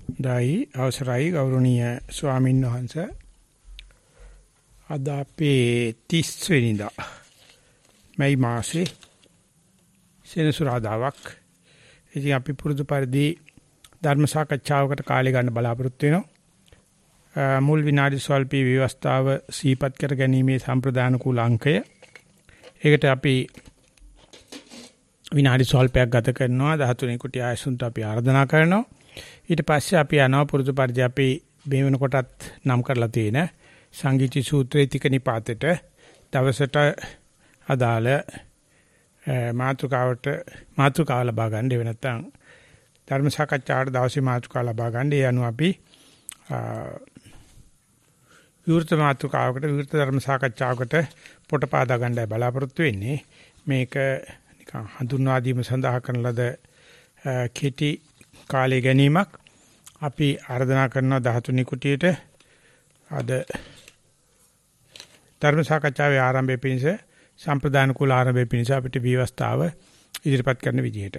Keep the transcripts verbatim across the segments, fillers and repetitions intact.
දෛ අවසරයි ගෞරවනීය ස්වාමීන් වහන්සේ අද අපේ තිස් වෙනිදා මැයි මාසේ සෙනසුරාදාවක් ඉතින් අපි පුරුදු පරිදි ධර්ම සාකච්ඡාවකට කාලය ගන්න බලාපොරොත්තු වෙනවා මුල් විනාඩි ස්වල්පී ව්‍යවස්ථාව සීපත් කර ගැනීමේ සම්ප්‍රදාන කුල අංකය ඒකට අපි විනාඩි ස්වල්පයක් ගත කරනවා දහතුනේ කුටි ආයසුන්ට අපි ආරාධනා කරනවා ඊට පස්සේ අපි යනවා පුරුදු පරිදි අපි මේ වෙනකොටත් නම් කරලා තියෙන සංගීති සූත්‍රයේ තික නිපාතේට දවසට අදාළ මාතෘකාවට මාතෘකාව ලබා ගන්න දෙව නැත්නම් ධර්ම සාකච්ඡාවට දවසේ මාතෘකාව ලබා ගන්න. ඒ අනුව අපි විවෘත මාතෘකාවකට විවෘත ධර්ම සාකච්ඡාවකට පොට පාදා ගන්නයි බලාපොරොත්තු වෙන්නේ. මේක නිකන් හඳුන්වා දීම සඳහා කරන ලද කෙටි කාලය ගැනීමක් අපි ආරාධනා කරනවා දහතුනේ කුටියට අද ධර්ම සාකච්ඡාවේ ආරම්භය පිණිස සම්ප්‍රදාන කුල ආරම්භය පිණිස අපිට විවස්ථාව ඉදිරිපත් කරන විදිහට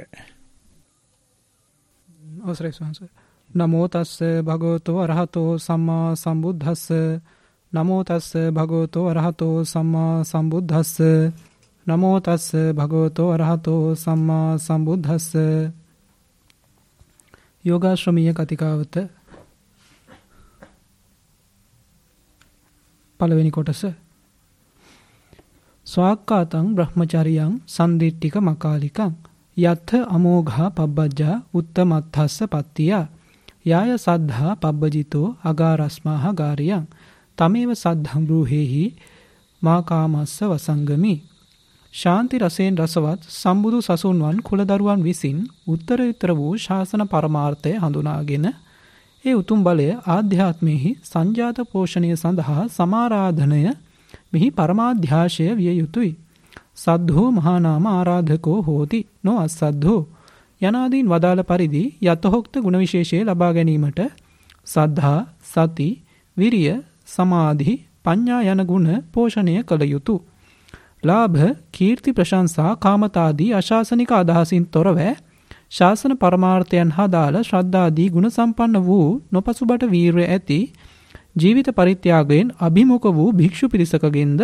අවසරයි ස්වාමීන් වහන්සේ. නමෝ තස්ස භගවතෝ අරහතෝ සම්මා සම්බුද්දස්ස නමෝ තස්ස භගවතෝ අරහතෝ සම්මා සම්බුද්දස්ස නමෝ තස්ස භගවතෝ අරහතෝ සම්මා සම්බුද්දස්ස. යෝගාශ්‍රමීය කතිකාවත පළවෙනි කොටස. ස්වාක්කාතං බ්‍රහ්මචරියං සම්දිට්ඨික මකාලිකං යත්ථ අමෝඝා පබ්බජ්ජා උත්තමත්ථස්ස පත්තිය යාය සද්ධා පබ්බජිතෝ අගාරස්මාහ ගාරියං තමේව සද්ධං බ්‍රූහෙහි මා කාමස්ස වසංගමි. ශාන්ති රසයෙන් රසවත් සම්බුදු සසුන්වන් කුලදරුවන් විසින් උත්තරීතර වූ ශාසන පරමාර්ථය හඳුනාගෙන ඒ උතුම් බලය ආධ්‍යාත්මෙහි සංජාත පෝෂණය සඳහා සමාරාධනය මෙහි පරමාධ්‍යාශය විය යුතුය. සද්ධෝ මහා නාම ආරාධකෝ හෝති නො අසද්ධෝ යනාදීන් වදාළ පරිදි යතහොක්ත ගුණ විශේෂය ලබා ගැනීමට සද්ධා සති විරිය සමාධි පඤ්ඤා යන ගුණ පෝෂණය කළ යුතුය. ලාභ කීර්ති ප්‍රශංසා කාමතාදී අශාසනික අදහසින් තොරව ශාසන පරමාර්ථයන් හදාළ ශ්‍රද්ධාදී ගුණ සම්පන්න වූ නොපසුබට වීරය ඇති ජීවිත පරිත්‍යාගයෙන් අභිමුඛ වූ භික්ෂු පිරිසකගෙන්ද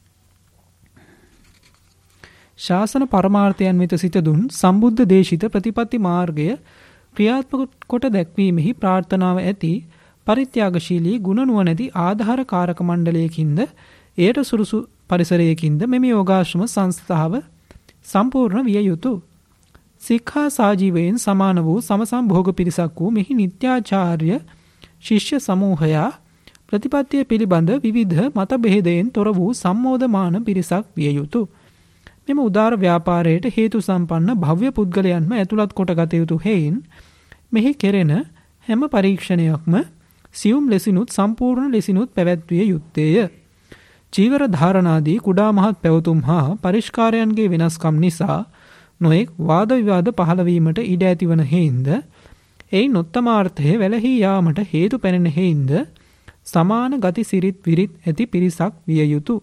ශාසන පරමාර්ථයන් වෙත සිත දුන් සම්බුද්ධ දේශිත ප්‍රතිපත්ති මාර්ගය ක්‍රියාත්මක කොට දැක්වීමෙහි ප්‍රාර්ථනාව ඇති පරිත්‍යාගශීලී ගුණ නුවණැති ආධාර කාරක මණ්ඩලයකින්ද එයට සුරුසු පරිසරයකින්ද මෙම යෝගාශ්‍රම සංස්ථාව සම්පූර්ණ විය යුතුය. සික්ඛා සාජීවයෙන් සමාන වූ සමසම්භෝග පිරිසක් වූ මෙහි නිත්‍යාචාර්ය ශිෂ්‍ය සමූහයා ප්‍රතිපත්තිය පිළිබඳ විවිධ මත බෙහෙදයෙන් තොර වූ සම්මෝධමාන පිරිසක් විය යුතුය. මෙම උදාර ව්‍යාපාරයට හේතු සම්පන්න භව්‍ය පුද්ගලයන්ම ඇතුළත් කොට ගත යුතු හේයින් මෙහි කෙරෙන හැම පරීක්ෂණයක්ම සියුම් ලෙසිනුත් සම්පූර්ණ ලෙසිනුත් පැවැත්විය යුත්තේය. චීවර ධාරණාදී කුඩා මහත් පැවතුම් හා පරිස්කාරයන්ගේ වෙනස්කම් නිසා නොඑක් වාද විවාද පහළ වීමට ඉඩ ඇතිවන හේින්ද එයින් උත්තමාර්ථය වැළහී යාමට හේතු පැනෙන හේින්ද සමාන ගති සිරිත් විරිත් ඇති පිරිසක් විය යුතුය.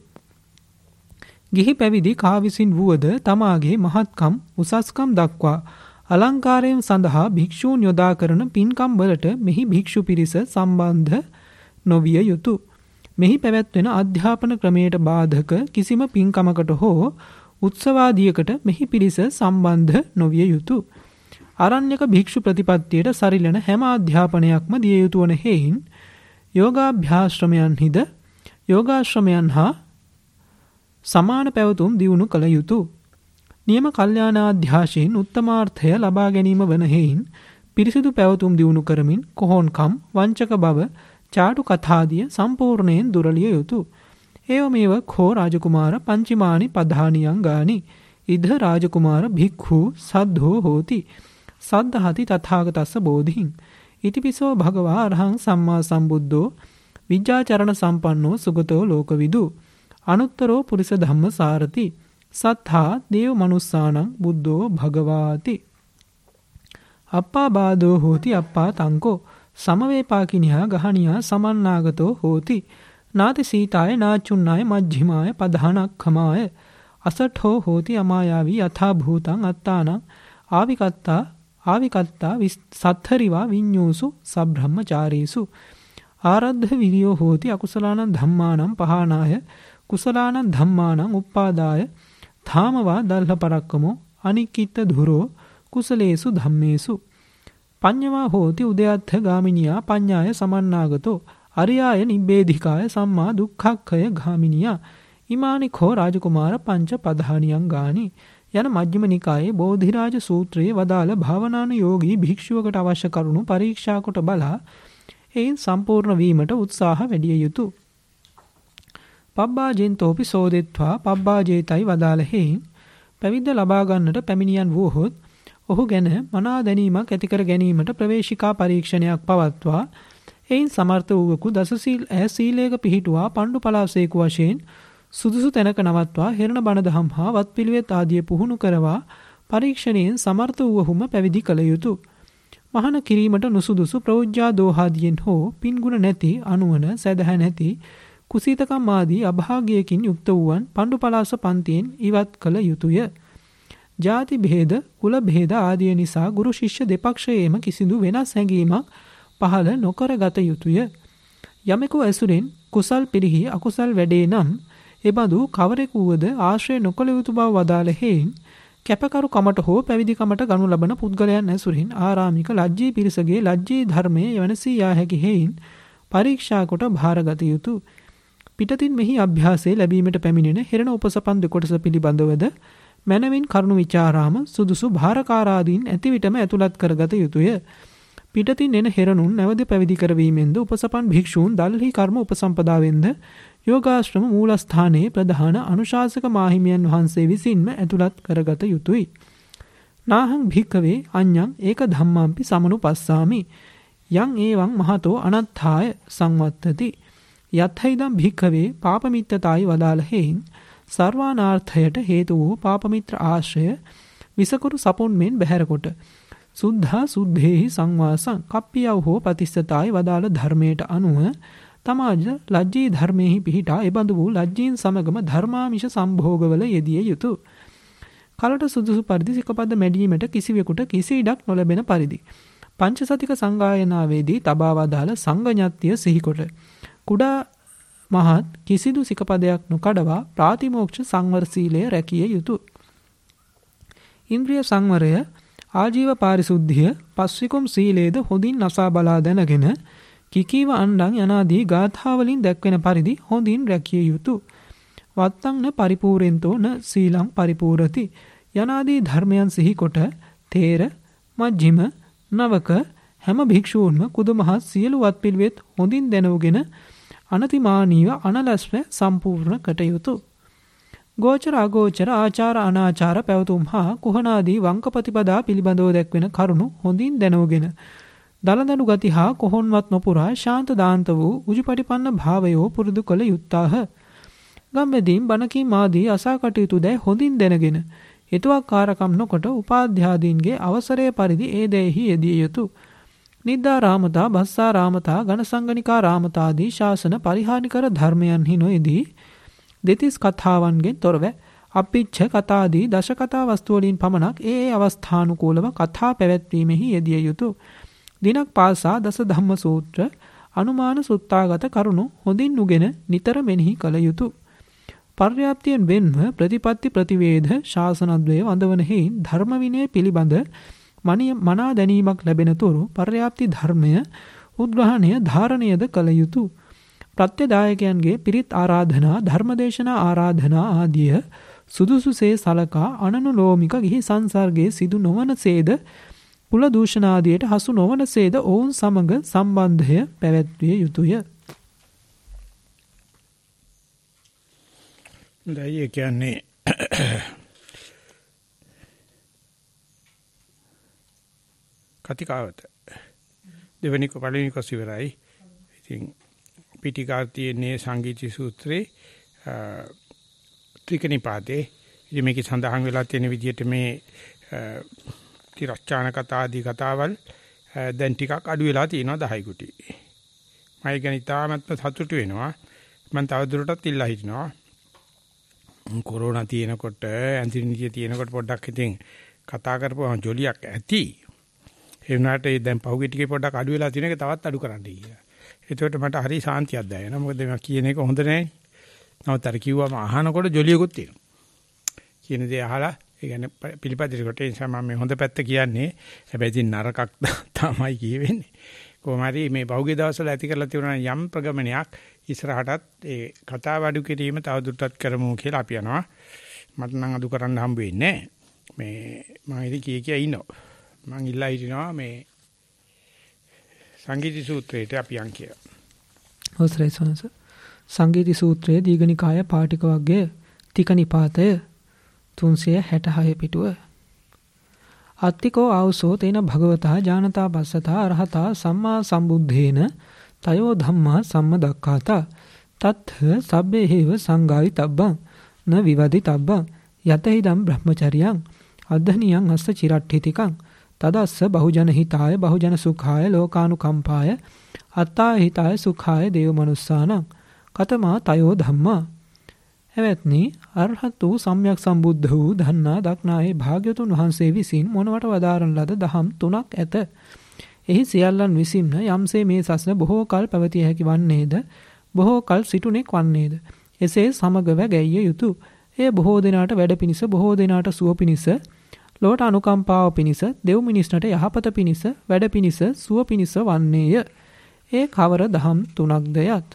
ගිහි පැවිදි කා විසින් වුවද තමාගේ මහත්කම් උසස්කම් දක්වා අලංකාරයෙන් සඳහා භික්ෂූන් යොදා කරන පින්කම් වලට මෙහි භික්ෂු පිරිස සම්බන්ධ නොවිය යුතුය. මෙහි පැවැත්වෙන අධ්‍යාපන ක්‍රමයට බාධක කිසිම පින්කමකට හෝ උත්සවාදියකට මෙහි පිරිස සම්බන්ධ නොවිය යුතුය. ආරණ්‍යක භික්ෂු ප්‍රතිපත්තියට සරිලන හැම අධ්‍යාපනයක්ම දිය යුතු වන හේයින් යෝගාභ්‍යාශ්‍රමයන්හිද යෝගාශ්‍රමයන් හා සමාන පැවතුම් දියුණු කළ යුතුය. නියම කල්යාණාධ්‍යාශයෙන් උත්තමාර්ථය ලබා ගැනීම වන හේයින් පිරිසිදු පැවතුම් දියුණු කරමින් කොහොන්කම් වංචක බව චාටු කථාදිය සම්පූර්ණයෙන් දුරලිය යුතුය. ඒවමේව khෝ රාජකුමාර පංචමානි පධානියං ගානි ඉද රාජකුමාර භික්ඛු සද්ධෝ හෝති සද්ධාති තථාගතස්ස බෝධිං ඉතිපිසෝ භගවා අරහං සම්මා සම්බුද්ධෝ විජ්ජාචරණ සම්පන්නෝ සුගතෝ ලෝකවිදු අනුත්තරෝ පුරිස ධම්ම සාරති සත්තා දේව මනුස්සානං බුද්ධෝ භගවාති අප්පා බාදෝ හෝති අප්පා තංකෝ සමවේපාකිනියා ගහනියා සමන්නාගතෝ හෝති නාති සීතාය නාචුන්නාය මජ්ජිමාය පධානක්ඛමාය අසට්ඨෝ හෝති අමායාවී යථා භූතං අත්තානං ආවිකත්තා ආවිකත්තා සත්තරිවා විඤ්ඤූසු සබ්‍රහ්මචාරීසු ආරද්ධ විරියෝ හෝති අකුසලානං ධම්මානං පහානාය කුසලානං ධම්මානං උප්පාදාය ධාමවා දල්හ පරක්කමෝ අනික්කිට ධුරෝ කුසලේසු ධම්මේසු පඤ්ඤවා හෝති උදයත්ථ ගාමිනියා පඤ්ඤාය සමන්නාගතෝ අරියාය නිබ්බේධිකාය සම්මා දුක්ඛක්ඛය ගාමිනියා ඉමානි khෝ රාජකුමාර පංච පධානියං ගානි යන මජ්ක්‍ධිම නිකායේ බෝධිරාජ සූත්‍රයේ වදාළ භාවනානුයෝගී භික්ෂුවකට අවශ්‍ය කරුණු පරීක්ෂා කොට බලා එයින් සම්පූර්ණ වීමට උත්සාහ වැඩිය යුතුය. පබ්බාජෙන්තෝපි සෝදෙත්වා පබ්බාජේතයි වදාළ හේයින් පැවිද්ද ලබා ගන්නට පැමිණියන් වූහොත් ඔහු ගැන මනා දැනීමක් ඇති කර ගැනීමට ප්‍රවේශිකා පරීක්ෂණයක් පවත්වා එයින් සමර්ථ වූවකු දසසීල් ඇ සීලයක පිහිටුවා පණ්ඩු පලාසේකු වශයෙන් සුදුසු තැනක නවත්වා හෙරණ බණ දහම් හා වත්පිළිවෙත් ආදිය පුහුණු කරවා පරීක්ෂණයෙන් සමර්ථ වූවහුම පැවිදි කළ යුතුය. මහාන කිරීමට නුසුදුසු ප්‍රෞජ්‍යා දෝහාදියෙන් හෝ පින්ගුණ නැති අනුවන සැදහැ නැති කුසීතකම් ආදී අභාග්‍යයකින් යුක්ත වූවන් පණ්ඩු පලාස පන්තියෙන් ඉවත් කළ යුතුය. ජාති භේද කුල භේද ආදිය නිසා ගුරු ශිෂ්‍ය දෙපක්ෂයේම කිසිදු වෙනස් හැඟීමක් පහළ නොකර ගත යුතුය. යමෙකු ඇසුරෙන් කුසල් පිරිහි අකුසල් වැඩේ නම් එබඳු කවරෙකු වුවද ආශ්‍රය නොකළ යුතු බව වදාළ හේයින් කැපකරු කමට හෝ පැවිදි කමට ගනු ලබන පුද්ගලයන් ඇසුරින් ආරාමික ලජ්ජී පිරිසගේ ලජ්ජී ධර්මයේ යවනසී යා හැකි හේයින් පරීක්ෂා කොට භාරගත යුතුය. පිටතින් මෙහි අභ්‍යාසයේ ලැබීමට පැමිණෙන හෙරණ උපසපන් දෙකොටස පිළිබඳවද මනවින් කරුණු විචාරාම සුදුසු භාරකාරාදීන් ඇති විටම ඇතුළත් කරගත යුතුය. පිටතින් එන හෙරණුන් නැවත පැවිදි කරවීමෙන්ද උපසපන් භික්ෂූන් දල්හි කර්ම උපසම්පදාවෙන්ද යෝගාශ්‍රම මූලස්ථානයේ ප්‍රධාන අනුශාසක මාහිමියන් වහන්සේ විසින්ම ඇතුළත් කරගත යුතුය. නාහං භික්ඛවේ අඤ්ඤං ඒක ධම්මාම්පි සමනුපස්සාමි යං ඒවං මහතෝ අනත්ථාය සංවත්තති යත්ථයිදම් භික්ඛවේ පාපමිත්තතායි වදාළ හේයින් සර්වානාර්ථයට හේතු වූ පාපමිත්‍ර ආශ්‍රය විසකුරු සපොන් මෙන් බැහැරකොට සුද්ධා සුද්ධේහි සංවාසං කප්පියව හෝ ප්‍රතිස්සතායි වදාළ ධර්මයට අනුව තමාද ලජ්ජී ධර්මෙහි පිහිටා එබඳු වූ ලජ්ජීන් සමගම ධර්මාමිෂ සම්භෝගවල යෙදිය යුතුය. කලට සුදුසු පරිදි සිකපද මැඩීමට කිසිවෙකුට කිසි ඉඩක් නොලැබෙන පරිදි පංචසතික සංගායනාවේදී තබා වදාළ සංඝඥත්තිය සිහිකොට කුඩා මහත් කිසිදු සිකපදයක් නොකඩවා ප්‍රාතිමෝක්ෂ සංවර සීලය රැකිය යුතුය. ඉන්ද්‍රිය සංවරය ආජීව පාරිශුද්ධිය පස්විකුම් සීලේද හොඳින් නසා බලා දැනගෙන කිකීව අණ්ඩං යනාදී ගාථාවලින් දැක්වෙන පරිදි හොඳින් රැකිය යුතුය. වත්තං න පරිපූර්ෙන්තෝ න සීලං පරිපූර්ති යනාදී ධර්මයන් සිහිකොට තේර මජ්ක්‍ධිම නවක හැම භික්ෂූන්ම කුදමහත් සියලු වත්පිළිවෙත් හොඳින් දැනුගෙන අනතිමානීව අනලස්ව සම්පූර්ණ කටයුතු. ගෝචර අගෝචර ආචාර අනාචාර පැවතුම් හා කුහනාදී වංක ප්‍රතිපදා පිළිබඳව දැක්වෙන කරුණු හොඳින් දැනුගෙන දලදනු ගති හා කොහොන්වත් නොපුරා ශාන්ත දාන්ත වූ උජුපටිපන්න භාවයෝ පුරුදු කළ යුත්තාහ. ගම්මැදීම් බණකීම් ආදී අසා කටයුතු දැයි හොඳින් දැනගෙන හිතුවක්කාරකම් නොකොට උපාධ්‍යාදීන්ගේ අවසරය පරිදි ඒ දැයෙහි යෙදිය යුතුය. නිද්දා රාමතා බස්සා රාමතා ඝනසංගනිකා රාමතාදී ශාසන පරිහානිකර ධර්මයන්හි නොයේදී දෙතිස් කතාවන්ගෙන් තොරව අපිච්ඡ කතාදී දශ කතා වස්තු වලින් පමණක් ඒ ඒ අවස්ථානුකූලව කතා පැවැත්වීමෙහි යෙදිය යුතුය. දිනක් පාසා දස ධම්ම සූත්‍ර අනුමාන සුත්තාගත කරුණු හොඳින් නුගෙන නිතර මෙනෙහි කළ යුතුය. පර්යාප්තියෙන් වෙන්ව ප්‍රතිපත්ති ප්‍රතිවේධ ශාසනද්වය වඳවන හේයින් ධර්ම විනය පිළිබඳ මනා දැනීමක් ලැබෙන තුරු පර්යාප්ති ධර්මය උද්ග්‍රහණය ධාරණයද කළ යුතුය. ප්‍රත්‍යදායකයන්ගේ පිරිත් ආරාධනා ධර්මදේශනා ආරාධනා ආදිය සුදුසුසේ සලකා අනනුලෝමික ගිහි සංසර්ගයේ සිදු නොවන සේද කුල දූෂණාදියට හසු නොවන සේද ඔවුන් සමග සම්බන්ධය පැවැත්විය යුතුය. දැයි කියන්නේ කතිකාවත දෙවෙනි ක පළවෙනි කොස් ඉවරයි. ඉතින් පිටිකාර්තියේ සංගීති සූත්‍රේ ත්‍රිකණිපාතේ ඉතින් මේකේ සඳහන් වෙලා තියෙන විදිහට මේ තිරස්චාන කතා ආදී කතාවල් දැන් ටිකක් අඩු වෙලා තියෙනවා දහයි කුටි. මම ගැන ඉතාමත්ම සතුටු වෙනවා. මම තවදුරටත් ඉල්ලා හිටිනවා. කොරෝනා තියෙනකොට ඇන්තිනිය තියෙනකොට පොඩ්ඩක් ඉතින් කතා කරපුවම ජොලියක් ඇති. ඒ වුණාට දැන් පහුගිය ටිකේ පොඩ්ඩක් අඩු වෙලා තියෙන එක තවත් අඩු කරන්න කියලා. ඒකට මට හරි සාන්තියක් දැනෙනවා. මොකද මම කියන එක හොඳ නැහැ. නමුත් අර කිව්වම අහනකොට ජොලියකුත් තියෙනවා. කියන දේ අහලා ඒ කියන්නේ පිළිපදිනකොට ඒ නිසා මම මේ හොඳ පැත්ත කියන්නේ. හැබැයි ඉතින් නරකක් තමයි කියවෙන්නේ. කොහොම හරි මේ පහුගිය දවස්වල ඇති කරලා තියුණා යම් ප්‍රගමනයක් ඉස්සරහටත් ඒ කතාව අඩු කිරීම තවදුරටත් කරමු කියලා අපි යනවා. මට නම් අඩු කරන්න හම්බ වෙන්නේ නැහැ. මේ මම ඉතින් කී කිය ඉන්නවා. මම ඉල්ලා හිටිනවා මේ සංගීති සූත්‍රයට අපි යන් කියලා. අවසරයි සනස. සංගීති සූත්‍රයේ දීඝනිකාය පාටික වර්ගයේ තික නිපාතය තුන්සිය හැටහය පිටුව. අත්තිකෝ ආවසෝ තේන භගවතා ජානතා පස්සතා අරහතා සම්මා සම්බුද්ධේන තයෝ ධම්මා සම්මදක්ඛාතා තත්ථ සබ්බේහිව සංගායි තබ්බං න විවදි තබ්බං යතහිදම් බ්‍රහ්මචරියං අද්ධනියං අස්ස චිරට්ඨිතිකං තදස්ස බහුජන හිතාය බහුජන සුඛාය ලෝකානුකම්පාය අත්තා හිතාය සුඛාය දේව මනුස්සානං කතමා තයෝ ධම්මා. එවත්නි අරහත් වූ සම්්‍යක් සම්බුද්ධ වූ ධන්නා දක්නායේ භාග්‍යතුන් වහන්සේ විසින් මොනවට වදාරන ලද දහම් තුනක් ඇත. එහි සියල්ලන් විසින්ම යම්සේ මේ සසන බොහෝ කල් පැවතිය හැකි වන්නේද බොහෝ කල් සිටුනෙක් වන්නේද එසේ සමගව ගැයිය යුතුය. එය බොහෝ දෙනාට වැඩ පිණිස බොහෝ දෙනාට සුව පිණිස ලෝට අනුකම්පාව පිණිස දෙව් මිනිස්නට යහපත පිණිස වැඩ පිණිස සුව පිණිස වන්නේය. ඒ කවර දහම් තුනක්ද යත්.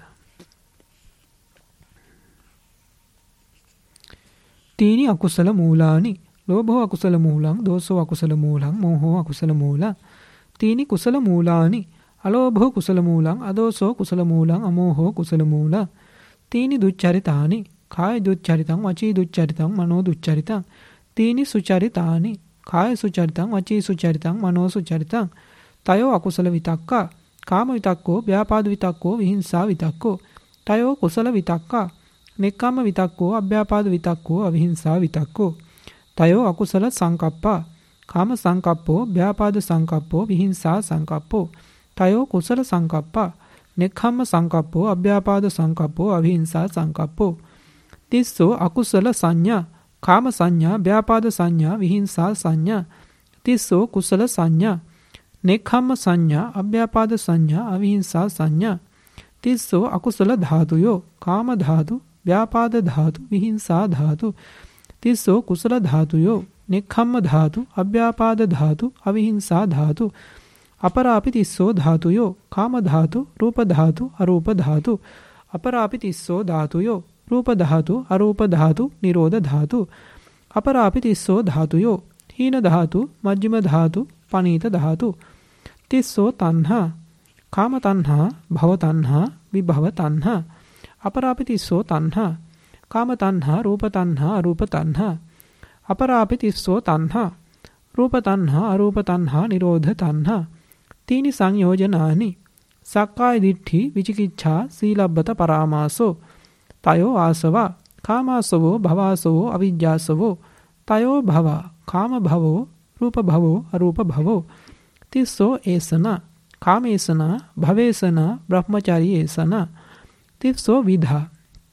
තීනි අකුසල මූලානි ලෝභෝ අකුසල මූලං දෝසෝ අකුසල මූලං මෝහෝ අකුසල මූලං. තීනි කුසල මූලානි අලෝභෝ කුසල මූලං අදෝසෝ කුසල මූලං අමෝහෝ කුසල මූලං. තීනි දුච්චරිතානි කාය දුච්චරිතං වචී දුච්චරිතං මනෝ දුච්චරිතං. තීනි සුචරිතානි කාය සුචරිතං වචී සුචරිතං මනෝ සුචරිතං. තයෝ අකුසල විතක්කා කාම විතක්කෝ ව්‍යාපාද විතක්කෝ විහිංසා විතක්කෝ. තයෝ කුසල විතක්කා නෙක්ඛම්ම විතක්කෝ අභ්‍යාපාද විතක්කෝ අවිහිංසා විතක්කෝ. තයෝ අකුසල සංකප්පා කාම සංකප්පෝ ව්‍යාපාද සංකප්පෝ විහිංසා සංකප්පෝ. තයෝ කුසල සංකප්පා නෙක්ඛම්ම සංකප්පෝ අභ්‍යාපාද සංකප්පෝ අවිහිංසා සංකප්පෝ. තිස්සෝ අකුසල සංඥා කාම සංඥා ව්‍යාපාද සංඥා විහිංසා සංඥා. තිස්සෝ කුසල සංඥා නෙක්ඛම්ම සංඥා අභ්‍යාපාද සංඥා අවිහිංසා සංඥා. තිස්සෝ අකුසල ධාතුයෝ කාම ධාතු ව්‍යාපාද ධාතු විහිංසා ධාතු. තිස්සෝ කුසල ධාතුයෝ නෙක්ඛම්ම ධාතු අභ්‍යාපාද ධාතු අවිහිංසා ධාතු. අපරාපි තිස්සෝ ධාතුයෝ කාම ධාතු රූප ධාතු අරූප ධාතු. අපරාපි තිස්සෝ ධාතුයෝ රූප ධාතු අරූප ධාතු නිරෝධ ධාතු. අපරාපි තිස්සෝ ධාතුයෝ හීන ධාතු මජ්ක්‍ධිම ධාතු පනීත ධාතු. තිස්සෝ තණ්හා කාම තණ්හා භව තණ්හා විභව තණ්හා. අපරාපි තිස්සෝ තණ්හා කාම තණ්හා රූප තණ්හා අරූප තණ්හා. අපරාපි තිස්සෝ තණ්හා රූප තණ්හා අරූප තණ්හා නිරෝධ තණ්හා. තීනි සංයෝජනානි සක්කාය දිට්ඨි විචිකිච්ඡා සීලබ්බත පරාමාසෝ. තයෝ ආසවා කාමාසවෝ භවාසවෝ අවිජ්ජාසවෝ. තයෝ භවා කාම භවෝ රූප භවෝ අරූප භවෝ. තිස්සෝ ඒසනා කාමේසනා භවේසනා බ්‍රහ්මචාරීේසනා. තිස්සෝ විධා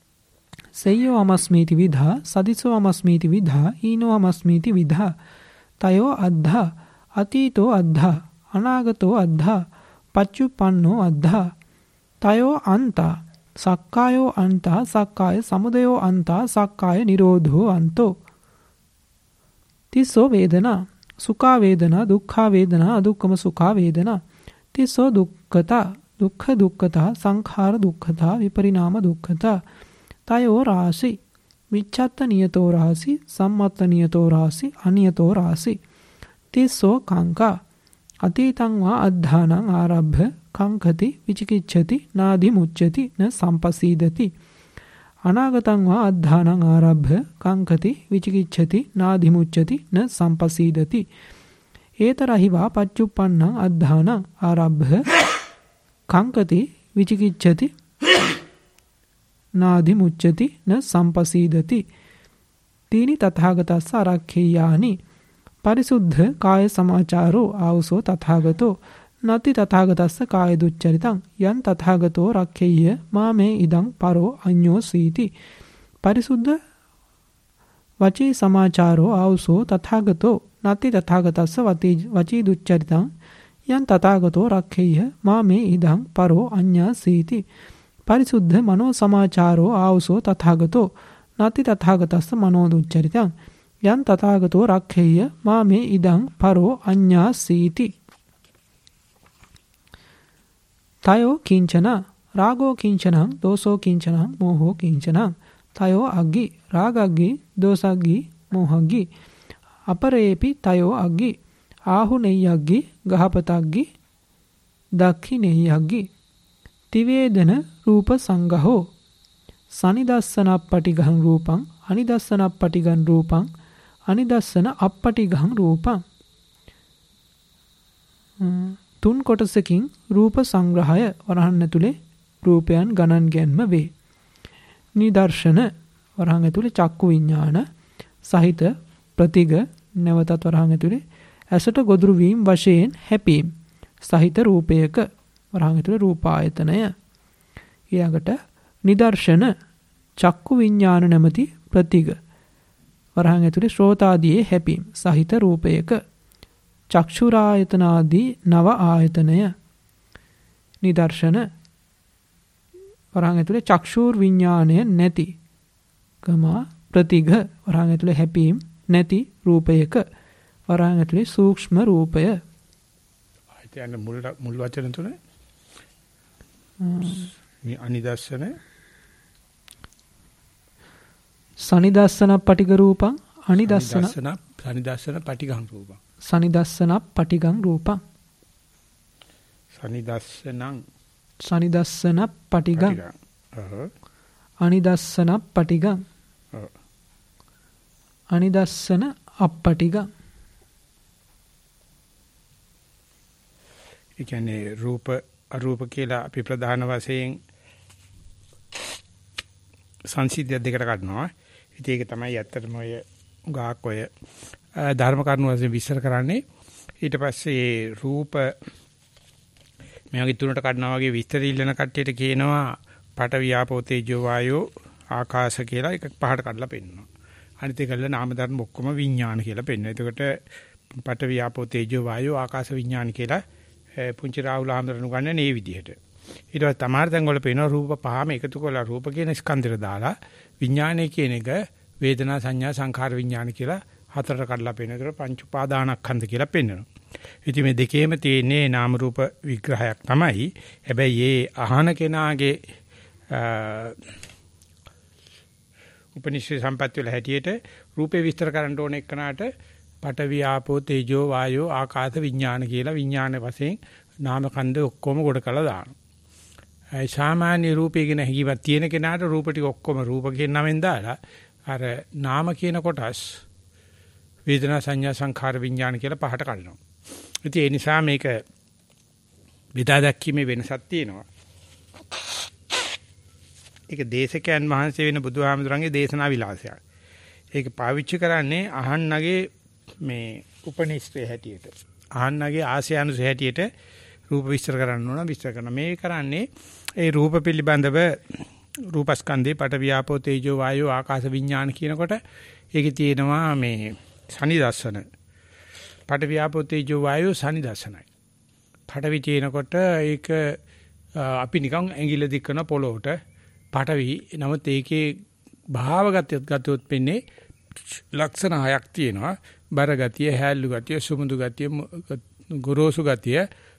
සය්‍යෝ අමස්මීති විධා සදිසෝ අමස්මීති විධා ඊනෝ අමස්මීති විධා. තයෝ අද්ධා අතීතෝ අද්ධා අනාගතෝ අද්ධා පච්චුප්පන්නෝ අද්ධා. තයෝ අන්තා සක්කායෝ අන්තා සක්කාය සමුදයෝ අන්තා සක්කාය නිරෝධෝ අන්තෝ. තිස්සෝ වේදනා සුඛා වේදනා දුක්ඛා වේදනා අදුක්ඛම සුඛා වේදනා. තිස්සෝ දුක්ඛතා දුක්ඛ දුක්ඛතා සංඛාර දුක්ඛතා විපරිණාම දුක්ඛතා. තයෝ රාසි මිච්ඡත්ත නියතෝ රාසි සම්මත්ත නියතෝ රාසි අනියතෝ රාසි. තිස්සෝ කාංකා අතීතං වා අද්ධානං ආරබ්ධ කංකති විචිකිච්ඡති නාදි මුච්ඡති න සම්පසීදති. අනාගතං වා අද්ධානං ආරබ්ධ කංකති විචිකිච්ඡති නාදි මුච්ඡති න සම්පසීදති. ඒතරහිවා පච්චුප්පන්නං අද්ධානං ආරබ්ධ කංකති විචිකිච්ඡති නාදි මුච්ඡති න සම්පසීදති. තීනි තථාගතස්ස ආරක්ඛේයානි පරිසුද්ධ කාය සමාචාරෝ ආවසෝ තථාගතෝ නති තථාගතස්ස කාය දුච්චරිතං යන් තථාගතෝ රක්ඛේය මාමේ ඉදං පරෝ අඤ්ඤෝ සීති. පරිසුද්ධ වචී සමාචාරෝ ආවසෝ තථාගතෝ නති තථාගතස්ස වචී දුච්චරිතං යන් තථාගතෝ රක්ඛේය මා මේ ඉදං පරෝ අඤ්ඤා සීති. පරිසුද්ධ මනෝ සමාචාරෝ ආවසෝ තථාගතෝ නති තථාගතස්ස මනෝ දුච්චරිතං. යන් තථාගතෝ රක්ඛේය මා මේ ඉදං පරෝ අඤ්ඤා සීති. තයෝ කිංචන රාගෝ කිංචනං දෝසෝ කිංචනං මෝහෝ කිංචනං. තයෝ අග්ගි රාගග්ගි දෝසග්ගි මෝහග්ගි. අපරේපි තයෝ අග්ගි ආහුනෙය්‍යග්ගි ගහපතග්ගි දක්ඛිනෙය්‍යග්ගි. තිවේදන රූප සංගහෝ සනිදස්සනප්පටිගං රූපං අනිදස්සනප්පටිගං රූපං අනිදස්සන අප්පටිගං රූපං. තුන් කොටසකින් රූප සංග්‍රහය වරහන් ඇතුලේ රූපයන් ගණන් ගැන්ම වේ. නිදර්ශන වරහන් ඇතුලේ චක්කු විඥාන සහිත ප්‍රතිග නැවතත් වරහන් ඇතුලේ ඇසට ගොදුරු වීම වශයෙන් හැපීම් සහිත රූපයක වරහන් ඇතුලේ රූපායතනය. ඊළඟට නිදර්ශන චක්කු විඥාන නැමැති ප්‍රතිග වරහන් ඇතුලේ ශ්‍රෝතාදියේ හැපීම් සහිත රූපයක චක්ෂුරායතනාදී නව ආයතනය. නිදර්ශන වරහන් ඇතුලේ චක්ෂුර් විඥානය නැති කමා ප්‍රතිග වරහන් ඇතුලේ හැපීම් නැති රූපයක වරහන් ඇතුලේ සූක්ෂම රූපය. ආයත යන මුල් මුල් වචන තුනේ මේ අනිදස්සන සනිදස්සන පටිග රූපං අනිදස්සන සනිදස්සන පටිගං රූපං සනිදස්සන පටිගං රූපං සනිදස්සනං සනිදස්සන පටිගං අනිදස්සන පටිගං අනිදස්සන අප්පටිගං. ඒ කියන්නේ රූප අරූප කියලා අපි ප්‍රධාන වශයෙන් සංසිද්ධිය දෙකට ගන්නවා. ඉතින් ඒක තමයි ඇත්තටම ඔය ගාක් ඔය ධර්ම කරුණු වශයෙන් විස්තර කරන්නේ. ඊට පස්සේ රූප මේ වගේ තුනට කඩනවා වගේ විස්තර ඉල්ලන කට්ටියට කියනවා පඨ වියාපෝ තේජෝ වායෝ ආකාශ කියලා එක පහට කඩලා පෙන්නනවා. අනිත් ඒකල නාම ධර්ම ඔක්කොම විඥාන කියලා පෙන්නනවා. එතකොට පඨ වියාපෝ තේජෝ වායෝ ආකාශ විඥාන කියලා පුංචි රාහුල ආමරණු ගන්න මේ විදිහට. ඊට පස්සේ තමාර තැන් වල පේනවා රූප පහම එකතු කරලා රූප කියන ස්කන්ධෙට දාලා විඥානය කියන එක වේදනා සංඥා සංඛාර විඥාන කියලා හතරට කඩලා පෙන්නනතර පංච උපාදානස්කන්ධ කියලා පෙන්නනවා. ඉතින් මේ දෙකේම තියෙන්නේ නාම රූප විග්‍රහයක් තමයි. හැබැයි මේ අහන කෙනාගේ උපනිෂේ සම්පත් වල හැටියට රූපේ විස්තර කරන්න ඕන එක්කනට පඨවි ආපෝ තේජෝ වායෝ ආකාශ විඥාන කියලා විඥාන වශයෙන් නාම කන්ද ඔක්කොම ගොඩ කළා දානවා. ඒ සාමාන්‍ය රූපේ කියන හැඟීමක් තියෙන කෙනාට රූප ටික ඔක්කොම රූප කියන නමෙන් දාලා අර නාම කියන කොටස් වේදනා සංඥා සංඛාර විඥාන කියලා පහට කඩනවා. ඉතින් ඒ නිසා මේක විදා දැක්ීමේ වෙනසක් තියෙනවා. ඒක දේශකයන් වහන්සේ වෙන බුදුහාමුදුරන්ගේ දේශනා විලාසයක්. ඒක පාවිච්චි කරන්නේ අහන්නගේ මේ උපනිෂ්ඨේ හැටියට. අහන්නගේ ආශයනුසේ හැටියට රූප විස්තර කරන්න ඕන විස්තර කරන මේ කරන්නේ ඒ රූප පිළිබඳව රූපස්කන්ධේ පඨ වියාපෝ තේජෝ වායෝ ආකාශ විඥාන කියනකොට ඒකේ තියෙනවා මේ සනිදස්සන පඨ වියාපෝ තේජෝ වායෝ සනිදස්සනයි. පඨවි කියනකොට ඒක අපි නිකන් ඇඟිල්ල දික් කරන පොළොවට පඨවි නමුත් ඒකේ භාවගතයත් ගතොත් වෙන්නේ ලක්ෂණ හයක් තියෙනවා. බර ගතිය, හැල්ලු ගතිය, සුමුදු ගතිය, ගොරෝසු ගතිය,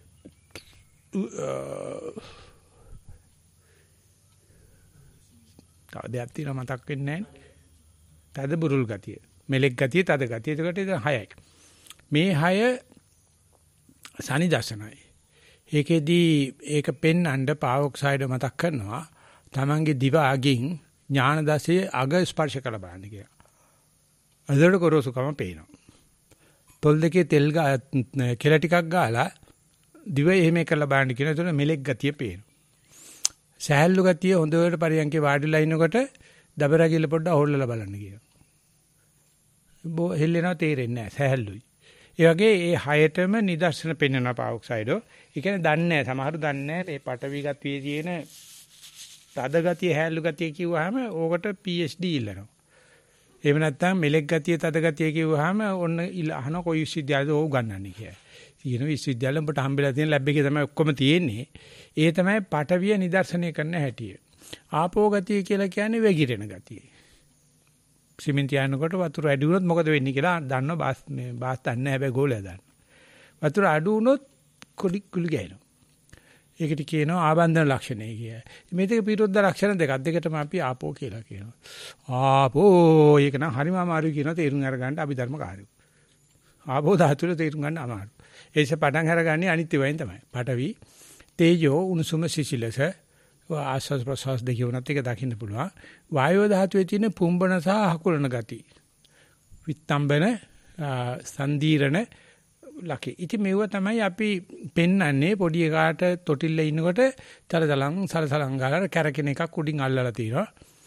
තව දෙයක් තියෙනවා මතක් වෙන්නේ නැහැ. තද බුරුල් ගතිය, මෙලෙක් ගතිය, තද ගතිය. ඒකට ඒක හයයි. මේ හය සනිදර්ශනයි. ඒකෙදී ඒක පෙන්වන්න පාවොක්සයිඩ් මතක් කරනවා. Tamange දිව අගින් ඥාන දසයේ අග ස්පර්ශ කළ බලන්න කියලා. අදට කොරෝසුකම පේනවා. තොල් දෙකේ තෙල් කෙල ටිකක් ගාලා දිව එහෙම කරලා බලන්න කියන එතන මෙලෙක් ගතිය පේනවා. සහැල්ලු ගතිය හොඳට පරියන්කේ වාඩිලා ඉනකොට දබරගිල්ල පොඩ්ඩක් හොල්ලලා බලන්න කියනවා. බෝ හෙල්ලෙනවා තේරෙන්නේ නැහැ සහැල්ලුයි. ඒ වගේ ඒ හයතම නිදර්ශන පෙන්වන පාවොක්සයිඩෝ. ඒ කියන්නේ දන්නේ නැහැ සමහරු දන්නේ නැහැ මේ පටවි ගතියේ තියෙන තද ගතිය හැල්ලු ගතිය කිව්වහම ඕකට පී එච් ඩී ඉල්ලනවා. එහෙම නැත්නම් මෙලෙක් ගතිය තද ගතිය කිව්වහම ඔන්න අහන කොයි විශ්වවිද්‍යාලයද ඕක උගන්වන්නේ කියලා. තියෙන විශ්වවිද්‍යාලෙ උඹට හම්බෙලා තියෙන ලැබ් එකේ තමයි ඔක්කොම තියෙන්නේ. ඒ තමයි පටවිය නිදර්ශනය කරන්න හැටිය. ආපෝ ගතිය කියලා කියන්නේ වැగిරෙන ගතිය. සිමෙන්ති යනකොට වතුර අඩු වුණොත් මොකද වෙන්නේ කියලා දන්නවා බාස් මේ බාස් දන්නේ නැහැ හැබැයි ගෝලයා දන්නවා. වතුර අඩු වුණොත් කුලි කුලි ගෑනවා. ඒකට කියනවා ආබන්ධන ලක්ෂණය කියලා. මේ දෙක විරුද්ධ ලක්ෂණ දෙකක් දෙකටම අපි ආපෝ කියලා කියනවා. ආපෝ ඒක නම් හරිම අමාරුයි කියනවා තේරුම් අරගන්න අභිධර්මකාරයෝ. ආපෝ ධාතුවේ තේරුම් ගන්න අමාරුයි. ඒස පටන් අරගන්නේ අනිත්‍ය වයින් තමයි. පඨවි තේජෝ උණුසුම සිසිලස ආස්වාද ප්‍රසවාස දෙකේ උනත් එක දකින්න පුළුවන්. වායෝ ධාතුවේ තියෙන පුම්බන සහ හකුලන ගති. විත්තම්බන සංදීරණ ලකේ. ඉතින් මේව තමයි අපි පෙන්වන්නේ පොඩි එකාට තොටිල්ලේ ඉන්නකොට තලතලං සලසලං ගාලා කැරකෙන එකක් උඩින් අල්ලලා තියෙනවා.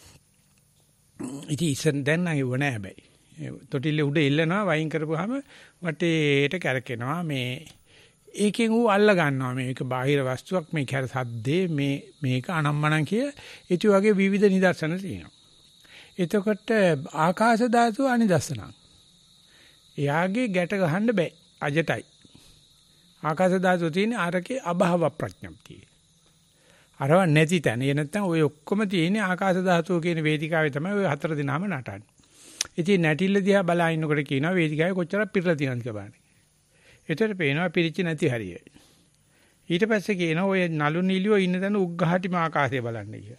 ඉතින් ඉතින් දැන් නම් ඒව නෑ හැබැයි. තොටිල්ලේ උඩ එල්ලනවා වයින් කරපුවාම වටේට කැරකෙනවා මේ ඒකෙන් ඌ අල්ල ගන්නවා මේක බාහිර වස්තුවක් මේක හැර සද්දේ මේ මේක අනම්මනම් කිය ඉති වගේ විවිධ නිදර්ශන තියෙනවා. එතකොට ආකාශ ධාතුව අනිදස්සනක්. එයාගේ ගැට ගහන්න බෑ අජටයි. ආකාශ ධාතුව තියෙන්නේ අරකේ අභාව ප්‍රඥප්තිය. අරව නැති තැන. ඒ නැත්තම් ඔය ඔක්කොම තියෙන්නේ ආකාශ ධාතුව කියන වේදිකාවේ තමයි ඔය හතර දිනාම නටන්නේ. ඉතින් නැටිල්ල දිහා බලා ඉන්නකොට කියනවා වේදිකාවේ කොච්චරක් පිරලා තියෙනවද කියලා බලන්න. ඒතර පේනවා පිරිච්ච නැති හරියයි. ඊට පස්සේ කියනවා ඔය නලු නිලියෝ ඉන්න තැන උග්ඝාටිම ආකාශය බලන්න කියලා.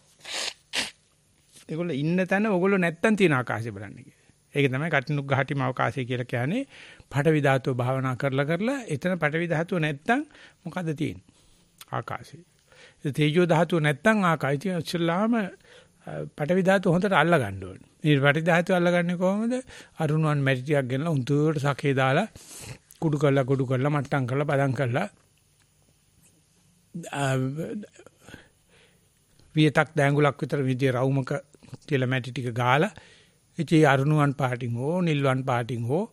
ඒගොල්ලෝ ඉන්න තැන ඕගොල්ලෝ නැත්තම් තියෙන ආකාශය බලන්න කියලා. ඒක තමයි කටින් උග්ඝාටිම ආකාශය කියලා කියන්නේ. පඨවි ධාතුව භාවනා කරලා කරලා එතන පඨවි ධාතුව නැත්තම් මොකද්ද තියෙන්නේ? ආකාශය. ඒ තේජෝ ධාතුව නැත්තම් ආකාශය. ඉස්සල්ලාම පඨවි ධාතුව හොඳට අල්ල ගන්න ඕනේ. මේ පඨවි ධාතුව අල්ලගන්නේ කොහොමද? අරුණුවන් මැටි ටිකක් ගෙනලා උන්තුවට සකේ දාලා කුඩු කරලා කුඩු කරලා මට්ටම් කරලා පදම් කරලා වියතක් දෑඟුලක් විතර විදිය රවුමක තියලා මැටි ටික ගාලා ඉතින් අරුණුවන් පාටින් හෝ නිල්වන් පාටින් හෝ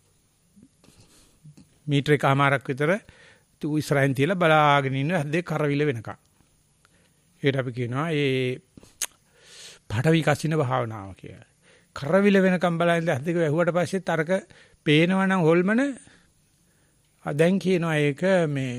මීටර එකමාරක් විතර තු ඉස්සරහින් තියලා බලාගෙන ඉන්න හැද්දේ කරවිල වෙනකම්. ඒකට අපි කියනවා ඒ පඨවි කසින භාවනාව කියලා. කරවිල වෙනකම් බලලා ඉඳලා හැද්දේ වැහුවට පස්සෙත් අරක පේනවනම් හොල්මන දැන් කියනවා ඒක මේ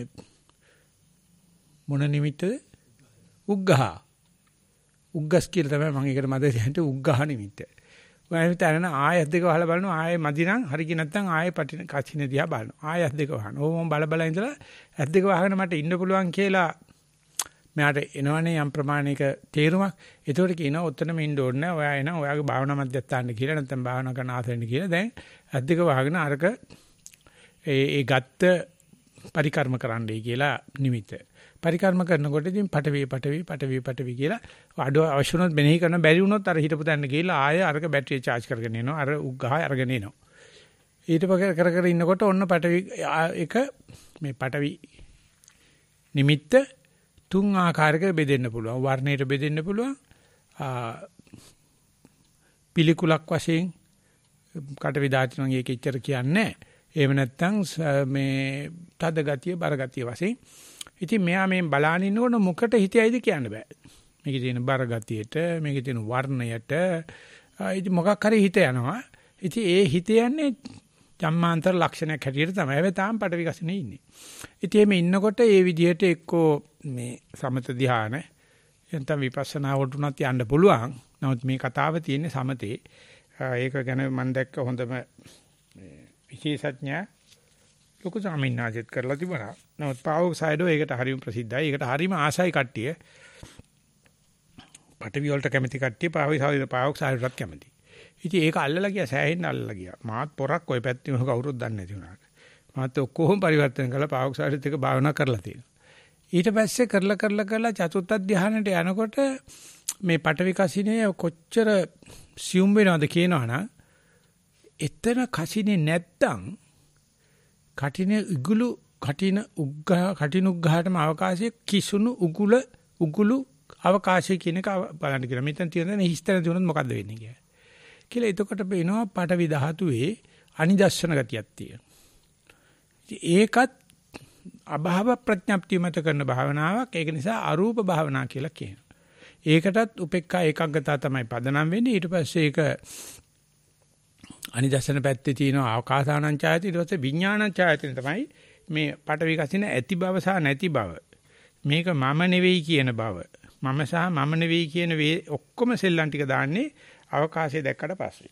මොන නිමිත්තද? උග්ඝහ. උග්ගස් කියලා තමයි මම ඒකට මැද හිටියේ උග්ඝහ නිමිත්ත. ඔය හිතන ආයෙත් දෙක වහලා බලනවා ආයෙ මදි නම් හරි කි නැත්නම් ආයෙ පටින කචින දිහා බලනවා. ආයෙත් දෙක වහන. ඕම බල බල ඉඳලා ඇත් දෙක වහගෙන මට ඉන්න පුළුවන් කියලා මට එනවනේ යම් ප්‍රමාණයක තේරුමක්. ඒතකොට කියනවා ඔතනම ඉන්න ඕනේ නැහැ. ඔයා එනවා ඔයාගේ භාවනා මධ්‍යස්ථානට කියලා නැත්නම් භාවනා කරන ආසනෙට කියලා දැන් ඇත් දෙක වහගෙන අරක ඒ ඒ ගත්ත පරිකර්ම කරන්නයි කියලා නිමිත. පරිකර්ම කරනකොට ඉතින් පටවි පටවි පටවි පටවි කියලා අඩුව අවශ්‍ය වුණොත් මෙනෙහි කරන බැරි වුණොත් අර හිටපු තැන ගිහලා ආයෙ අරක බැටරිය charge කරගෙන එනවා. අර උග්ඝහ අරගෙන එනවා. ඊට පස්සේ කර කර ඉන්නකොට ඔන්න පටවි එක මේ පටවි නිමිත්ත තුන් ආකාරයකට බෙදෙන්න පුළුවන්. වර්ණයට බෙදෙන්න පුළුවන්. පිළිකුලක් වශයෙන් කට විදාචන නම් ඒක ඉච්චර කියන්නේ නැහැ. එහෙම නැත්නම් මේ තද ගතිය බර ගතිය වශයෙන්. ඉතින් මෙයා මේ බලාන ඉන්නකොට මොකට හිතයිද කියන්න බෑ. මේකේ තියෙන බර ගතියට, මේකේ තියෙන වර්ණයට ඉතින් මොකක් හරි හිත යනවා. ඉතින් ඒ හිත යන්නේ ජම්මාන්තර ලක්ෂණයක් හැටියට තමයි. හැබැයි තාම පටවි කසිනේ ඉන්නේ. ඉතින් එමේ ඉන්නකොට ඒ විදිහට එක්කෝ මේ සමත ධ්‍යාන එතන විපස්සනා වලට උනත් යන්න පුළුවන්. නමුත් මේ කතාව තියෙන්නේ සමතේ. ඒක ගැන මම දැක්ක හොඳම විශේෂඥ ලොකු සාමිනාජෙත් කරලා තිබුණා. නමුත් පාවොක් සයිඩෝ ඒකට හරිම ප්‍රසිද්ධයි. ඒකට හරිම ආසයි කට්ටිය. පටවි වලට කැමති කට්ටිය පාවොක් සයිඩෝ පාවොක් සයිඩෝට කැමති. ඉතින් ඒක අල්ලලා ගියා සෑහෙන්න අල්ලලා ගියා. මාත් පොරක් ඔය පැත්තේ මොකක් කවුරුත් දන්නේ නැති වුණාට. මාත් ඔක්කොම පරිවර්තන කරලා පාවොක් සයිඩෝත් එක භාවනා කරලා තියෙනවා. ඊට පස්සේ කරලා කරලා කරලා චතුත්ථ ධ්‍යානෙට යනකොට මේ පටවි කසිනේ කොච්චර සියුම් වෙනවද කියනවනම් එතන කසිනේ නැත්තම් කටින උගුළු කටින උග්ඝහ කටින උග්ඝහටම අවකාශයේ කිසුණු උගුල උගුළු අවකාශය කියන එක බලන්න කියලා. මෙතන තියෙන හිස්තන දුනොත් මොකද්ද වෙන්නේ කියලා. කියලා එතකොට පේනවා පටවි ධාතුවේ අනිදර්ශන ගතියක් තියෙනවා. ඒකත් අභාව ප්‍රඥප්තිය මත කරන භාවනාවක්. ඒක නිසා අරූප භාවනා කියලා කියනවා. ඒකටත් උපේක්ඛා ඒකග්ගතා තමයි පදනම් වෙන්නේ. ඊට පස්සේ ඒක අනිදර්ශන පැත්තේ තියෙන ආකාසානං ඡායතන ඊට පස්සේ විඥානං ඡායතන තමයි මේ පටවි කසින ඇති බව සහ නැති බව මේක මම නෙවෙයි කියන බව මම සහ මම නෙවෙයි කියන ඔක්කොම සෙල්ලම් ටික දාන්නේ අවකාශය දැක්කට පස්සේ.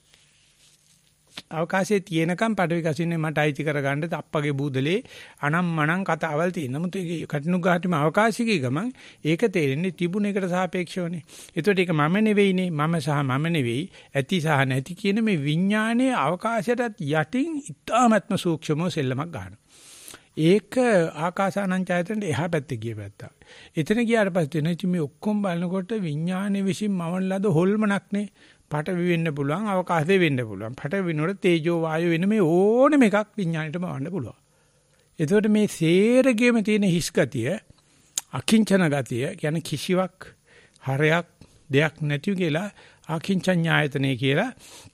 අවකාශයේ තියෙනකම් පටවි කසින්නේ මට අයිති කරගන්න අප්පගේ බූදලේ අනම්මනම් කතාවල් තියෙන. නමුත් ඒක කටුනුගාටිම අවකාශිකී ගමන් ඒක තේරෙන්නේ තිබුණ එකට සාපේක්ෂවනේ. ඒතකොට ඒක මම නෙවෙයිනේ. මම සහ මම නෙවෙයි. ඇති සහ නැති කියන මේ විඥානයේ අවකාශයටත් යටින් ඉතාමත්ම සූක්ෂමව සෙල්ලමක් ගන්නවා. ඒක ආකාසානංචයතෙන්ට එහා පැත්තේ ගිය පැත්තක්. එතන ගියාට පස්සේ එනචි මේ ඔක්කොම බලනකොට විඥානයේ විසින් මවන ලද හොල්මනක්නේ. පටවි වෙන්න පුළුවන්, අවකාශයේ වෙන්න පුළුවන්. පටවි වෙනකොට තේජෝ වායෝ වෙන මේ ඕනෙම එකක් විඥාණයටම වන්න පුළුවන්. එතකොට මේ සේරගෙම තියෙන හිස් ගතිය, අකිංචන ගතිය, කියන්නේ කිසිවක් හරයක් දෙයක් නැති කියලා අකිංචඤ්ඤායතනෙ කියලා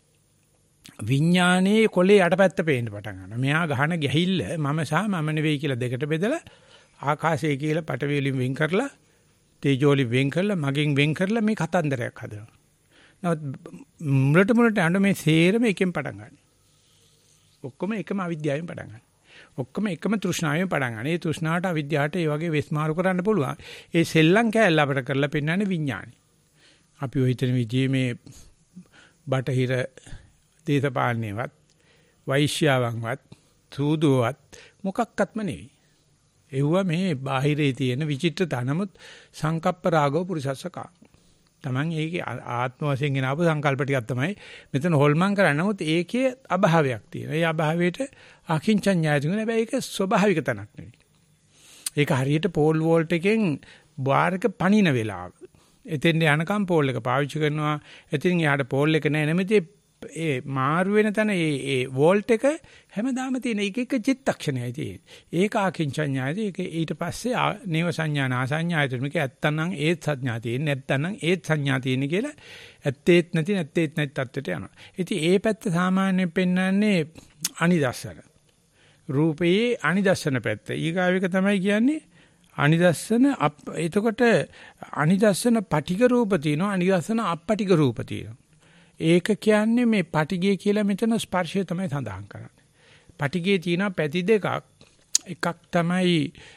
විඥානයේ කොලේ යටපැත්ත පේන්න පටන් ගන්නවා. මෙයා ගහන ගැහිල්ල මම සහ මම නෙවෙයි කියලා දෙකට බෙදලා ආකාශය කියලා පටවි වලින් වෙන් කරලා තේජෝ වලින් වෙන් කරලා මගෙන් වෙන් කරලා මේ කතන්දරයක් හදනවා. නමුත් මුලට මුලට යන මේ සේරම එකෙන් පටන් ගන්න. ඔක්කොම එකම අවිද්‍යාවෙන් පටන් ගන්න. ඔක්කොම එකම තෘෂ්ණාවෙන් පටන් ගන්න. ඒ තෘෂ්ණාවට අවිද්‍යාවට ඒ වගේ වෙස්මාරු කරන්න පුළුවන්. ඒ සෙල්ලම් කෑල්ල අපිට කරලා පෙන්නන්නේ විඥානයි. අපි ඔය හිතන විදිහේ මේ බටහිර දේශපාලනයවත් වෛශ්‍යාවන්වත් සූදුවත් මොකක්වත්ම නෙවෙයි. ඒවා මේ බාහිරේ තියෙන විචිත්‍රතා නමුත් සංකප්ප රාගෝ පුරිසස්සකා. Taman ඒකේ ආත්ම වශයෙන් ගෙන ආපු සංකල්ප ටිකක් තමයි මෙතන හොල්මන් කරන්නේ. නමුත් ඒකේ අභාවයක් තියෙනවා. ඒ අභාවයට අකිංචඤ්ඤාය තුන හැබැයි ඒක ස්වභාවික තනක් නෙවෙයි. ඒක හරියට පෝල් වෝල්ට් එකෙන් බාරක පණින වෙලාව. එතෙන් යනකම් පෝල් එක පාවිච්චි කරනවා. එතින් යාට පෝල් එක නැහැ. නැමෙති ඒ මාරු වෙන තැන ඒ ඒ වෝල්ට් එක හැමදාම තියෙන එක එක චිත්තක්ෂණයයි තියෙන්නේ. ඒක ආකින්චඤ්ඤායද ඒක ඊට පස්සේ නේව සංඥා නාසඤ්ඤායතන මේක ඇත්තනම් ඒත් සංඥා තියෙන්නේ නැත්තනම් ඒත් සංඥා තියෙන්නේ කියලා ඇත්තේත් නැති නැත්තේත් නැති තත්ත්වයට යනවා. ඉතින් ඒ පැත්ත සාමාන්‍යයෙන් පෙන්වන්නේ අනිදස්සන. රූපයේ අනිදස්සන පැත්ත. ඊගාව එක තමයි කියන්නේ අනිදස්සන එතකොට අනිදස්සන පටිඝ රූප තියෙනවා අනිදස්සන අපපටිඝ රූප තියෙනවා. ඒක කියන්නේ මේ පටිගය කියලා මෙතන ස්පර්ශය තමයි සඳහන් කරන්නේ. පටිගයේ තියෙන පැති දෙකක්. එකක් තමයි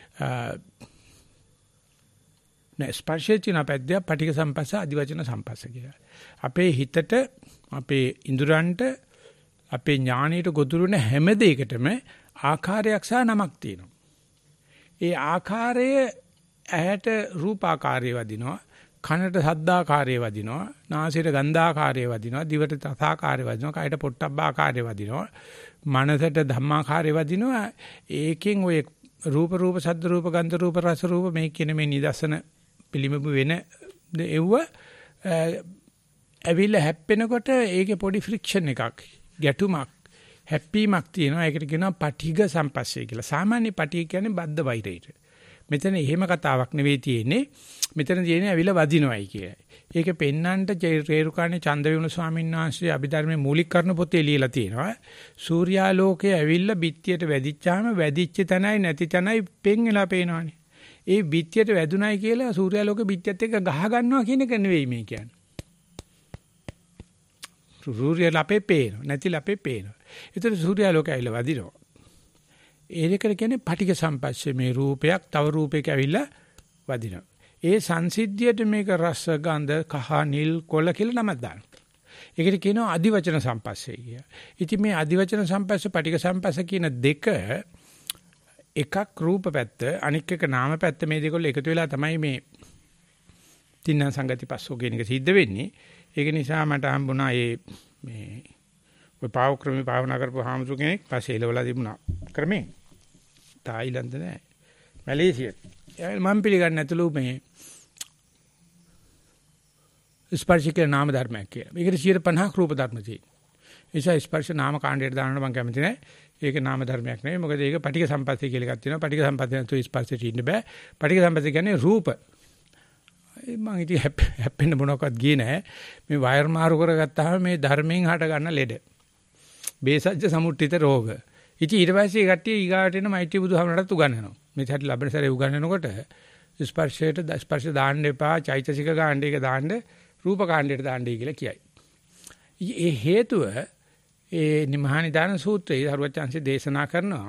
නේ ස්පර්ශයේ තියෙන පැද්දය පටිග සම්පස්ස අදිවචන සම්පස්ස කියලා. අපේ හිතට අපේ ඉඳුරන්ට අපේ ඥාණයට ගොදුරුන හැම දෙයකටම ආකාරයක් සහ නමක් තියෙනවා. ඒ ආකාරය ඇහැට රූපාකාරය වදිනවා. කනට සද්දාකාරය වදිනවා, නාසයට ගන්ධාකාරය වදිනවා, දිවට රසාකාරය වදිනවා, කයට පොට්ටබ්බාකාරය වදිනවා, මනසට ධම්මාකාරය වදිනවා. ඒකෙන් ඔය රූප රූප සද්ද රූප ගන්ධ රූප රස රූප මේ කියන මේ නිදර්ශන පිළිඹු වෙන එව්ව ඇවිල්ලා හැප්පෙනකොට ඒකේ පොඩි ෆ්‍රික්ෂන් එකක්, ගැටුමක්, හැප්පීමක් තියෙනවා. ඒකට කියනවා පටිඝ සම්පස්සේ කියලා. සාමාන්‍ය පටිඝ කියන්නේ බද්ධ වෛරයට. මෙතන එහෙම කතාවක් නෙවෙයි තියෙන්නේ. මෙතන තියෙන්නේ ඇවිල්ලා වදිනවයි කියයි. ඒක පෙන්නන්නට රේරුකාණේ චන්දවිමුණ ස්වාමීන් වහන්සේ අභිධර්මයේ මූලික කරන පොතේ ලියලා තියෙනවා. සූර්යාලෝකයේ ඇවිල්ලා බිත්තියට වැදිච්චාම වැදිච්ච තැනයි නැති තැනයි පෙන් වෙලා පේනවනේ. ඒ බිත්තියට වැදුනයි කියලා සූර්යාලෝකෙ බිත්තියත් එක්ක ගහ ගන්නවා කියන එක නෙවෙයි මේ කියන්නේ. සූර්යාලෝකේ පේනවා නැති ලපේ පේනවා. ඒතර සූර්යාලෝකය ඇවිල්ලා වදිනවා. ඒකට කියන්නේ පටිඝ සම්පස්සේ මේ රූපයක් තව රූපයක ඇවිල්ලා වදිනවා. ඒ සංසිද්ධියට මේක රස ගන්ධ කහ නිල් කොළ කියලා නමක් දානවා. ඒකට කියනවා අදිවචන සම්පස්සේ කිය. ඉතින් මේ අදිවචන සම්පස්සේ පටිඝ සම්පස්සේ කියන දෙක එකක් රූප පැත්ත අනික් එක නාම පැත්ත මේ දෙකොල්ල එකතු වෙලා තමයි මේ තින්න සංගති පස්සෝ කියන එක සිද්ධ වෙන්නේ. ඒක නිසා මට හම්බුණා මේ මේ ඔය පාව ක්‍රමේ භාවනා කරපු හාමුදුරු කෙනෙක් පස්සේ එළවලා තිබුණා ක්‍රමේ. තායිලන්ත නෑ. මැලේසියා. මම පිළිගන්නේ නැතුළු මේ ස්පර්ශික නාම ධර්මයක් කියලා. මේකට සියයට පනහක් රූප ධර්ම තියෙනවා. ඒ නිසා ස්පර්ශ නාම කාණ්ඩයට දාන්න මම කැමති නෑ. ඒක නාම ධර්මයක් නෙවෙයි. මොකද ඒක පටිඝ සම්පස්සේ කියලා එකක් තියෙනවා. පටිඝ සම්පස්සේ නැතුව ස්පර්ශයට ඉන්න බෑ. පටිඝ සම්පස්සේ කියන්නේ රූප. මම ඉතින් හැප්පෙන්න මොනවක්වත් ගියේ නෑ. මේ වයර් මාරු කරගත්තාම මේ ධර්මයෙන් හට ගන්න ලෙඩ. බේසජ්ජ සමුට්ඨිත රෝග. ඉතින් ඊට පස්සේ ඒ කට්ටිය ඊගාට එන මෛත්‍රී බුදුහමරටත් උගන්වනවා. මේ හැටි ලැබෙන සැරේ උගන්වනකොට ස්පර්ශයට ස්පර්ශ දාන්න එපා, චෛතසික ගාන්න එක දාන්න, රූප කාණ්ඩයට දාන්නයි කියලා කියයි. ඒ හේතුව ඒ නිමහානිදාන සූත්‍රයේ හරුවචාන්සේ දේශනා කරනවා.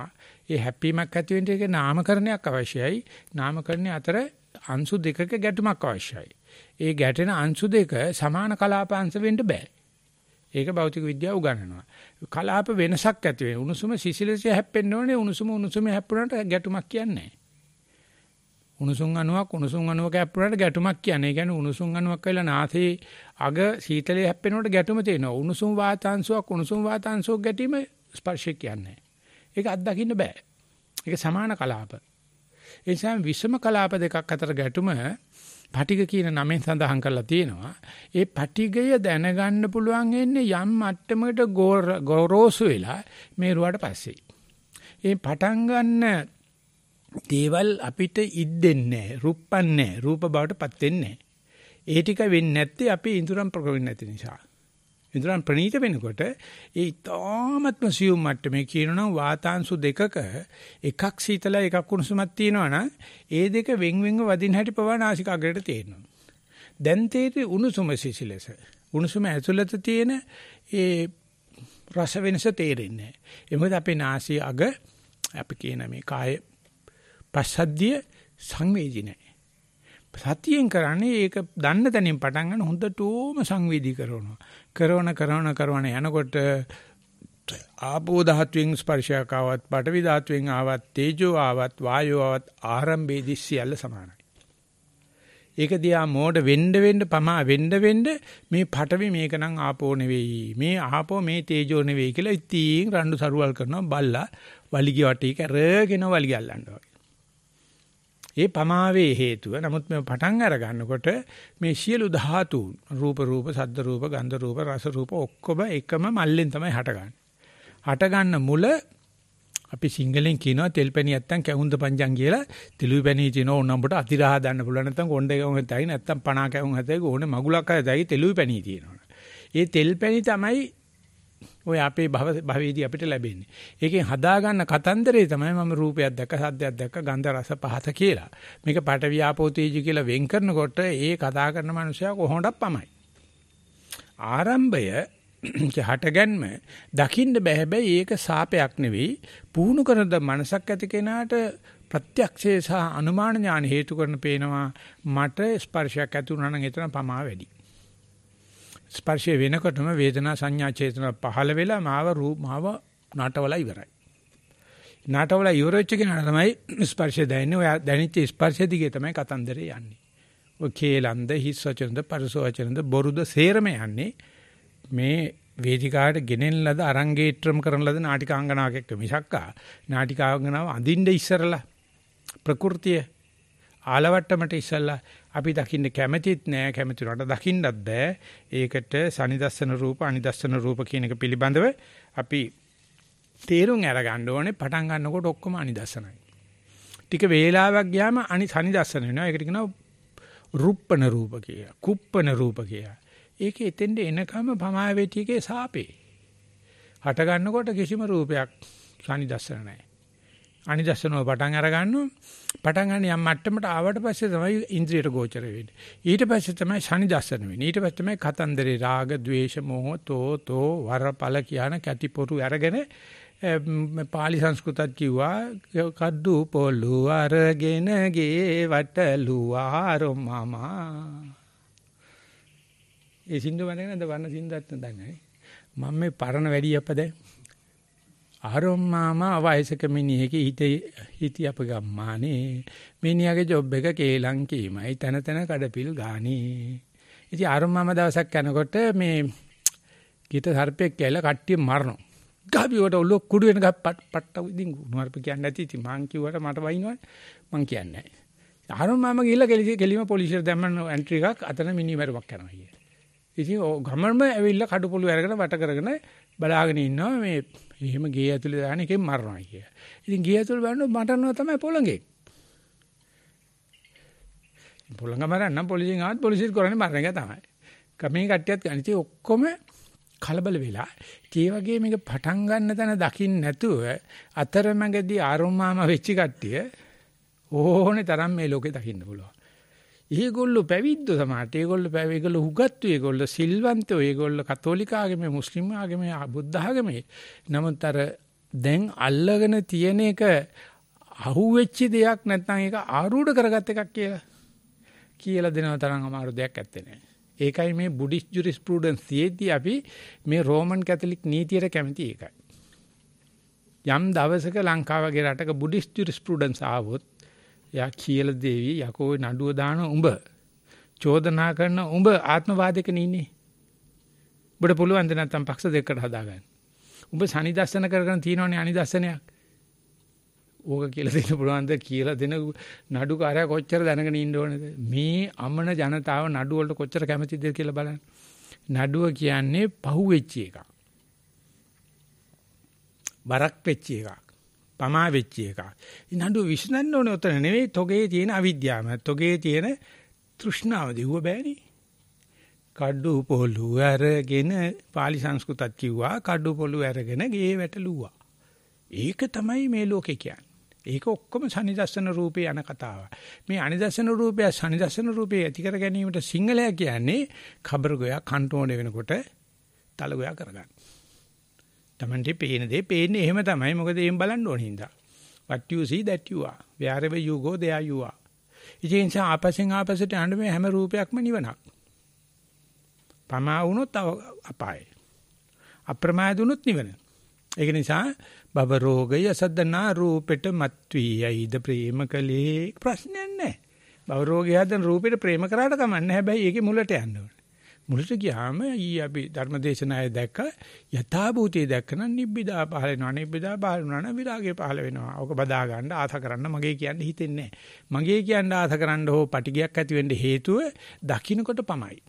ඒ හැප්පීමක් ඇති වෙන්න ඒක නාමකරණයක් අවශ්‍යයි. නාමකරණය අතර අංශු දෙකක ගැටුමක් අවශ්‍යයි. ඒ ගැටෙන අංශු දෙක සමාන කලාප අංශ වෙන්න බෑ. ඒක භෞතික විද්‍යාව උගන්වනවා. කලාප වෙනසක් ඇති වෙන. උණුසුම සිසිලසිය හැප්පෙන්න ඕනේ. උණුසුම උණුසුම හැප්පුණාට ගැටුමක් කියන්නේ නැහැ. උණුසුම් අණුවක් උණුසුම් අණුවක හැප්පුණාට ගැටුමක් කියන්නේ. ඒ කියන්නේ උණුසුම් අණුවක් වෙලා නාසයේ අග සීතලයේ හැප්පෙනකොට ගැටුම තියෙනවා. උණුසුම් වාතාංශයක් උණුසුම් වාතාංශයක් ගැටීම ස්පර්ශය කියන්නේ. ඒක අත්දකින්න බෑ. ඒක සමාන කලාප. ඒ නිසා විෂම කලාප දෙකක් අතර ගැටුම පටිග කියන නමෙන් සඳහන් කරලා තියෙනවා. ඒ පටිගය දැනගන්න පුළුවන් වෙන්නේ යම් මට්ටමකට ගොරෝසු වෙලා මේ රුවට පස්සේ. ඒ පටන් ගන්න දේවල් අපිට ඉද්දෙන්නේ නැහැ, රුප්පන්නේ නැහැ, රූප බවටපත් වෙන්නේ නැහැ. ඒ ටික වෙන්නේ නැත්තේ අපි ඉඳුරම් ප්‍රකෘති නැති නිසා. ඉඳුරම් ප්‍රනීත වෙනකොට ඒ ඊ타ත්ම සියුම් මට්ටමේ කියනනම් වාතාංශු දෙකක එකක් සීතලයි එකක් උණුසුමක් තියෙනවා නම් ඒ දෙක වෙන් වෙන්ව වදින හැටි පවා නාසිකාග්‍රයට තේරෙනවා. දැන් තේරෙන්නේ උණුසුම සිසිලස. උණුසුම ඇතුළත තියෙන ඒ රස වෙනස තේරෙන්නේ නැහැ. ඒ මොකද අපේ නාසයේ අග අපි කියන මේ කාය පස්සද්ධිය සංවේදී නැහැ. සතියෙන් කරන්නේ ඒක දන්න තැනින් පටන් ගන්න හොඳටම සංවේදී කරනවා. කරන කරන කරන යනකොට ආපෝ ධාතුවෙන් ස්පර්ශයක් ආවත්, පඨවි ධාතුවෙන් ආවත්, තේජෝ ආවත්, වායෝ ආවත් ආරම්භයේදී සියල්ල සමානයි. ඒක දිහා මෝඩ වෙන්න වෙන්න පමා වෙන්න වෙන්න මේ පඨවි මේක නම් ආපෝ නෙවෙයි. මේ ආපෝ මේ තේජෝ නෙවෙයි කියලා ඉතින් රණ්ඩු සරුවල් කරනවා බල්ලා වලිගය වටේ කරගෙන වලිගය අල්ලනවා. ඒ පමාවේ හේතුව. නමුත් මේ පටන් අර ගන්නකොට මේ සියලු ධාතු රූප රූප, ශබ්ද රූප, ගන්ධ රූප, රස රූප ඔක්කොම එකම මල්ලෙන් තමයි හටගන්නේ. හටගන්න මුල අපි සිංහලෙන් කියනවා තෙල්පැණි නැත්තම් කැවුම්ද පංජන් කියලා. තෙලුයි පැණි තියෙන ඕනම්බට අතිරහ දාන්න පුළුවන් නැත්තම් කොණ්ඩේ කැවුම් හදයි නැත්තම් පණා කැවුම් හදයි ඕනේ මගුලක් හදයි තෙලුයි පැණි තියෙනවා. ඒ තෙල්පැණි තමයි ඔය අපේ භව භවයේදී අපිට ලැබෙන්නේ. ඒකෙන් හදාගන්න කතන්දරේ තමයි මම රූපයක් දැක්ක, සද්දයක් දැක්ක, ගන්ධ රස පහත කියලා. මේක පඨවි ආපෝ තේජෝ කියලා වෙන් කරනකොට ඒ කතා කරන මනුස්සයා කොහොමද පමයි. ආරම්භය හටගන්ම දකින්න බෑ. හැබැයි ඒක සාපයක් නෙවෙයි. පුහුණු කරන මනසක් ඇති කෙනාට ප්‍රත්‍යක්ෂය සහ අනුමාන ඥාන හේතු කරන පේනවා මට ස්පර්ශයක් ඇති වුණා නම් එතන පමා වැඩි. ස්පර්ශය වෙනකොටම වේදනා සංඥා චේතනා පහළ වෙලා මාව රූප මාව නාටවල ඉවරයි. නාටවල ඉවර වෙච්ච කෙනා තමයි ස්පර්ශය දැනෙන්නේ. ඔය දැනෙච්ච ස්පර්ශය දිගේ තමයි කතන්දරේ යන්නේ. ඔය කේලන්ද හිස් වචනද පරස වචනද බොරුද සේරම යන්නේ මේ වේදිකාවට ගෙනෙන ලද අරංගේත්‍රම් කරන ලද නාටිකාංගනාවක් එක්ක මිසක්කා නාටිකාංගනාව අඳින්න ඉස්සරලා ප්‍රകൃතිය ආලවට්ටමට ඉස්සලා අපි දකින්න කැමැතිත් නෑ. කැමැති උනට දකින්නත් බෑ. ඒකට සනිදස්සන රූප අනිදස්සන රූප කියන එක පිළිබඳව අපි තේරුම් අරගන්න ඕනේ. පටන් ගන්නකොට ඔක්කොම අනිදස්සනයි. ටික වේලාවක් ගියාම අනි සනිදස්සන වෙනවා. ඒකට කියනවා රුප්පන රූප කියලා. කුප්පන රූප කියලා. ඒකේ එතෙන්ද එනකම පමාවේතියකේ සාපේ. හට ගන්නකොට කිසිම රූපයක් සනිදස්සන නැහැ. අනිදස්සනව පටන් අර ගන්නවා. පටන් ගන්න යම් මට්ටමකට ආවට පස්සේ තමයි ඉන්ද්‍රියට ගෝචර වෙන්නේ. ඊට පස්සේ තමයි සනිදස්සන වෙන්නේ. ඊට පස්සේ තමයි කතන්දරේ රාග, ద్వේෂ, මෝහ, තෝ තෝ වරපල කියන කැටිපොරු අරගෙන පාලි සංස්කෘතත් කිව්වා කද්දු පොළු අරගෙන ගේ වටලුවා රොමමා. ඒ සින්දු වන්නේ නැද වන්න සින්දත් නැදන්නේ. මම මේ පරණ වැඩි අපද ආරොම්මාමා වයසක මිනිහෙකි හිතේ හිටි අප ගම්මානේ මිනිහාගේ ජොබ් එක කේලම් කීමයි තන තන කඩපිල් ගානේ. ඉතින් ආරොම්මාමා දවසක් යනකොට මේ ගිත සර්පෙක් කියලා කට්ටිය මරනවා. ගාබියට ඔලොක් කුඩු වෙන ගහ පට්ට ඉදින් උනාරප කියන්නේ නැති ඉතින් මං කිව්වට මට වයින්වනේ මං කියන්නේ නැහැ. ආරොම්මාමා ගිහලා කෙලිම පොලිසියට දැම්මන එන්ට්‍රි එකක් අතන මිනිමරුවක් කරනවා කියේ. ඉතින් ගමන්ම ඇවිල්ලා කඩපොළු අරගෙන වට කරගෙන බලාගෙන ඉන්නවා මේ එහෙම ගේ ඇතුලේ දාන එකෙන් මරනවා කිය. ඉතින් ගේ ඇතුලේ බලනොත් මටනවා තමයි පොළඟේ. පොළඟ මරන්න පොලිසියෙන් ආවත් පොලිසියට කරන්නේ මරන එක තමයි. කමේ කට්ටියත් ගනිතේ ඔක්කොම කලබල වෙලා ඒ වගේ මේක පටන් ගන්න තැන දකින්න නැතුව අතරමැදදී ආරොම්මාම වෙච්ච කට්ටිය ඕනේ තරම් මේ ලෝකේ දකින්න පුළුවන්. ඒගොල්ලෝ පැවිද්දෝ සමහරට ඒගොල්ලෝ පැවිගොල්ලෝ හුගත්තු ඒගොල්ලෝ සිල්වන්තෝ ඒගොල්ලෝ කතෝලික ආගමේ මුස්ලිම් ආගමේ බුද්ධ ආගමේ නමුත් අර දැන් අල්ලගෙන තියෙන එක අහුවෙච්ච දෙයක් නැත්නම් ඒක ආරූඪ කරගත් එකක් කියලා කියලා දෙනව තරම් අමාරු දෙයක් ඇත්තේ නැහැ. ඒකයි මේ බුද්දිස්ට් ජුරිස්ප්‍රුඩන්ස් තියේදී අපි මේ රෝමන් කැතලික් නීතියට කැමති ඒකයි. යම් දවසක ලංකාව වගේ රටක බුද්දිස්ට් ජුරිස්ප්‍රුඩන්ස් ආවොත් යා කියලා දෙවි යකෝ නඩුව දාන උඹ චෝදනා කරන උඹ ආත්මවාදයක නින්නේ. උඹට පුළුවන් ද නැත්නම් පක්ෂ දෙකකට හදාගන්න. උඹ සනිදස්සන කරගෙන තියෙනවනේ අනිදස්සනයක්. ඕක කියලා දෙන්න පුළුවන් ද කියලා දෙන නඩුකාරයා කොච්චර දැනගෙන ඉන්න ඕනේද? මේ අමන ජනතාව නඩු වලට කොච්චර කැමතිද කියලා බලන්න. නඩුව කියන්නේ පහුවෙච්ච එකක්. බරක් වෙච්ච එකක්. පමා වෙච්ච එකක්. මේ නඩුව විශ්නන්න ඕනේ උතන නෙවෙයි තොගේ තියෙන අවිද්‍යාව. තොගේ තියෙන තෘෂ්ණාව දෙව්ව බෑනේ. කඩු පොළු අරගෙන පාලි සංස්කෘතත් කිව්වා කඩු පොළු අරගෙන ගේ වැටලුවා. ඒක තමයි මේ ලෝකේ කියන්නේ. ඒක ඔක්කොම සනිදස්සන රූපේ යන කතාව. මේ අනිදස්සන රූපය සනිදස්සන රූපේ ඇති කර ගැනීමට සිංහලයා කියන්නේ කබර ගෝයා කන්ටෝන වෙනකොට තල ගෝයා කරගන්න. Tamante පේන දේ පේන්නේ එහෙම තමයි. මොකද එහෙම බලන්න ඕන හින්දා. What you see that you are. Wherever you go there you are. ඉතින් ආපසෙන් ආපසට යන්න මේ හැම රූපයක්ම නිවනක්. පමා වුණොත් අපායයි. අප්‍රමාද වුණොත් නිවන. ඒක නිසා බබ රෝගය සද්දනා රූපෙට මත්වියයිද ප්‍රේම කලේ ප්‍රශ්නයක් නැහැ. බබ රෝගය හදන රූපෙට ප්‍රේම කරාට කමන්නේ. හැබැයි ඒකේ මුලට යන්න ඕනේ. මුලට ගියාම ඊ අපි ධර්මදේශනායේ දැක්ක යථා භූතය දැක්කනම් නිබ්බිදා පහල වෙනවා. නිබ්බිදා පහල වුණා නම් විරාගය පහල වෙනවා. ඕක බදා ගන්න ආස කරන්න මගේ කියන්න හිතෙන්නේ නැහැ. මගේ කියන්න ආස කරන්න හෝ පටිගයක් ඇති වෙන්න හේතුව දකින්නකොට පමයි.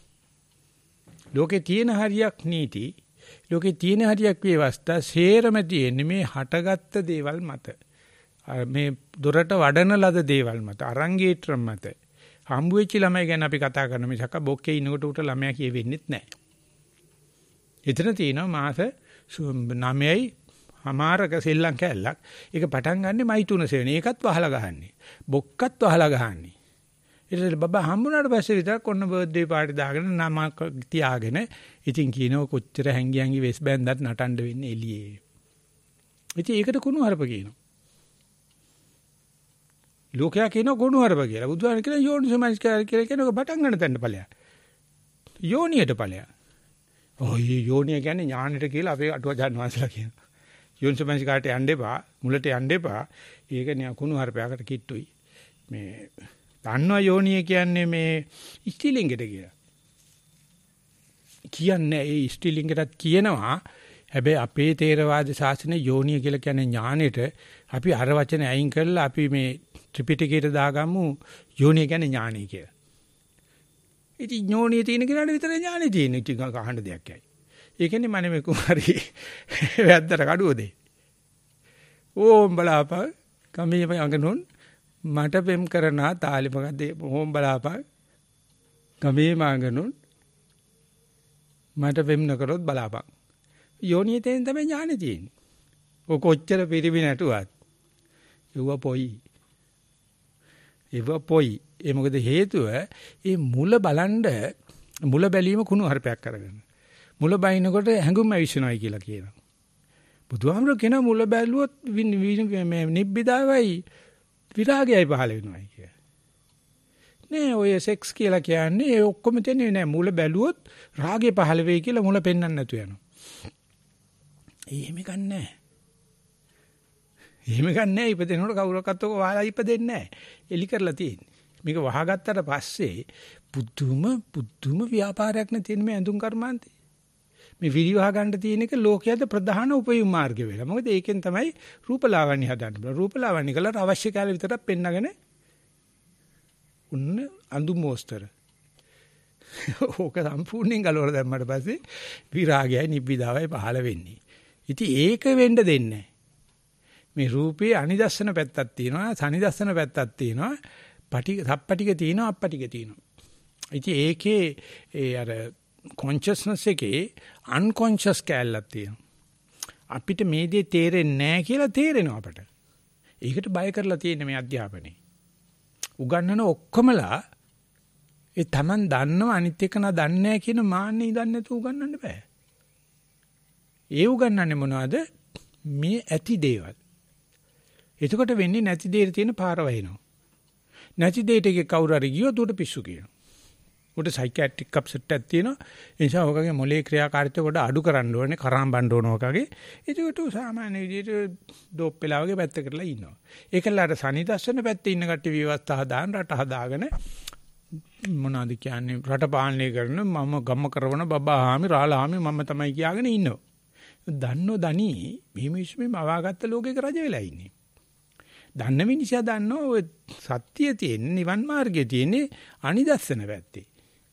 ලෝකේ තියෙන හරියක් නීති ලෝකේ තියෙන හරියක් ව්‍යවස්ථා සේරම තියෙන්නේ මේ හටගත්ත දේවල් මත. මේ දොරට වඩන ලද දේවල් මත, අරංගේට්‍රම් මත. හම්බු වෙච්ච ළමයි ගැන අපි කතා කරන මිසක බොක්කේ ඉන්නකොට උට ළමයා කියෙවෙන්නෙත් නැහැ. එතන තියෙනවා මාස නවයයි හමාරක සෙල්ලම් කැල්ලක්. ඒක පටන් ගන්නෙ මයි තුන සෙවෙනි. ඒකත් වහලා ගහන්නේ. බොක්කත් වහලා ගහන්නේ. ඊට බබා හම්බුනාට පස්සේ විතරක් ඔන්න බර්ත්ඩේ පාටි දාගෙන නම තියාගෙන ඉතින් කියනවා කොච්චර හැංගි හැංගි වෙස් බෑන්දත් නටන්න වෙන්නේ එළියේ. ඉතින් ඒකට කුණු හරප කියනවා. ලෝකයා කියනවා කුණු හරප කියලා. බුදුහාම කියනවා යෝනිසමස්කාර කියලා කියනවා පටන් ගන්න තැන්න ඵලයක්. යෝනියට ඵලයක්. ඔය යෝනිය කියන්නේ ඥානෙට කියලා අපේ අටුවචාන් වහන්සේලා කියනවා. යෝනිසමස්කාරට යන්න එපා, මුලට යන්න එපා. ඒක නේ කුණු හරපයකට කිට්ටුයි. මේ දන්නවා යෝනිය කියන්නේ මේ ස්ත්‍රීලිංගයට කියලා. කියන්නේ ඒ ස්ත්‍රීලිංගයටත් කියනවා. හැබැයි අපේ තේරවාද ශාස්ත්‍රයේ යෝනිය කියලා කියන්නේ ඥානෙට අපි අර වචනේ අයින් කරලා අපි මේ ත්‍රිපිටකයට දාගමු යෝනිය කියන්නේ ඥානෙ කියලා. ඉතින් යෝනිය තියෙන කෙනාට විතර ඥානෙ තියෙන ටික අහන්න දෙයක් යයි. ඒ කියන්නේ මම මේ කුමාරි වැද්දට කඩුව දෙයි. ඕම් බලාපා කමේ අඟනුන් මට පෙම් කරනා තාලි මොකද ඕම් බලාපා කමේ මාඟනුන් මට පෙම් නොකරොත් බලාපන්. යෝනියේ තෙන් තමයි ඥානෙ තියෙන්නේ. ඔක කොච්චර පිරිමි නැටුවත් ඒව පොයි. ඒව පොයි. ඒ මොකද හේතුව ඒ මුල බලන්ඩ මුල බැලීම කුණු හරපයක් කරගෙන. මුල බයිනකොට හැඟුම් ඇවිස්සනවායි කියලා කියනවා. බුදුහාමුදුරු කියන මුල බැලුවොත් මේ නිබ්බිදාවයි විරාගයයි පහළ වෙනවායි කිය. නෑ ඔය සෙක්ස් කියලා කියන්නේ ඒ ඔක්කොම තේන්නේ නෑ මුල බැලුවොත් රාගේ පහළ වෙයි කියලා මුල පෙන්වන්න නැතු යනවා. එහෙම ගන්නෑ. එහෙම ගන්නෑ ඉපදෙනකොට කවුරක්වත් ඔක වහලා ඉපදෙන්නේ නෑ. එලි කරලා තියෙන්නේ. මේක වහගත්තට පස්සේ පුදුම පුදුම ව්‍යාපාරයක් නේ තියෙන මේ ඇඳුම් කර්මාන්තේ. මේ විරිවහ ගන්න තියෙන එක ලෝකයේ ප්‍රධාන උපයුම් මාර්ගය වෙලා. මොකද ඒකෙන් තමයි රූපලාවන්‍ය හදන්න බෑ. රූපලාවන්‍ය කළාට අවශ්‍ය කාලෙ විතරක් පෙන්නගෙන උන්න අඳු මොස්තර. ඕක සම්පූර්ණයෙන් ගලවලා දැම්මට පස්සේ විරාගයයි නිබ්බිදාවයි පහළ වෙන්නේ. ඉතින් ඒක වෙන්න දෙන්නේ මේ රූපේ අනිදස්සන පැත්තක් තියෙනවා, සනිදස්සන පැත්තක් තියෙනවා, පටි සප්පටික තියෙනවා, අප්පටික තියෙනවා. ඉතින් ඒකේ ඒ අර කොන්ෂස්නස් එකේ අන්කොන්ෂස් කැලලක් තියෙනවා. අපිට මේ දේ තේරෙන්නේ නැහැ කියලා තේරෙනවා අපට. ඒකට බය කරලා තියෙන මේ අධ්‍යාපනයේ. උගන්නන ඔක්කොමලා ඒ Taman දන්නව අනිත් එක නා දන්නේ නැහැ කියන මාන්නේ ඉඳන් නැතුව උගන්නන්න බෑ. ඒ උගන්නන්නේ මොනවද? මේ ඇති දේවල්. එතකොට වෙන්නේ නැති දෙයට තියෙන පාර වහිනවා. නැති දෙයට එක කවුරු හරි ගියොත් උට පිස්සු කියනවා. උට සයිකියාට්‍රික් අප්සෙට් එකක් තියෙනවා. ඒ නිසා ඔකගේ මොලේ ක්‍රියාකාරීත්වය කොට අඩු කරන්න ඕනේ, කරාම් බණ්ඩ ඕන ඔකගේ. ඒකට සාමාන්‍ය විදිහට ඩෝප් වෙලා වගේ පැත්තකටලා ඉන්නවා. ඒකලාට සනිදස්සන පැත්තේ ඉන්න කට්ටිය විවස්ථා හදාන රට හදාගෙන මොනවද කියන්නේ රට පාලනය කරන මම ගම්ම කරවන බබාහාමි රාලහාමි මම තමයි කියාගෙන ඉන්නවා. දන්නෝ දනි මේ මිනිස්සුම අවාගත්ත ලෝකයක රජ වෙලා ඉන්නේ. දන්න මිනිසා දන්නෝ ඔය සත්‍යය තියෙන නිවන් මාර්ගය තියෙන්නේ අනිදස්සන පැත්තේ.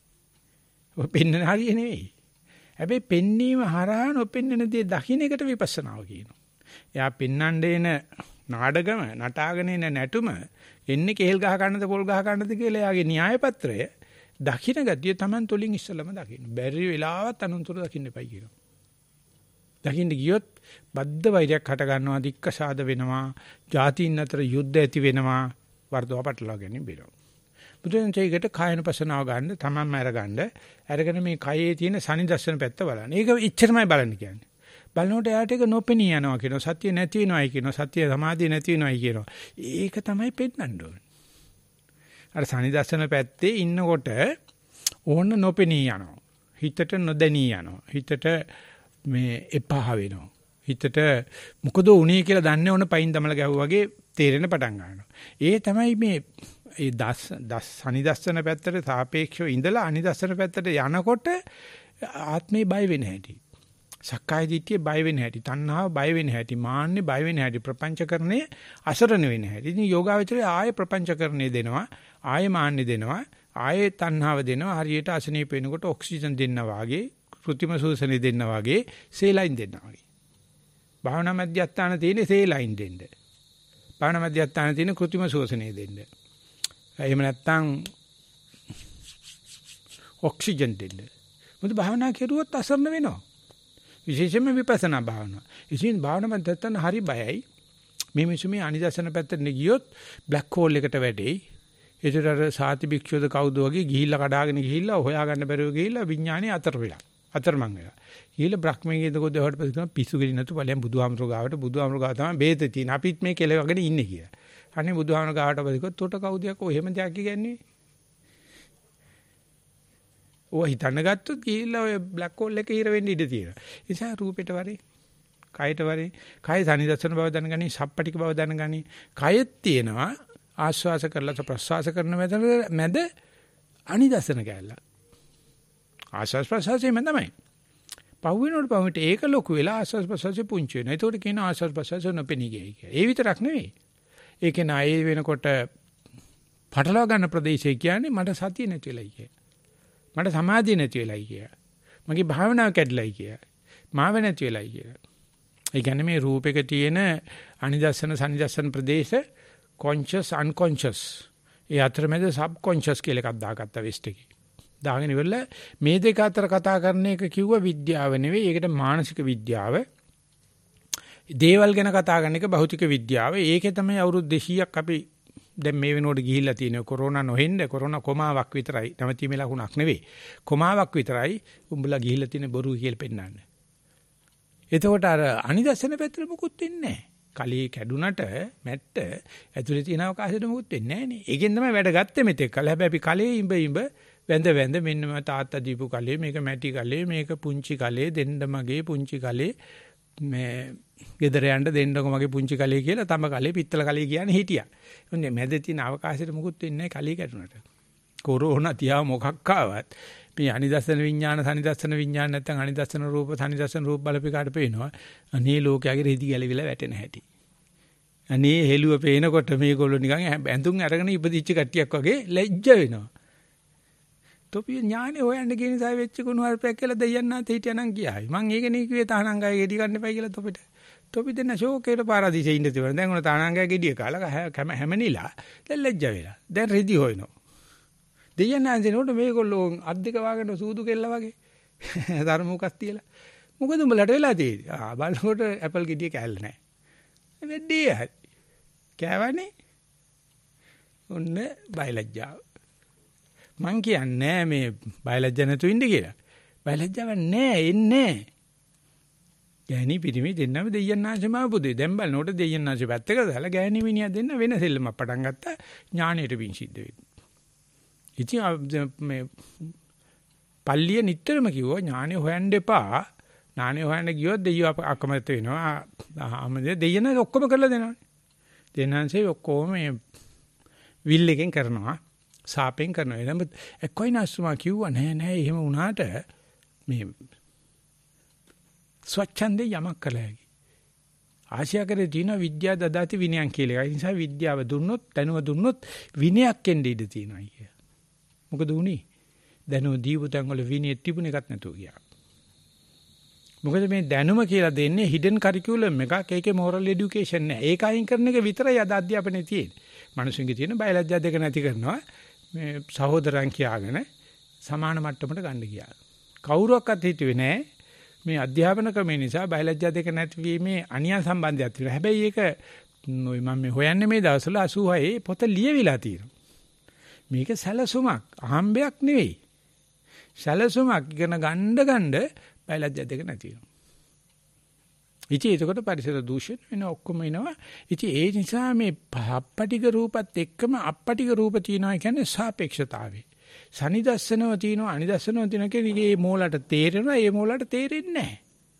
ඔය පෙන්නන හරිය නෙවෙයි. හැබැයි පෙන්නීම හරහා නොපෙන්නන දේ දකින්න එකට විපස්සනාව කියනවා. එයා පෙන්නන්න එන නාඩගම නටාගෙන එන නැටුම එන්නේ කේල් ගහ ගන්නද පොල් ගහ ගන්නද කියලා එයාගේ න්‍යාය පත්‍රය දකින්න ගතිය Taman තුලින් ඉස්සලම දකින්න. බැරි වෙලාවත් අනුන්තර දකින්න එපයි කියනවා. දකින්න ගියොත් බද්ධ වෛරයක් හට ගන්නවා, දික්කසාද වෙනවා, ජාතීන් අතර යුද්ධ ඇති වෙනවා, වර්ධව පටලවා ගැනීම වෙනවා. බුදුන් චෛකට කායනපසනාව ගන්න, Tamanම අරගන්න, අරගෙන මේ කයේ තියෙන සනිදස්සන පැත්ත බලන්න. ඒක ඉච්චරමයි බලන්න කියන්නේ. බලනකොට එයාට ඒක නොපෙනී යනවා කියනවා, සත්‍ය නැති වෙනවයි කියනවා, සත්‍ය සමාධිය නැති වෙනවයි කියනවා. ඒක තමයි පෙන්නන්න ඕනේ. අර සනිදස්සන පැත්තේ ඉන්නකොට ඕන්න නොපෙනී යනවා. හිතට නොදැනී යනවා. හිතට මේ එපා වෙනවා. හිතට මොකද උනේ කියලා දන්නේ ඕන පයින් තමල ගැහුවා වගේ තේරෙන පටන් ගන්නවා. ඒ තමයි මේ ඒ දස් දස් සනිදස්සන පැත්තට සාපේක්ෂව ඉඳලා අනිදස්සන පැත්තට යනකොට ආත්මේ බය වෙන හැටි. සක්කාය දිට්ඨිය බය වෙන හැටි, තණ්හාව බය වෙන හැටි, මාන්නේ බය වෙන හැටි, ප්‍රපංචකරණේ අසරණ වෙන හැටි. ඉතින් යෝගාවචරය ආයේ ප්‍රපංචකරණේ දෙනවා, ආයේ මාන්නේ දෙනවා, ආයේ තණ්හාව දෙනවා. හරියට අසනීප වෙනකොට ඔක්සිජන් දෙන්නා වාගේ, කෘත්‍රිම සූසනේ දෙන්නා වාගේ, සේලයින් දෙන්නා වාගේ. භාවනා මධ්‍යස්ථාන තියෙන්නේ සේලයින් දෙන්න. භාවනා මධ්‍යස්ථාන තියෙන කෘත්‍රිම සූසනේ දෙන්න. එහෙම නැත්නම් ඔක්සිජන් දෙන්න. මොකද භාවනා කෙරුවොත් අසරණ වෙනවා. විශේෂයෙන්ම විපස්සනා භාවනාව. ඉතින් භාවනා මධ්‍යස්ථාන හරි බයයි. මේ මිනිස්සු මේ අනිදර්ශන පැත්තට ගියොත් බ්ලැක් හෝල් එකට වැටෙයි. ඒතර අර සාති භික්ෂුවද කවුද වගේ ගිහිල්ලා කඩාගෙන ගිහිල්ලා හොයාගන්න බැරුව ගිහිල්ලා විඥානේ අතර වෙලා. අතරමං වෙලා. ගිහිල්ලා බ්‍රහ්මයේ දකොද හොට පස්සේ පිස්සු ගෙලින් නැතු ඵලයන් බුදුහාමරෝ ගාවට බුදුහාමරෝ ගාව තමයි බේත තියෙන. අපිත් මේ කෙලවගෙන ඉන්නේ කියලා. අනේ බුදුහාමරෝ ගාවට පස්සේ කිව්වොත් උට කවුද යකෝ එහෙම දෙයක් කියන්නේ? ඔය හිතන්න ගත්තොත් ගිහිල්ලා ඔය බ්ලැක් හෝල් එක හිර වෙන්න ඉඩ තියෙනවා. ඒ නිසා රූපෙට වරේ, කයට වරේ, කය සනිදස්සන බව දැනගනි, සප්පටික බව දැනගනි. කයෙත් තියෙනවා ආස්වාස කරලා ප්‍රස්වාස කරන මැද අනිදස්සන කැලල. ආස්වාස ප්‍රස්වාසයේ මම තමයි. පහුවෙනකොට පහුවට ඒක ලොකු වෙලා ආස්වාස ප්‍රස්වාසයේ පුංචි වෙනවා. ඒතකොට කියන ආස්වාස ප්‍රස්වාසය නොපෙනී ගියයි කියලා. ඒ විතරක් නෙවෙයි. ඒක නෑ ඒ වෙනකොට පටලවා ගන්න ප්‍රදේශය කියන්නේ මට සතිය නැති වෙලයි කියලා. මට සමාධිය නැති වෙලයි කියලා. මගේ භාවනාව කැඩලයි කියලා. මාව නැති වෙලයි කියලා. ඒ කියන්නේ මේ රූපෙක තියෙන අනිදස්සන සනිදස්සන ප්‍රදේශ conscious unconscious ඒ අතරමැද subconscious කියලා එකක් දාගත්තා වෙස්ට් එකේ. දාගෙන ඉවරලා මේ දෙක අතර කතා කරන එක කිව්ව විද්‍යාව නෙවෙයි. ඒකට මානසික විද්‍යාව. දේවල් ගැන කතා කරන එක භෞතික විද්‍යාව. ඒකේ තමයි අවුරුදු දෙසීයක් අපි දැන් මේ වෙනකොට ගිහිල්ලා තියෙනවා. කොරෝනා නොහෙන්න කොරෝනා කොමාවක් විතරයි. නැවතීමේ ලකුණක් නෙවෙයි. කොමාවක් විතරයි උඹලා ගිහිල්ලා තියෙන බොරු කියලා පෙන්නන්නේ. එතකොට අර අනිදස්සන පැත්තට මොකුත් වෙන්නේ නැහැ. කලී කැඩුනට මැට්ට ඇතුලේ තියෙන අවකාශයට මොකුත් වෙන්නේ නැහැ නේ. ඒකෙන් තමයි වැඩ ගත්තේ මෙතෙක් කල. හැබැයි අපි කලේ ඉඹ ඉඹ වැඳ වැඳ මෙන්න මම තාත්තා දීපු කලේ මේක මැටි කලේ මේක පුංචි කලේ දෙන්න මගේ පුංචි කලේ මේ ගෙදර යන්න දෙන්නකො මගේ පුංචි කලේ කියලා තම කලේ පිත්තල කලේ කියන්නේ හිටියා. මොන්නේ මැද තියෙන අවකාශයට මොකුත් වෙන්නේ නැහැ කලී කැඩුනට. කොරෝනා තියා මොකක් ආවත් මේ අනිදස්සන විඥාන සනිදස්සන විඥාන නැත්නම් අනිදස්සන රූප සනිදස්සන රූප බලපිකාට පේනවා. අනේ ලෝකයාගේ රෙදි ගැලවිලා වැටෙන හැටි. අනේ හෙළුව පේනකොට මේගොල්ලෝ නිකන් ඇඳුම් අරගෙන ඉපදිච්ච කට්ටියක් වගේ ලැජ්ජ වෙනවා. තොපි ඥානෙ හොයන්න කියන නිසා වෙච්ච කුණු හර්පයක් කියලා දෙයන්නාත් හිටියනම් ගියායි. මං ඒක නේ කිව්වේ තානංගය ගෙඩි ගන්න එපයි කියලා තොපිට. තොපි දෙන්න ෂෝකේට පාරාදීසේ ඉන්න තිබුණා. දැන් උන තානංගය ගෙඩිය කාලා හැමනිලා දැන් ලැජ්ජ වෙලා. දැන් රෙදි හොයනවා. දෙයන්නාන්සේනෝට මේගොල්ලෝ අද්දික වාගෙන සූදු කෙල්ල වගේ ධර්මෝකස් තියලා. මොකද උඹලට වෙලා තියෙන්නේ? ආ බලනකොට ඇපල් ගෙඩිය කෑල්ල නැහැ. වෙද්දී හරි. කෑවනේ. ඔන්න බයලජ්ජාව. මං කියන්නේ මේ බයලජ්ජ නැතු ඉන්න කියලා. බයලජ්ජාවක් නැහැ එන්නේ. ගෑණි පිරිමි දෙන්නම දෙයයන්ාංශම බුදේ. දැන් බලනකොට දෙයයන්ාංශ පැත්තක දාලා ගෑණි මිනිහා දෙන්න වෙන සෙල්ලමක් පටන් ගත්තා. ඥාණයට පිං සිද්ධ වෙන්නේ. ඉතින් මේ පල්ලිය නිටතරම කිව්වා ඥාණය හොයන්න එපා. ඥාණය හොයන්න ගියොත් දෙයියෝ අකමැති වෙනවා. ආමද දෙයයන් ඔක්කොම කරලා දෙනවනේ. දෙයයන්ාංශේ ඔක්කොම මේ විල් එකෙන් කරනවා. සාපෙන් කරනවා. එනම එක්කෝයි නැස්තුමා කිව්වා නෑ නෑ එහෙම වුණාට මේ ස්වච්ඡන්දේ යමක් කළ හැකි. ආශියාකරේ තියෙන විද්‍යා දදාති විනයන් කියලා. ඒ නිසා විද්‍යාව දුන්නොත් දැනුම දුන්නොත් විනයක් එන්නේ ඉඳී තියෙනවා අයියා. මොකද උනේ? දැනුම දීපුතන් වල විනය තිබුණ එකක් නැතුව ගියා. මොකද මේ දැනුම කියලා දෙන්නේ හිඩන් කරිකියුලම් එකක්. ඒකේ මොරල් এডুকেෂන් නෑ. ඒක අයින් කරන එක විතරයි අද අධ්‍යාපනයේ තියෙන්නේ. මිනිස්සුන්ගේ තියෙන බයලජ්ජා දෙක නැති කරනවා. මේ සහෝදරයන් කියාගෙන සමාන මට්ටමට ගන්න ගියා. කවුරුවක්වත් හිතුවේ නෑ මේ අධ්‍යාපන ක්‍රමය නිසා බයලජ්ජා දෙක නැතිවීමේ අනියම් සම්බන්ධයක් තියෙනවා. හැබැයි ඒක මම මේ හොයන්නේ මේ දවස්වල අසූහයේ පොත ලියවිලා තියෙනවා. මේක සැලසුමක්, අහම්බයක් නෙවෙයි. සැලසුමක් ඉගෙන ගන්න ගන්න බයලජ්ජා දෙක නැති වෙනවා. ඉතින් ඒකට පරිසර දූෂණ වෙන ඔක්කොම එනවා. ඉතින් ඒ නිසා මේ අපපටික රූපත් එක්කම අපපටික රූප තියනවා කියන්නේ සාපේක්ෂතාවය. සනිදස්සනව තියනවා අනිදස්සනව තියන කෙනෙක්ගේ මෝලට තේරෙනවා ඒ මෝලට තේරෙන්නේ නැහැ.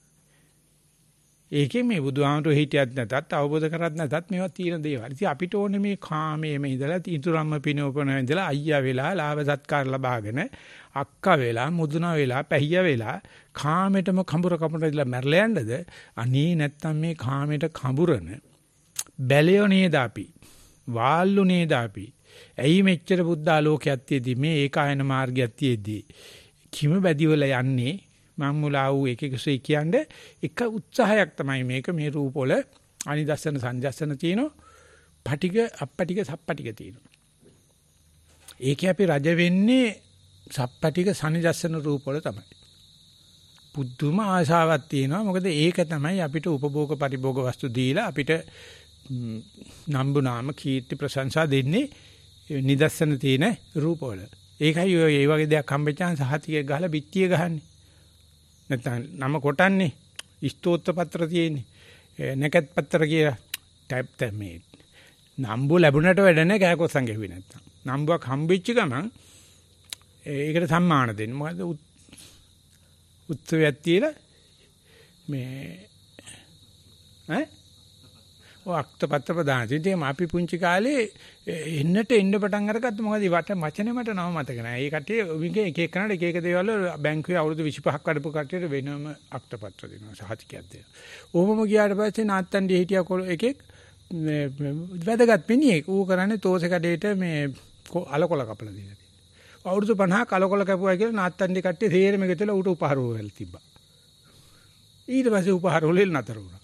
ඒකෙන් මේ බුදුහාමුදුරු හිටියත් නැතත් අවබෝධ කරත් නැතත් මේවා තියෙන දේවල්. ඉතින් අපිට ඕනේ මේ කාමයේම ඉඳලා ඉතුරුම්ම පිනෝපන ඉඳලා අයියා වෙලා ලාභ සත්කාර ලබාගෙන අක්කා වෙලා මුදුනා වෙලා පැහිය වෙලා කාමෙටම කඹුර කපන ඉඳලා මැරලා යන්නද? අනේ නැත්තම් මේ කාමෙට කඹුරන බැලියෝ නේද අපි? වාල්ලු නේද අපි? ඇයි මෙච්චර බුද්ධ ආලෝකයක් තියේදී මේ ඒකායන මාර්ගයක් තියේදී කිම බැදිවල යන්නේ මම මුලා වූ එකකසේ කියන්නේ එක උත්සාහයක් තමයි මේක මේ රූපවල අනිදස්සන සංජස්සන තියෙනවා පටික අපපටික සප්පටික තියෙනවා ඒකේ අපි රජ වෙන්නේ සප්පටික සනිදස්සන රූපවල තමයි පුදුම ආශාවක් තියෙනවා මොකද ඒක තමයි අපිට උපභෝග පරිභෝග වස්තු දීලා අපිට නම්බු නාම කීර්ති ප්‍රශංසා දෙන්නේ නිදර්ශන තියෙන රූපවල. ඒකයි ඔය ඒ වගේ දෙයක් හම්බෙච්චාන් සහතිකයක් ගහලා පිටිය ගහන්නේ. නැත්නම් නම කොටන්නේ. ස්තෝත්‍ර පත්‍ර තියෙන්නේ. නැකත් පත්‍ර කියලා ටයිප් තමයි. නම්බු ලැබුණට වැඩ නැහැ කෑකොස්සන් ගෙවුවේ නැත්නම්. නම්බුවක් හම්බෙච්ච ගමන් ඒකට සම්මාන දෙන්න. මොකද උත්සවයක් තියලා මේ ඈ ඔය අක්තපත්‍ර ප්‍රදාන. ඉතින් අපි පුංචි කාලේ එන්නට එන්න පටන් අරගත්ත මොකද වට වචනේ මට නම මතක නැහැ. ඒ කට්ටිය විගේ එක එක කනට එක එක දේවල් බැංකුවේ අවුරුදු විසිපහක් වඩපු කට්ටියට වෙනම අක්තපත්‍ර දෙනවා සහතිකයක් දෙනවා. ඕමම ගියාට පස්සේ නාත්තන්ඩි හිටියා එකෙක් මේ වැදගත් මිනිහෙක්. ඌ කරන්නේ තෝසේ කඩේට මේ අලකොල කපලා දීලා තියෙනවා. අවුරුදු පනහක් අලකොල කැපුවා කියලා නාත්තන්ඩි කට්ටිය තේරෙම ගෙතලා ඌට උපහාර වල තිබ්බා. ඊට පස්සේ උපහාර වල නතර වුණා.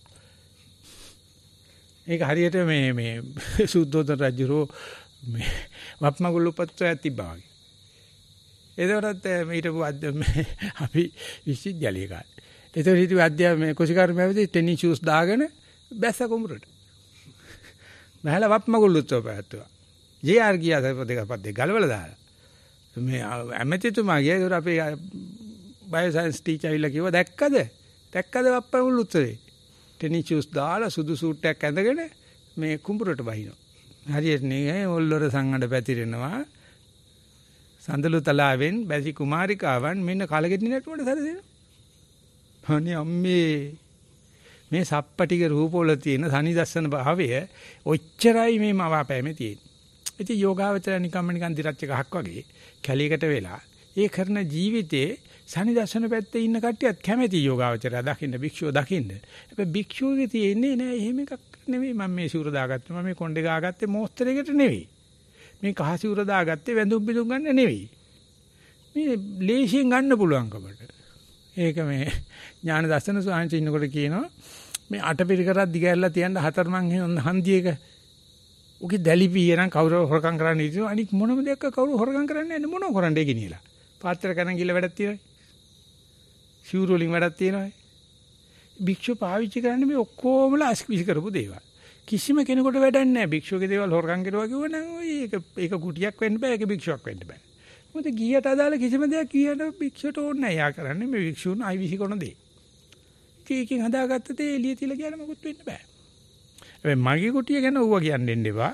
ඒක හරියට මේ මේ සුද්ධෝදන රජුරෝ මේ වප්මගුල් උපත්වයක් තිබ්බා වගේ. ඒකවලත් ඊටපු අපි විශ්වවිද්‍යාලයේ කාලේ. ඒතර හිතුව අධ්‍යාපන මේ කුසිකාර්මයේදී ටෙනිස් ෂූස් දාගෙන බැස්ස කුඹුරට. මහල වප්මගුල් උත්සව පැවැත්තුවා. ජේ ආර් ගියා දෙක පද්දේ ගලවලා දාලා. මේ ඇමතිතුමා ගියා ඒතර අපේ බයෝ සයන්ස් ටීචර් ඇවිල්ලා කිව්වා දැක්කද? දැක්කද වප්මගුල් උත්සවේ? ටෙනිස් ෂූස් දාලා සුදු සූට් එකක් ඇඳගෙන මේ කුඹුරට බහිනවා. හරියට නේ ඔල්ලොර සංගඩ පැතිරෙනවා. සඳලු තලාවෙන් බැසි කුමාරිකාවන් මෙන්න කලගෙඩි නැටුවට සැරසෙනවා. අනේ අම්මේ මේ සප්පටික රූපවල තියෙන සනිදස්සන භාවය ඔච්චරයි මේ මවාපෑමේ තියෙන්නේ. ඉතින් යෝගාවචර නිකම්ම නිකන් දිරච්ච ගහක් වගේ කැලයකට වෙලා ඒ කරන ජීවිතේ සනිදර්ශන පැත්තේ ඉන්න කට්ටියත් කැමැති යෝගාවචරය දකින්න භික්ෂුව දකින්න. හැබැයි භික්ෂුවගේ තියෙන්නේ නෑ එහෙම එකක් නෙවෙයි මම මේ සිවුර දාගත්තේ මම මේ කොණ්ඩේ ගාගත්තේ මෝස්තරයකට නෙවෙයි. මේ කහ සිවුර දාගත්තේ වැඳුම් බිඳුම් ගන්න නෙවෙයි. මේ ලේසියෙන් ගන්න පුළුවන්කමට. ඒක මේ ඥාන දර්ශන සාංශ ඉන්නකොට කියනවා මේ අටපිරිකරක් දිගැරලා තියන්න හතරමං හන්දියක උකි දැලිපිය නම් කවුරු හොරකම් කරන්නේ ඉතින් අනික මොනම දෙයක් කවුරු හොරකම් කරන්නේ නැහැ මොනව කරන්නේ ගෙනියලා. පාත්‍ර කනන් ගිල වැඩක් තියෙනවා. සිවුරු වලින් වැඩක් තියෙනවා. භික්ෂු පාවිච්චි කරන්නේ මේ ඔක්කොමලා අස්විසි කරපු දේවල්. කිසිම කෙනෙකුට වැඩක් නැහැ. භික්ෂුවගේ දේවල් හොරකම් කරුවා කිව්වනම් ඒක ඒක කුටියක් වෙන්න බෑ. ඒක භික්ෂුවක් වෙන්න බෑ. මොකද ගියට අදාළ කිසිම දෙයක් ගියට භික්ෂුවට ඕනේ නැහැ. යා කරන්නේ මේ භික්ෂුන් අයිවිසි කරන දේ. මෛත්‍රියකින් හදාගත්ත දේ එළිය තියලා කියන මොකුත් වෙන්න බෑ. හැබැයි මගේ කුටිය ගැන ඌවා කියන්න දෙන්න එපා.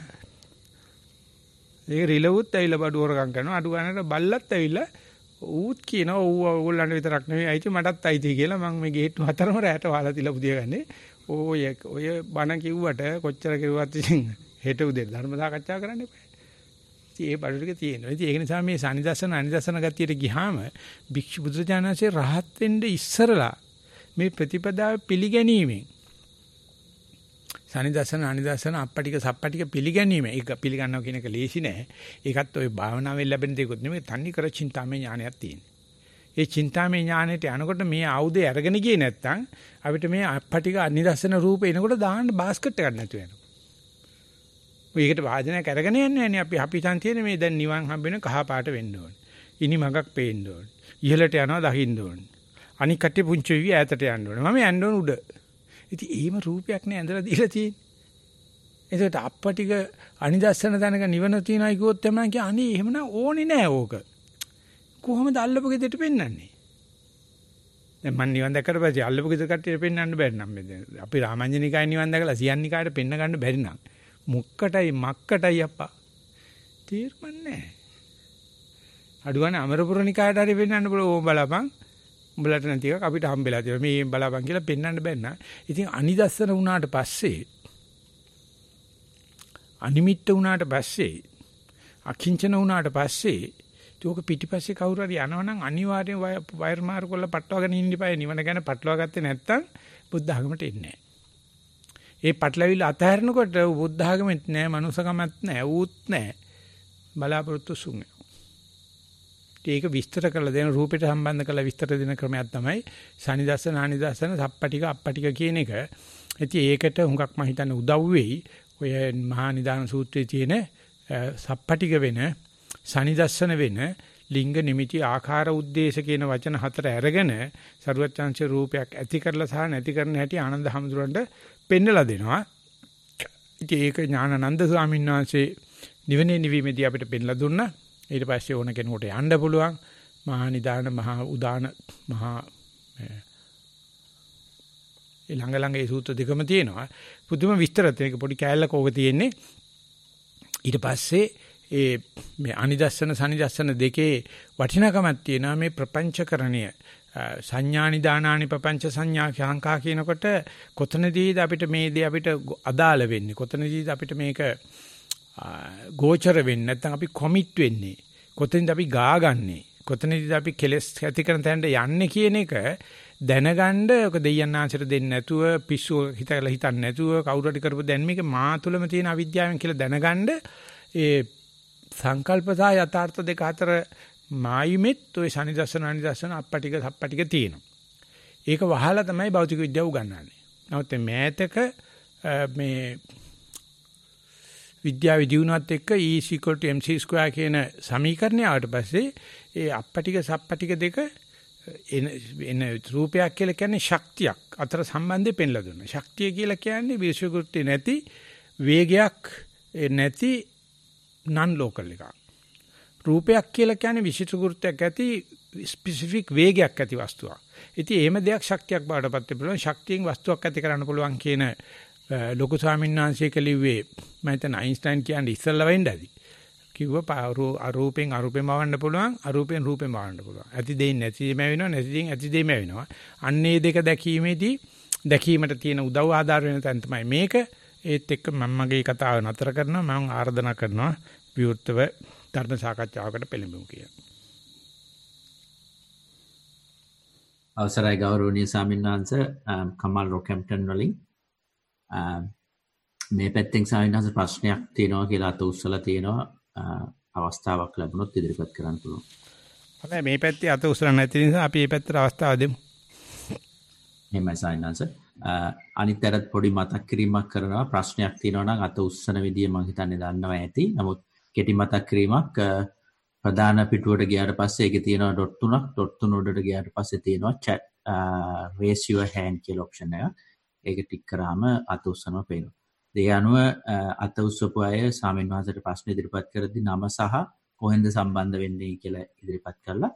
ඒක රිලවුත් ඇවිල්ලා බඩු හොරකම් කරනවා. අඩු ගන්නට බල්ලත් ඇවිල්ලා ඌත් කියනවා ඌ ඕගොල්ලන්ට විතරක් නෙවෙයි අයිති මටත් අයිති කියලා. මම මේ ගේට්ටු හතරම රැට වහලා තියලා පුදිය ගන්නේ. ඔය ඔය බණ කිව්වට කොච්චර කිව්වත් ඉතින් හෙට උදේ ධර්ම සාකච්ඡා කරන්න එපා. ඉතින් ඒ බඩු ටික තියෙනවා. ඉතින් ඒක නිසා මේ සනිදස්සන අනිදස්සන ගතියට ගියාම භික්ෂු බුදුරජාණන්සේ රහත් වෙන්න ඉස්සරලා මේ ප්‍රතිපදාව පිළිගැනීමෙන් සනිදස්සන අනිදස්සන අප්පටික සප්පටික පිළිගැනීම ඒක පිළිගන්නවා කියන එක ලේසි නෑ. ඒකත් ඔය භාවනාවෙන් ලැබෙන දෙයක්වත් නෙමෙයි. තන්නේ කර චින්තාමය ඥානයක් තියෙනවා. ඒ චින්තාමය ඥානෙට යනකොට මේ ආයුධය අරගෙන ගියේ නැත්තම් අපිට මේ අප්පටික අනිදස්සන රූප එනකොට දාන්න බාස්කට් එකක් නැතු වෙනවා. ඔයකට වාදනයක් අරගෙන යන්නේ නැහැ. අපි අපි තන් තියෙන මේ දැන් නිවන් හම්බෙන කහ පාට වෙන්න ඕනේ. ඉනි මගක් පේන්න ඕනේ. ඉහළට යනවා දකින්න ඕනේ. අනික් කට්ටිය පුංචි වෙවි ඈතට යන්න ඕනේ. මම යන්න ඕනේ උඩ. ඉතින් එහෙම රූපයක් නේ ඇඳලා දීලා තියෙන්නේ. ඒකට අප්පටික අනිදස්සන තැනක නිවන තියනයි කිව්වොත් තමයි කිය අනේ එහෙමනම් ඕනේ නෑ ඕක. කොහොමද අල්ලපු ගෙදරට පෙන්වන්නේ? දැන් මම නිවන් දැක්කට පස්සේ අල්ලපු ගෙදර කට්ටියට පෙන්වන්න බැරි නම් මේ අපි රාමංජනිකයි නිවන් දැකලා සියන්නිකාට පෙන්න ගන්න බැරි නම් මුක්කටයි මක්කටයි අප්පා. තීරමන්නේ නෑ. අඩුවනේ අමරපුරනිකාට හරි පෙන්වන්න බල ඕම බලපන්. උඹලට නැති එකක් අපිට හම්බෙලා තියෙනවා. මේ බලපන් කියලා පෙන්වන්න බැන්න. ඉතින් අනිදස්සන වුණාට පස්සේ අනිමිත්ත වුණාට පස්සේ අකිංචන වුණාට පස්සේ ඒක පිටිපස්සේ කවුරු හරි යනවනම් අනිවාර්යෙන් වයර් මාරු කරලා පටලවාගෙන ඉන්න ඉපයි. නිවන ගැන පටලවා ගත්තේ නැත්තම් බුද්ධ ආගමට එන්නේ නැහැ. ඒ පටලවිල්ල අතහැරනකොට බුද්ධ ආගමෙත් නැහැ, මනුස්සකමත් නැහැ, ඌත් නැහැ. බලාපොරොත්තු සුන්නේ. ඒක විස්තර කරලා දෙන රූපයට සම්බන්ධ කරලා විස්තර දෙන ක්‍රමයක් තමයි සනිදස්සන අනිදස්සන සප්පටික අප්පටික කියන එක. ඉතින් ඒකට හුඟක් මම හිතන්නේ උදව් වෙයි. ඔය මහා නිදාන සූත්‍රයේ තියෙන සප්පටික වෙන සනිදස්සන වෙන ලිංග නිමිති ආකාර උද්දේශ කියන වචන හතර අරගෙන සරුවච්චාන්සේ රූපයක් ඇති කරලා සහ නැති කරන හැටි ආනන්ද හැමදුරන්ට පෙන්නලා දෙනවා. ඉතින් ඒක ඥානানন্দ ස්වාමීන් වහන්සේ නිවනේ නිවීමේදී අපිට පෙන්නලා දුන්නා. ඊට පස්සේ ඕන කෙනෙකුට යන්න පුළුවන්. මහා නිදාන මහා උදාන මහා ඒ ළඟ ළඟ ඒ සූත්‍ර දෙකම තියෙනවා. පුදුම විස්තරත් ඒක පොඩි කෑල්ලක ඕක තියෙන්නේ. ඊට පස්සේ ඒ මේ අනිදස්සන සනිදස්සන දෙකේ වටිනාකමක් තියෙනවා. මේ ප්‍රපංචකරණය සංඥානි දානානි ප්‍රපංච සංඥා සංකා කියනකොට කොතනදීද අපිට මේ දේ අපිට අදාළ වෙන්නේ? කොතනදීද අපිට මේක ගෝචර වෙන්නේ? නැත්නම් අපි කොමිට් වෙන්නේ? කොතෙන්ද අපි ගාගන්නේ? කොතනදීද අපි කෙලස් ඇති කරන තැනට යන්නේ කියන එක දැනගන්න ඔක දෙයයන් ආශ්‍රිත දෙන්නේ නැතුව පිස්සු හිතලා හිතන්නේ නැතුව කවුරු හරි කරපු දැන් මේක මා තුළම තියෙන අවිද්‍යාවෙන් කියලා දැනගන්න ඒ සංකල්පතා යථාර්ථ දෙක අතර මායිමෙත් ඔය සනිදස්සන අනිදස්සන අප්පටික සප්පටික තියෙනවා. ඒක වහලා තමයි භෞතික විද්‍යාව උගන්වන්නේ. නමුත් මෑතක මේ විද්‍යාවේ දියුණුවත් එක්ක E = mc ස්ක්වයර් කියන සමීකරණය ආවට පස්සේ ඒ අප්පටික සප්පටික දෙක එන එන රූපයක් කියලා කියන්නේ ශක්තියක් අතර සම්බන්ධය පෙන්ලා දුන්නා. ශක්තිය කියලා කියන්නේ විශ්වකෘත්‍ය නැති වේගයක් නැති non local එකක්. රූපයක් කියලා කියන්නේ විශිෂ්ටකෘත්‍යයක් ඇති ස්පෙસિෆික් වේගයක් ඇති වස්තුවක්. ඉතින් එහෙම දෙයක් ශක්තියක් බාටපත් වෙන්න ශක්තියෙන් වස්තුවක් ඇති කරන්න පුළුවන් කියන ලොකු ස්වාමීන් වහන්සේ කලිව්වේ මම හිතන අයින්ස්ටයින් කියන්නේ ඉස්සල්ලා වෙන්න ඇති. කිව්වා අරූපෙන් අරූපෙම වවන්න පුළුවන් අරූපෙන් රූපෙම වවන්න පුළුවන්. ඇති දෙයින් නැති දෙම වෙනවා නැති දෙයින් ඇති දෙම වෙනවා. අන්නේ දෙක දැකීමේදී දැකීමට තියෙන උදව් ආධාර වෙන තැන තමයි මේක. ඒත් එක්ක මම මගේ කතාව නතර කරනවා. මම ආර්දනා කරනවා විවෘතව ධර්ම සාකච්ඡාවකට පෙළඹෙමු කියලා. අවසරයි ගෞරවනීය ස්වාමීන් වහන්සේ කමල් රොකැම්ප්ටන් වලින් මේ පැත්තෙන් ස්වාමීන් වහන්සේ ප්‍රශ්නයක් තියෙනවා කියලා අත උස්සලා තියෙනවා. අවස්ථාවක් ලැබුණොත් ඉදිරිපත් කරන්න පුළුවන්. හොඳයි මේ පැත්තේ අත උස්සලා නැති නිසා අපි මේ පැත්තට අවස්ථාව දෙමු. එහෙමයි ස්වාමීන් වහන්සේ. අනිත් අතට පොඩි මතක් කිරීමක් කරනවා ප්‍රශ්නයක් තියෙනවා නම් අත උස්සන විදිය මම හිතන්නේ දන්නවා ඇති. නමුත් කෙටි මතක් කිරීමක් ප්‍රධාන පිටුවට ගියාට පස්සේ ඒකේ තියෙනවා ඩොට් තුනක් ඩොට් තුන උඩට ගියාට පස්සේ තියෙනවා chat raise your hand කියලා ඔප්ෂන් එක. ඒක ටික් කරාම අත උස්සනවා පේනවා. ඒ අනුව අත උස්සපු අය ස්වාමීන් වහන්සේට ප්‍රශ්න ඉදිරිපත් කරද්දී නම සහ කොහෙන්ද සම්බන්ධ වෙන්නේ කියලා ඉදිරිපත් කළා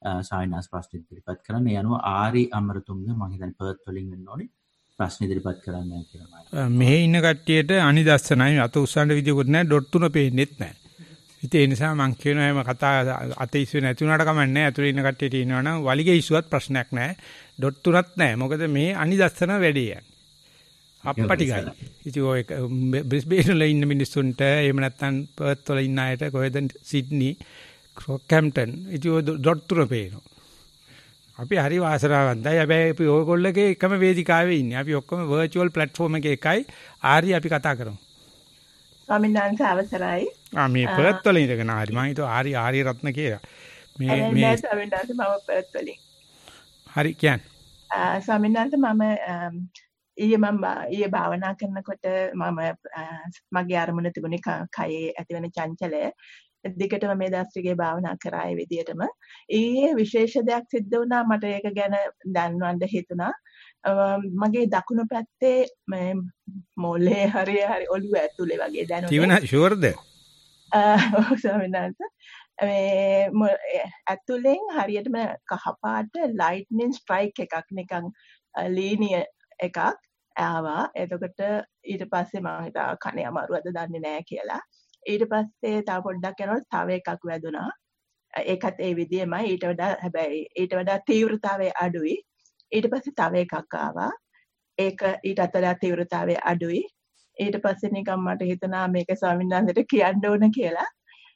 සායනාස් ප්‍රශ්න ඉදිරිපත් කරන්න. ඒ අනුව ආරි අමරතුංග මම හිතන්නේ පර්ත් වලින් වෙන්න ඕනේ ප්‍රශ්න ඉදිරිපත් කරන්න කියලා. මෙහි ඉන්න කට්ටියට අනිදස්සනයි අත උස්සන්න විදියකුත් නැහැ ඩොට් තුන පේන්නෙත් නැහැ. ඉතින් ඒ නිසා මම කියනවා එහෙම කතා අත ඉස්සු නැති වුණාට කමක් නැහැ. අතුලේ ඉන්න කට්ටියට ඉන්නවනම් වලිගේ ඉස්සුවත් ප්‍රශ්නයක් නැහැ. ඩොට් තුනක් නැහැ. මොකද මේ අනිදස්සන වැඩේ යන්නේ. අප්පටිගයි. ඉතින් ඔය බ්‍රිස්බේන් වල ඉන්න මිනිස්සුන්ට එහෙම නැත්නම් පර්ත් වල ඉන්න අයට කොහෙද සිඩ්නි ක්‍රොක්හැම්ප්ටන් ඉතින් ඔය ඩොට් තුන පේනවා. අපි හරි වාසනාවන්තයි. හැබැයි අපි ඔයගොල්ලෝගේ එකම වේදිකාවේ ඉන්නේ. අපි ඔක්කොම වර්චුවල් ප්ලැට්ෆෝම් එකේ එකයි ආරි අපි කතා කරමු. ස්වාමීන් වහන්සේ අවසරයි. ආ මේ පර්ත් වල ඉඳගෙන ආරි මම හිතුවා ආරි ආරි රත්න කියලා. මේ මේ ස්වාමීන් වහන්සේ මම පර්ත් වලින්. හරි කියන්නේ. ස්වාමීන් වහන්සේ මම ඊයේ මම ඊයේ භාවනා කරනකොට මම මගේ අරමුණ තිබුණේ කයේ ඇතිවන චංචලය. දෙකටම මේ දස්ත්‍රිගේ භාවනා කරා ඒ විදිහටම. ඊයේ විශේෂ දෙයක් සිද්ධ වුණා මට ඒක ගැන දන්වන්න හිතුණා. මගේ දකුණු පැත්තේ මේ මොලේ හරිය හරි ඔළුව ඇතුලේ වගේ දැනුනේ. ජීවන ෂුවර්ද? අ ස්වාමීන් වහන්සේ මේ ඇතුලෙන් හරියටම කහපාට ලයිට්නින් ස්ට්‍රයික් එකක් නිකන් ලීනිය එකක් ආවා. එතකොට ඊට පස්සේ මම හිතා කනේ අමාරුවද දන්නේ නැහැ කියලා. ඊට පස්සේ තව පොඩ්ඩක් යනකොට තව එකක් වැදුනා. ඒකත් ඒ විදිහමයි. ඊට වඩා හැබැයි ඊට වඩා තීව්‍රතාවය අඩුයි. ඊට පස්සේ තව එකක් ආවා. ඒක ඊටත් වඩා තීව්‍රතාවය අඩුයි. ඊට පස්සේ නිකන් මට හිතුණා මේක ස්වාමීන් වහන්සේට කියන්න ඕන කියලා.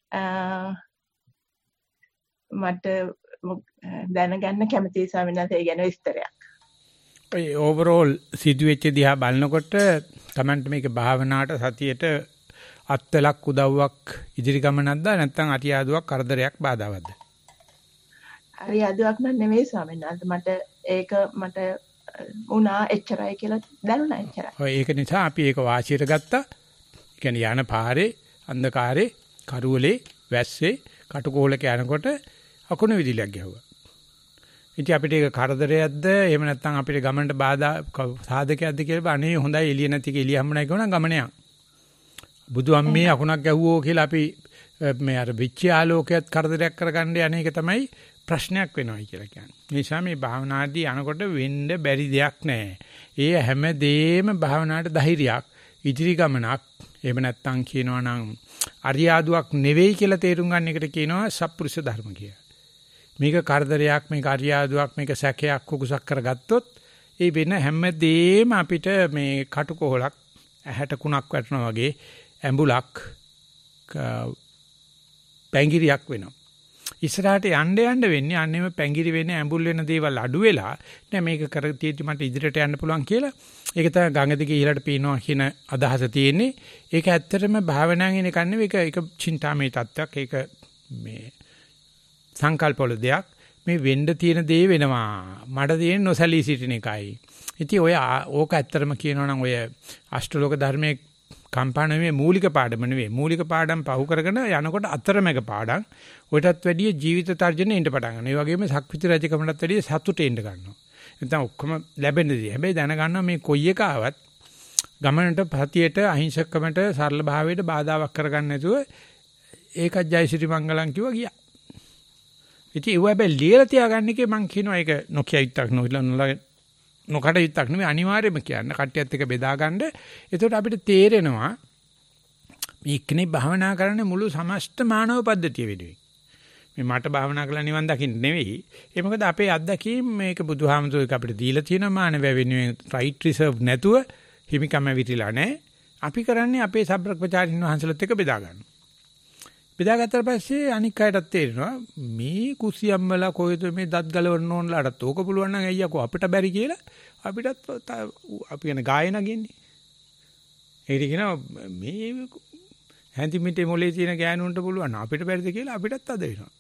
මට දැනගන්න කැමතියි ස්වාමීන් වහන්සේ ගැන විස්තරයක්. ඔය ඕවරෝල් සිදුවෙච්ච දිහා බලනකොට Tamanට මේක භාවනාවට සතියේට අත්ලක් උදව්වක් ඉදිරි ගමනක්ද නැත්නම් අරියාදුවක් කරදරයක් බාධාවත්ද? අරියාදුවක් නෙවෙයි ස්වාමීන් වහන්සේ මට ඒක මට උනා එච්චරයි කියලා දැනුණා එච්චරයි. ඔය ඒක නිසා අපි ඒක වාසියට ගත්තා. ඒ කියන්නේ යන පාරේ අන්ධකාරේ කරුවලේ වැස්සේ කටුකොලක යනකොට අකුණු විදිලක් ගැහුවා. ඉතින් අපිට ඒක කරදරයක්ද එහෙම නැත්නම් අපිට ගමනට බාධා සාධකයක්ද කියලා අනේ හොඳයි එළිය නැති එළිය හම්බුනා කියනවා ගමනයක්. බුදු අම්මේ අකුණක් ගැහුවෝ කියලා අපි මේ අර විච්ච ආලෝකයක් කරදරයක් කරගන්න යන එක තමයි ප්‍රශ්නයක් වෙනවයි කියලා කියන්නේ. ඒ නිසා මේ භාවනාදී යනකොට වෙන්න බැරි දෙයක් නැහැ. ඒ හැම දෙෙම භාවනාවට ධෛර්යයක් ඉදිරි ගමනක් එහෙම නැත්නම් කියනවා නම් අරියාදුවක් නෙවෙයි කියලා තේරුම් ගන්න එකට කියනවා සත්පුරුෂ ධර්ම කියලා. මේක කරදරයක් මේක අරියාදුවක් මේක සැකයක් කුකුසක් කරගත්තොත් ඒ වෙන හැම දෙෙම අපිට මේ කටුකොහලක් ඇහැට කුණක් වැටෙනවා වගේ ඇඹුලක් පැංගිරියක් වෙනවා. ඉස්සරහට යන්න යන්න වෙන්නේ අන්නේම පැංගිරි වෙන්නේ ඇඹුල් වෙන දේවල් අඩු වෙලා නෑ මේක කර තියෙද්දි මට ඉදිරියට යන්න පුළුවන් කියලා. ඒක තමයි ගඟ දිගේ ඉහළට පීනවා කියන අදහස තියෙන්නේ. ඒක ඇත්තටම භාවනාවෙන් එකක් නෙවෙයි. ඒක ඒක චින්තාමේ තත්ත්වයක්. ඒක මේ සංකල්පවල දෙයක්. මේ වෙන්න තියෙන දේ වෙනවා. මට තියෙන නොසලී සිටින එකයි. ඉතින් ඔය ඕක ඇත්තටම කියනවා නම් ඔය අෂ්ටලෝක ධර්මයේ කම්පාණ නෙවෙයි මූලික පාඩම නෙවෙයි මූලික පාඩම් පහු කරගෙන යනකොට අතරමැග පාඩම් ඔයටත් වැඩිය ජීවිත තර්ජනේ ඉන්න පටන් ගන්නවා. ඒ වගේම සක්විති රජකමටත් වැඩිය සතුටේ ඉන්න ගන්නවා. නැත්නම් ඔක්කොම ලැබෙන දේ. හැබැයි දැනගන්නවා මේ කොයි එක ආවත් ගමනට පතියට අහිංසකකමට සරල භාවයට බාධාවක් කරගන්න නැතුව ඒකත් ජයසිරි මංගලම් කිව්වා ගියා. ඉතින් ඒ හැබැයි ලියලා තියාගන්න එකේ මං කියනවා ඒක නොකිය යුත්තක් නොවිලා නොකට යුත්තක් නෙමෙයි අනිවාර්යයෙන්ම කියන්න කට්ටියත් එක බෙදා ගන්න. එතකොට අපිට තේරෙනවා මේ ඉක්නේ භාවනා කරන්නේ මුළු සමස්ත මානව පද්ධතිය වෙනුවෙන්. මේ මට භාවනා කරලා නිවන් දකින්න නෙවෙයි. ඒ මොකද අපේ අත්දැකීම් මේක බුදුහාමුදුරුවෝ අපිට දීලා තියෙන මානව වෙනුවෙන් රයිට් රිසර්ව් නැතුව හිමිකම විතිලා නැහැ. අපි කරන්නේ අපේ සබ්‍රක්‍මචාරින් වහන්සලත් එක්ක බෙදා ගන්න. බෙදාගත්තට පස්සේ අනික් අයටත් තේරෙනවා මේ කුසියම්මලා කොහෙද මේ දත් ගලවන්න ඕනලාටත් ඕක පුළුවන් නම් අයියකෝ අපිට බැරි කියලා අපිටත් අපි කියන ගායන ගින්නේ. ඒක කියනවා මේ හැන්ති මිටේ මොලේ තියෙන ගෑනුන්ට පුළුවන් අපිට බැරිද කියලා අපිටත් අද වෙනවා.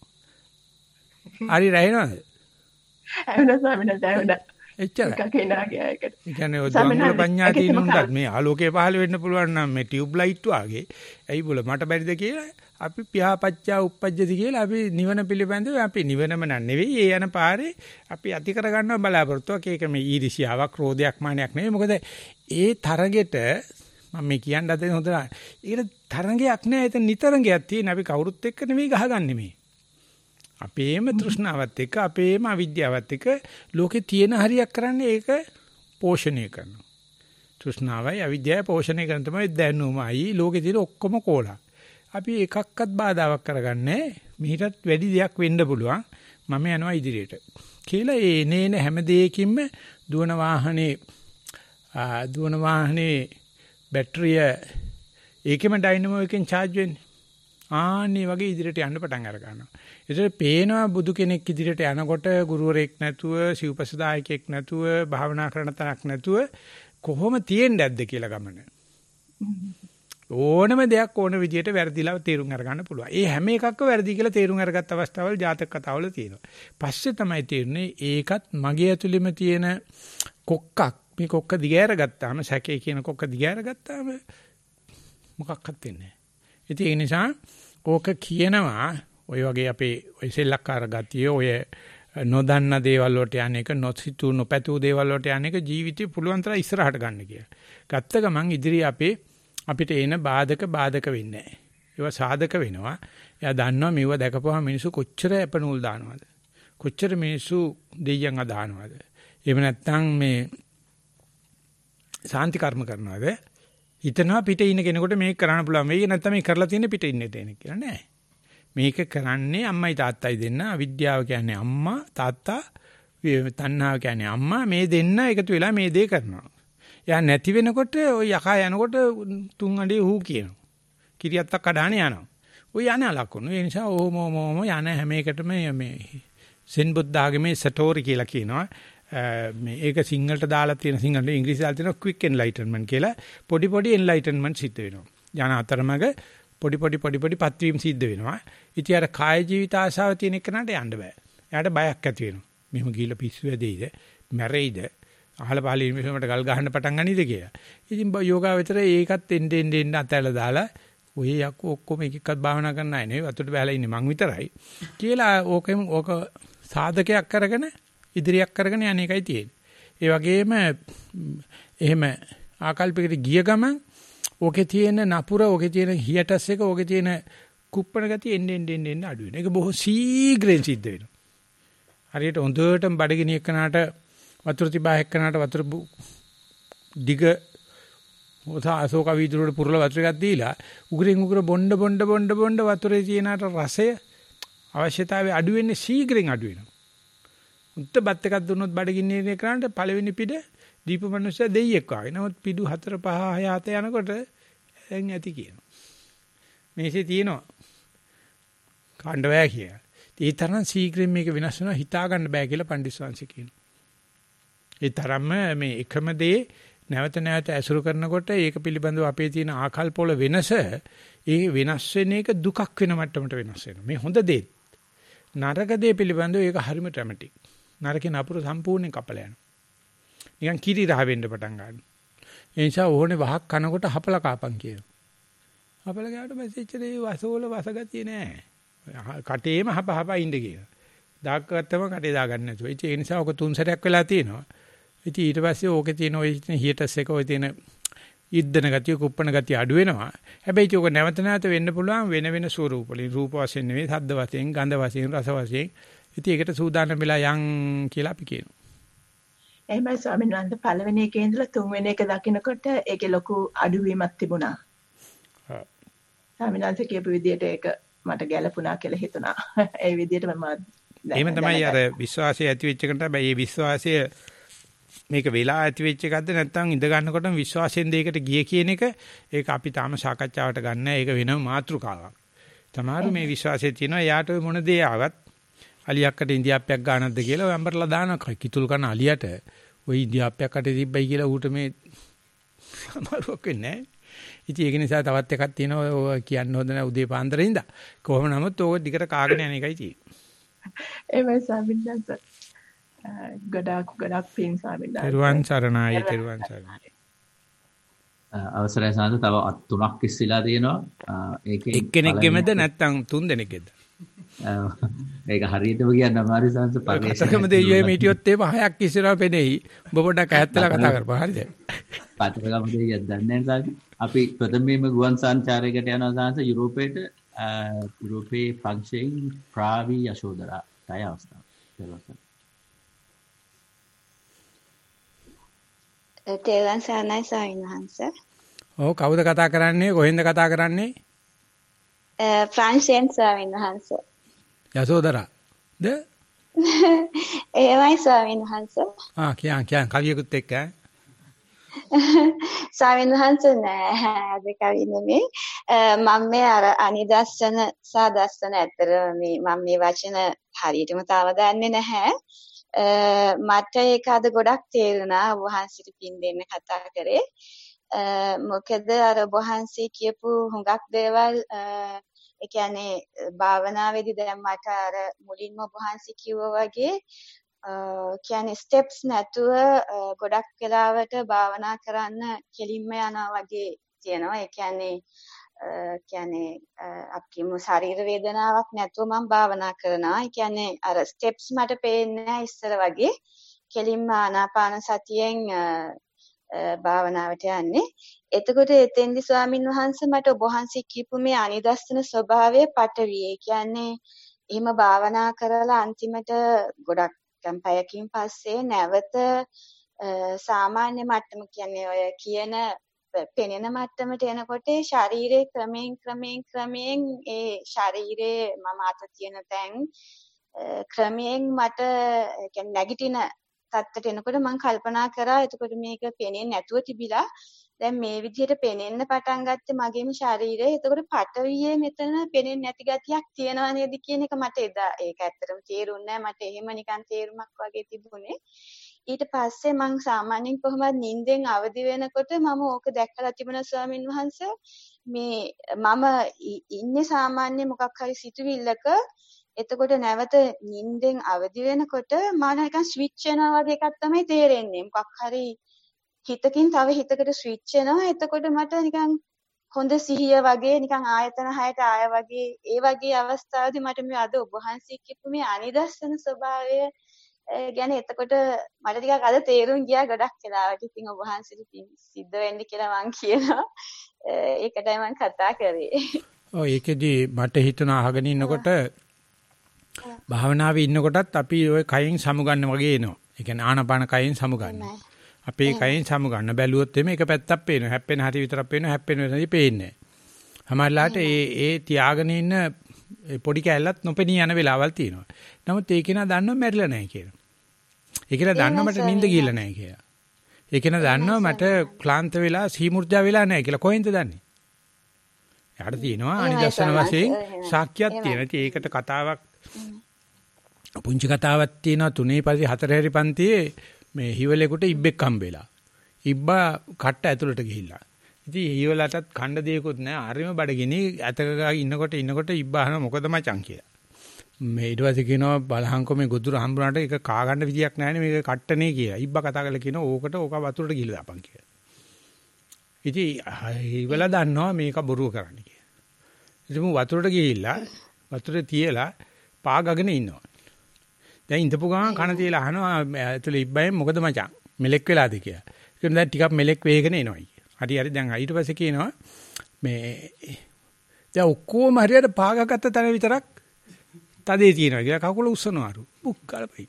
හරි රැහෙනවද? ඇවිල්ලා ස්වාමීන් වහන්සේ එච්චරයි. කකේනාගේ එකට. ඒ කියන්නේ ඔය දංගල පඤ්ඤාති නුන්ටත් මේ ආලෝකේ පහළ වෙන්න පුළුවන් නම් මේ ටියුබ් ලයිට් වාගේ ඇයි බොල මට බැරිද කියලා අපි පියාපච්චා උප්පජ්ජති කියලා අපි නිවන පිළිබඳව අපි නිවනම නෙවෙයි ඒ යන පාරේ අපි අති කර ගන්නවා බලාපොරොත්තුවක්. ඒක මේ ඊර්ෂ්‍යාවක් ක්‍රෝධයක් මානයක් නෙවෙයි. මොකද ඒ තරගෙට මම මේ කියන්න හදන්නේ හොඳ නෑ. ඒකට තරංගයක් නෑ. ඒක නිතරංගයක් තියෙන අපි කවුරුත් එක්ක නෙවෙයි ගහගන්නේ මේ. අපේම තෘෂ්ණාවත් එක්ක අපේම අවිද්‍යාවත් එක්ක ලෝකේ තියෙන හරියක් කරන්නේ ඒක පෝෂණය කරනවා. තෘෂ්ණාවයි අවිද්‍යාවයි පෝෂණය කරන තමයි දැනුමයි ලෝකේ තියෙන ඔක්කොම කෝලා. අපි එකක්වත් බාධාවක් කරගන්නේ මිහිටත් වැඩි දෙයක් වෙන්න පුළුවන්. මම යනවා ඉදිරියට. කියලා ඒ නේන හැම දෙයකින්ම දුවන වාහනේ දුවන වාහනේ බැටරිය ඒකෙම ඩයිනමෝ එකෙන් charge වෙන්නේ. ආන්නේ වගේ ඉදිරියට යන්න පටන් අර ගන්නවා. ඒතර පේනවා බුදු කෙනෙක් ඉදිරියට යනකොට ගුරුවරයෙක් නැතුව, සිව්පසදායකයෙක් නැතුව, භාවනා කරන තරක් නැතුව කොහොම තියෙන්නේ නැද්ද කියලා ගමන. ඕනම දෙයක් ඕන විදියට වැරදිලා තේරුම් අරගන්න පුළුවන්. ඒ හැම එකක්ම වැරදි කියලා තේරුම් අරගත් අවස්ථාවල් ජාතක කතාවල තියෙනවා. පස්සේ තමයි තේරෙන්නේ ඒකත් මගේ ඇතුළෙම තියෙන කොක්කක්. මේ කොක්ක දිගෑර ගත්තාම සැකේ කියන කොක්ක දිගෑර ගත්තාම මොකක්වත් වෙන්නේ නැහැ. ඉතින් ඒ නිසා ඕක කියනවා ඔය වගේ අපේ ඔය සෙල්ලක්කාර ගතිය ඔය නොදන්න දේවල් වලට යන්නේ එක නොසිතු නොපැතු දේවල් වලට යන්නේ එක ජීවිතේ පුළුවන් තරම් ඉස්සරහට ගන්න කියලා. ගත්ත ගමන් ඉදිරිය අපේ අපිට එන බාධක බාධක වෙන්නේ නැහැ. ඒවා සාධක වෙනවා. එයා දන්නවා මේව දැකපුවම මිනිස්සු කොච්චර අපනූල් දානවද? කොච්චර මිනිස්සු දෙයියන් අදහනවද? එහෙම නැත්නම් මේ සාන්ති කර්ම කරනවද? හිතනවා පිටේ ඉන්න කෙනෙකුට මේක කරන්න පුළුවන් වෙයි නැත්නම් මේ කරලා තියෙන පිටේ ඉන්න දෙන්නේ කියලා නෑ. මේක කරන්නේ අම්මයි තාත්තයි දෙන්න. අවිද්‍යාව කියන්නේ අම්මා තාත්තා, තණ්හාව කියන්නේ අම්මා. මේ දෙන්න එකතු වෙලා මේ දේ කරනවා. යා නැති වෙනකොට ওই යකා යනකොට තුන් අඩේ හූ කියනවා. කිරියත්තක් කඩාන යනවා. ඔය යන ලකුණු. ඒ නිසා ඕම ඕම ඕම යන හැම එකටම මේ සෙන් බුද්ධාගමේ සටෝරි කියලා කියනවා. මේ ඒක සිංහලට දාලා තියෙන සිංහලට ඉංග්‍රීසි දාලා තියෙන ක්වික් එන්ලයිටන්මන්ට් කියලා පොඩි පොඩි එන්ලයිටන්මන්ට් සිද්ධ වෙනවා. යන අතරමඟ පොඩි පොඩි පොඩි පොඩි පත්වීම් සිද්ධ වෙනවා. ඉතින් අර කාය ජීවිත ආශාව තියෙන එකනට යන්න බෑ. එයාට බයක් ඇති වෙනවා. මෙහෙම ගිහිල්ලා පිස්සු වැදෙයිද? මැරෙයිද? අහල පහල ඉන්වෙස්ට්මන්ට් ගල් ගහන්න පටන් ගන්නීද කියලා. ඉතින් යෝගාවචර ඒකත් එන්න එන්න එන්න අතහැලා දාලා ඔය යක්කෝ ඔක්කොම එක එකක් භාවනා කරන්න ආයේ නෙවෙයි වතුරට බහලා ඉන්නේ මං විතරයි. කියලා ඕකෙම ඕක සාධකයක් කරගෙන ඉදිරියක් කරගෙන යන එකයි තියෙන්නේ. ඒ වගේම එහෙම ආකල්පයකට ගිය ගමන් ඕකේ තියෙන නපුර, ඕකේ තියෙන හියටස් එක, ඕකේ තියෙන කුප්පණ ගතිය එන්න එන්න එන්න එන්න අඩු වෙනවා. ඒක බොහෝ ශීඝ්‍රයෙන් සිද්ධ වෙනවා. හරියට හොඳටම බඩගිනි එක්කනට වතුර තිබා එක්කනට වතුර දිග අශෝක වීදුරුවට පුරලා වතුර එකක් දීලා උගුරෙන් උගුර බොණ්ඩ බොණ්ඩ බොණ්ඩ බොණ්ඩ වතුරේ තියෙනට රසය අවශ්‍යතාවය අඩු වෙන්නේ ශීඝ්‍රයෙන් අඩු වෙනවා. උත්ත බත් එකක් දුන්නොත් බඩගින්නේ නේ කරාට පළවෙනි පිට දීප මනුස්සය දෙයියෙක් වගේ. නමුත් පිඩු හතර පහ හය හත යනකොට දැන් ඇති කියනවා. මේසේ තියෙනවා. කාණ්ඩ බෑ කියලා. ඒ තරම් ශීඝ්‍රයෙන් මේක වෙනස් වෙනවා හිතා ගන්න බෑ කියලා පණ්ඩිස්වාංශ කියනවා. ඒ තරම්ම මේ එකම දේ නැවත නැවත ඇසුරු කරනකොට ඒක පිළිබඳව අපේ තියෙන ආකල්පවල වෙනස ඒ වෙනස් වෙන එක දුකක් වෙන මට්ටමට වෙනස් වෙනවා. මේ හොඳ දේ නරක දේ පිළිබඳව ඒක හරිම ඩ්‍රැමැටික්. නරකේ නපුර සම්පූර්ණයෙන් කපලා යනවා. නිකන් කිරි රහ වෙන්න පටන් ගන්නවා. ඒ නිසා ඕනේ වහක් කනකොට හපලා කාපන් කියනවා. හපලා ගාවට පස්සේ ඉච්චරේ වසෝල වසගතිය නෑ. කටේම හප හප ඉන්න කියලා. දාගත්තම කටේ දාගන්න නැතුව. ඒ නිසා ඔක තුන් සැරයක් වෙලා තියෙනවා. ඉතින් ඊට පස්සේ ඕකේ තියෙන ඔය හියටස් එක ඔය තියෙන ඉද්දන ගතිය කුප්පණ ගතිය අඩු වෙනවා. හැබැයි ඒක නැවත නැවත වෙන්න පුළුවන් වෙන වෙන ස්වරූප වලින්. රූප වශයෙන් නෙවෙයි, ශබ්ද වශයෙන්, ගන්ධ වශයෙන්, රස වශයෙන්. ඉතින් ඒකට සූදානම් වෙලා යන් කියලා අපි කියනවා. එහෙමයි ස්වාමීන් වහන්සේ පළවෙනි එකේ ඉඳලා තුන්වෙනි එක දකින්නකොට ඒකේ ලොකු අඩුවීමක් තිබුණා. හා. ස්වාමීන් වහන්සේ කියපු විදිහට ඒක මට ගැළපුණා කියලා හිතුණා. ඒ විදිහට මම එහෙම තමයි අර විශ්වාසය ඇති වෙච්ච එකට හැබැයි මේ විශ්වාසය මේක වෙලා ඇති වෙච්ච එකක්ද නැත්නම් ඉඳ ගන්නකොටම විශ්වාසයෙන් දෙයකට ගිය කියන එක ඒක අපි තාම සාකච්ඡාවට ගන්න. ඒක වෙනම මාතෘකාවක්. තමාරු මේ විශ්වාසය තියෙනවා යාට මොන දේ ආවත් අලියක්කට ඉන්දියාප්පයක් ගන්නද කියලා ඔය අම්බරලා දානවා කිතුල් කරන අලියට ওই ඉන්දියාප්පයක් අතේ තිබ්බයි කියලා ඌට මේ අමාරුවක් වෙන්නේ නැහැ. ඉතින් ඒක නිසා තවත් එකක් තියෙනවා ඔය කියන්න හොඳ නැහැ උදේ පාන්දර ඉඳලා. කොහොම නමුත් ඕක දිගට කාගෙන යන එකයි තියෙන්නේ. එමේ සාමින්දන්ත ගොඩක් ගොඩක් පින් සාමින්දන්ත. තිරුවන් සරණයි තිරුවන් සරණයි. අවසරයි සාන්ත තව තුනක් ඉස්සලා තියෙනවා. ඒකේ එක්කෙනෙක්ගෙමද නැත්නම් තුන් දෙනෙක්ගෙද? ඒක හරියටම කියන්න අමාරුයි සංස පරිශීලනය. කතකම දෙයියෝ මේටියොත් එම හයක් ඉස්සරහා පෙනෙයි. ඔබ පොඩක් ඈත්ලා කතා කරපුවා හරිද? පතරගම දෙයියක් දන්නේ නැහැ අපි ප්‍රථමයෙන්ම ගුවන් සංචාරයකට යනවා සංස යුරෝපයට රූපේ පංචෙන් ප්‍රාවී යශෝදරා තය අවස්ථාව. තේරුවන් සරණයි ස්වාමීන් වහන්සේ. ඔව් කවුද කතා කරන්නේ? කොහෙන්ද කතා කරන්නේ? ෆ්‍රාන්සියෙන් ස්වාමීන් වහන්සේ. යශෝදරා. ද? එහෙමයි ස්වාමීන් වහන්සේ. ආ කියන් කියන් කවියකුත් එක්ක ඈ. ස්වාමීන් වහන්සේ නෑ අද කවි නෙමෙයි. මම මේ අර අනිදස්සන සහ දස්සන ඇතර මේ මම මේ වචන හරියටම තාම දන්නේ නැහැ. මට ඒක අද ගොඩක් තේරුණා ඔබ වහන්සේට පින් දෙන්න කතා කරේ. මොකද අර ඔබ වහන්සේ කියපු හුඟක් දේවල් ඒ කියන්නේ භාවනාවේදී දැන් මට අර මුලින්ම ඔබ වහන්සේ කිව්වා වගේ කියන්නේ ස්ටෙප්ස් නැතුව ගොඩක් වෙලාවට භාවනා කරන්න කෙලින්ම යනවා වගේ තියෙනවා. ඒ කියන්නේ කියන්නේ අපිම ශරීර වේදනාවක් නැතුව මම භාවනා කරනවා. ඒ කියන්නේ අර ස්ටෙප්ස් මට පේන්නේ නැහැ ඉස්සර වගේ. කෙලින්ම ආනාපාන සතියෙන් භාවනාවට යන්නේ. එතකොට එතෙන්දි ස්වාමින් වහන්සේ මට ඔබ වහන්සේ කියපු මේ අනිදස්සන ස්වභාවය පටවිය. ඒ කියන්නේ එහෙම භාවනා කරලා අන්තිමට ගොඩක් පැයකින් පස්සේ නැවත සාමාන්‍ය මට්ටම කියන්නේ ඔය කියන පෙනෙන මට්ටමට එනකොට ශරීරයේ ක්‍රමයෙන් ක්‍රමයෙන් ක්‍රමයෙන් ඒ ශරීරයේ මම අත තියෙන තැන් ක්‍රමයෙන් මට කියන්නේ නැගිටින තත්ත්වයට එනකොට මම කල්පනා කරා එතකොට මේක පෙනෙන්නේ නැතුව තිබිලා දැන් මේ විදිහට පෙනෙන්න පටන් ගත්තේ මගේම ශරීරය. එතකොට පටවියේ මෙතන පෙනෙන්නේ නැති ගතියක් තියෙනවා නේද කියන එක මට එදා ඒක ඇත්තටම තේරුන්නේ නැහැ. මට එහෙම නිකන් තේරුමක් වගේ තිබුණේ. ඊට පස්සේ මං සාමාන්‍යයෙන් කොහොමද නිින්දෙන් අවදි වෙනකොට මම ඕක දැක්කලා තිබුණා ස්වාමින් වහන්සේ. මේ මම ඉන්නේ සාමාන්‍ය මොකක් හරි සිතුවිල්ලක. එතකොට නැවත නිින්දෙන් අවදි වෙනකොට මම නිකන් ස්විච් වෙනවා වගේ එකක් තමයි තේරෙන්නේ. මොකක් හරි හිතකින් තව හිතකට ස්විච් වෙනවා. එතකොට මට නිකන් හොඳ සිහිය වගේ නිකන් ආයතන හයට ආය වගේ ඒ වගේ අවස්ථාවදී මට මේ අද ඔබ වහන්සේ කියපු මේ අනිදස්සන ස්වභාවය ගැන එතකොට මට ටිකක් අද තේරුම් ගියා ගොඩක් වෙලාවට. ඉතින් ඔබ වහන්සේට සිද්ධ වෙන්න කියලා මං කියනවා. ඒකටයි මං කතා කරේ. ඔව් ඒකෙදි මට හිතුණා අහගෙන ඉන්නකොට භාවනාවේ ඉන්නකොටත් අපි ওই කයින් සමුගන්න වගේ එනවා. ඒ කියන්නේ ආනපාන කයින් සමුගන්න. අපේ කයින් සමුගන්න බැලුවොත් එමේ එක පැත්තක් පේනවා. හැප්පෙන හැටි විතරක් පේනවා. හැප්පෙන වෙලාවදී පේන්නේ නැහැ. සමහරලාට ඒ ඒ තියාගෙන ඉන්න පොඩි කැලලත් නොපෙනී යන වෙලාවල් තියෙනවා. නමුත් ඒක නා දන්නව මැරිලා නැහැ කියලා. ඒක නා දන්නව මට නිින්ද ගිහලා නැහැ කියලා. ඒක නා දන්නව මට ක්ලාන්ත වෙලා සීමුර්ජා වෙලා නැහැ කියලා. කොහෙන්ද දන්නේ? යාට තියෙනවා අනිදස්සන වශයෙන් සාක්කියක් තියෙනවා. ඉතින් ඒකට කතාවක් පුංචි කතාවක් තියෙනවා. තුනේ පරි හතර හැරි පන්තියේ මේ හිවලෙකුට ඉබ්බෙක් හම්බෙලා. ඉබ්බා කට්ට ඇතුළට ගිහිල්ලා. ඉතින් හිවලටත් කණ්ඩ දෙයක්වත් නැහැ. හරිම බඩගිනි ඇතක ගා ඉන්නකොට ඉන්නකොට ඉබ්බා අහන මොකද මචං කියලා. මේ ඊට පස්සේ කියනවා බලහන්කො මේ ගොදුර හම්බුනාට ඒක කා ගන්න විදියක් නැහැනේ මේක කට්ටනේ කියලා. ඉබ්බා කතා කරලා කියනවා ඕකට ඕක වතුරට ගිහලා දාපන් කියලා. ඉතින් හිවල දන්නවා මේක බොරුව කරන්න කියලා. ඉතින් මු වතුරට ගිහිල්ලා වතුරේ තියලා පාගගෙන ඉන්නවා. දැන් ඉඳපු ගමන් කන තියලා අහනවා ඇතුලේ ඉබ්බයෙන් මොකද මචං මෙලෙක් වෙලාද කියලා. ඒකෙන් දැන් ටිකක් මෙලෙක් වේගෙන එනවා කිය. හරි හරි දැන් ඊට පස්සේ කියනවා මේ දැන් ඔක්කොම හරියට පාගගත්ත තැන විතරක් තදේ තියෙනවා කියලා කකුල උස්සනවාරු. බුක් කලපයි.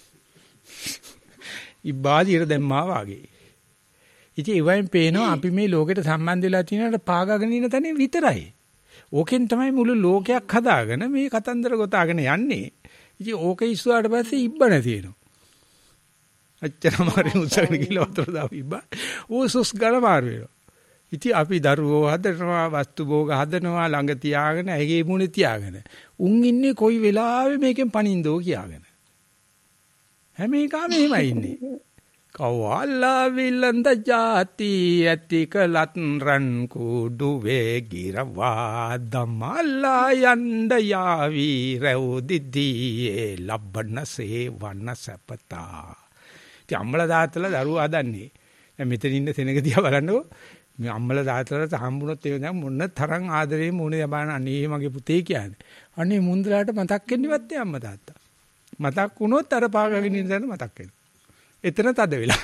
ඉබ්බාදියට දැම්මා වාගේ. ඉතින් ඒ වයින් පේනවා අපි මේ ලෝකෙට සම්බන්ධ වෙලා තියෙනට පාගගෙන ඉන්න තැන විතරයි. ඕකෙන් තමයි මුළු ලෝකයක් හදාගෙන මේ කතන්දර ගොතාගෙන යන්නේ. ඉතින් ඕක ඉස්සුවාට පස්සේ ඉබ්බ නැති වෙනවා. අච්චරම හරි උත්සාහන කියලා වතුර දාපු ඉබ්බා. ඕ සොස් ගල මාරු වෙනවා. ඉතින් අපි දරුවෝ හදනවා, වස්තු භෝග හදනවා, ළඟ තියාගෙන, ඇගේ මුණේ තියාගෙන. උන් ඉන්නේ කොයි වෙලාවෙ මේකෙන් පණින්දෝ කියාගෙන. හැම එකම එහෙමයි ඉන්නේ. කවල්ලා විලඳ જાති ඇතිකලත් රන් කුඩු වේගිරවා දමල්ලා යන්න යාවි රැව් දිදී ලබ්බනසේ වන සපතා. ඉතින් අම්මලා දාතලා දරුවා හදන්නේ. දැන් මෙතන ඉන්න සෙනග දිහා බලන්නකෝ. මේ අම්මලා දාතලාට හම්බුනොත් ඒ දැන් මොන තරම් ආදරේ මොනේ යබාන අනේ මගේ පුතේ කියන්නේ. අනේ මුන්දලාට මතක් වෙන්නේවත් නෑ අම්මා තාත්තා. මතක් වුණොත් අර පාගගෙන ඉන්න දැන මතක් වෙනවා. එතන තද වෙලා.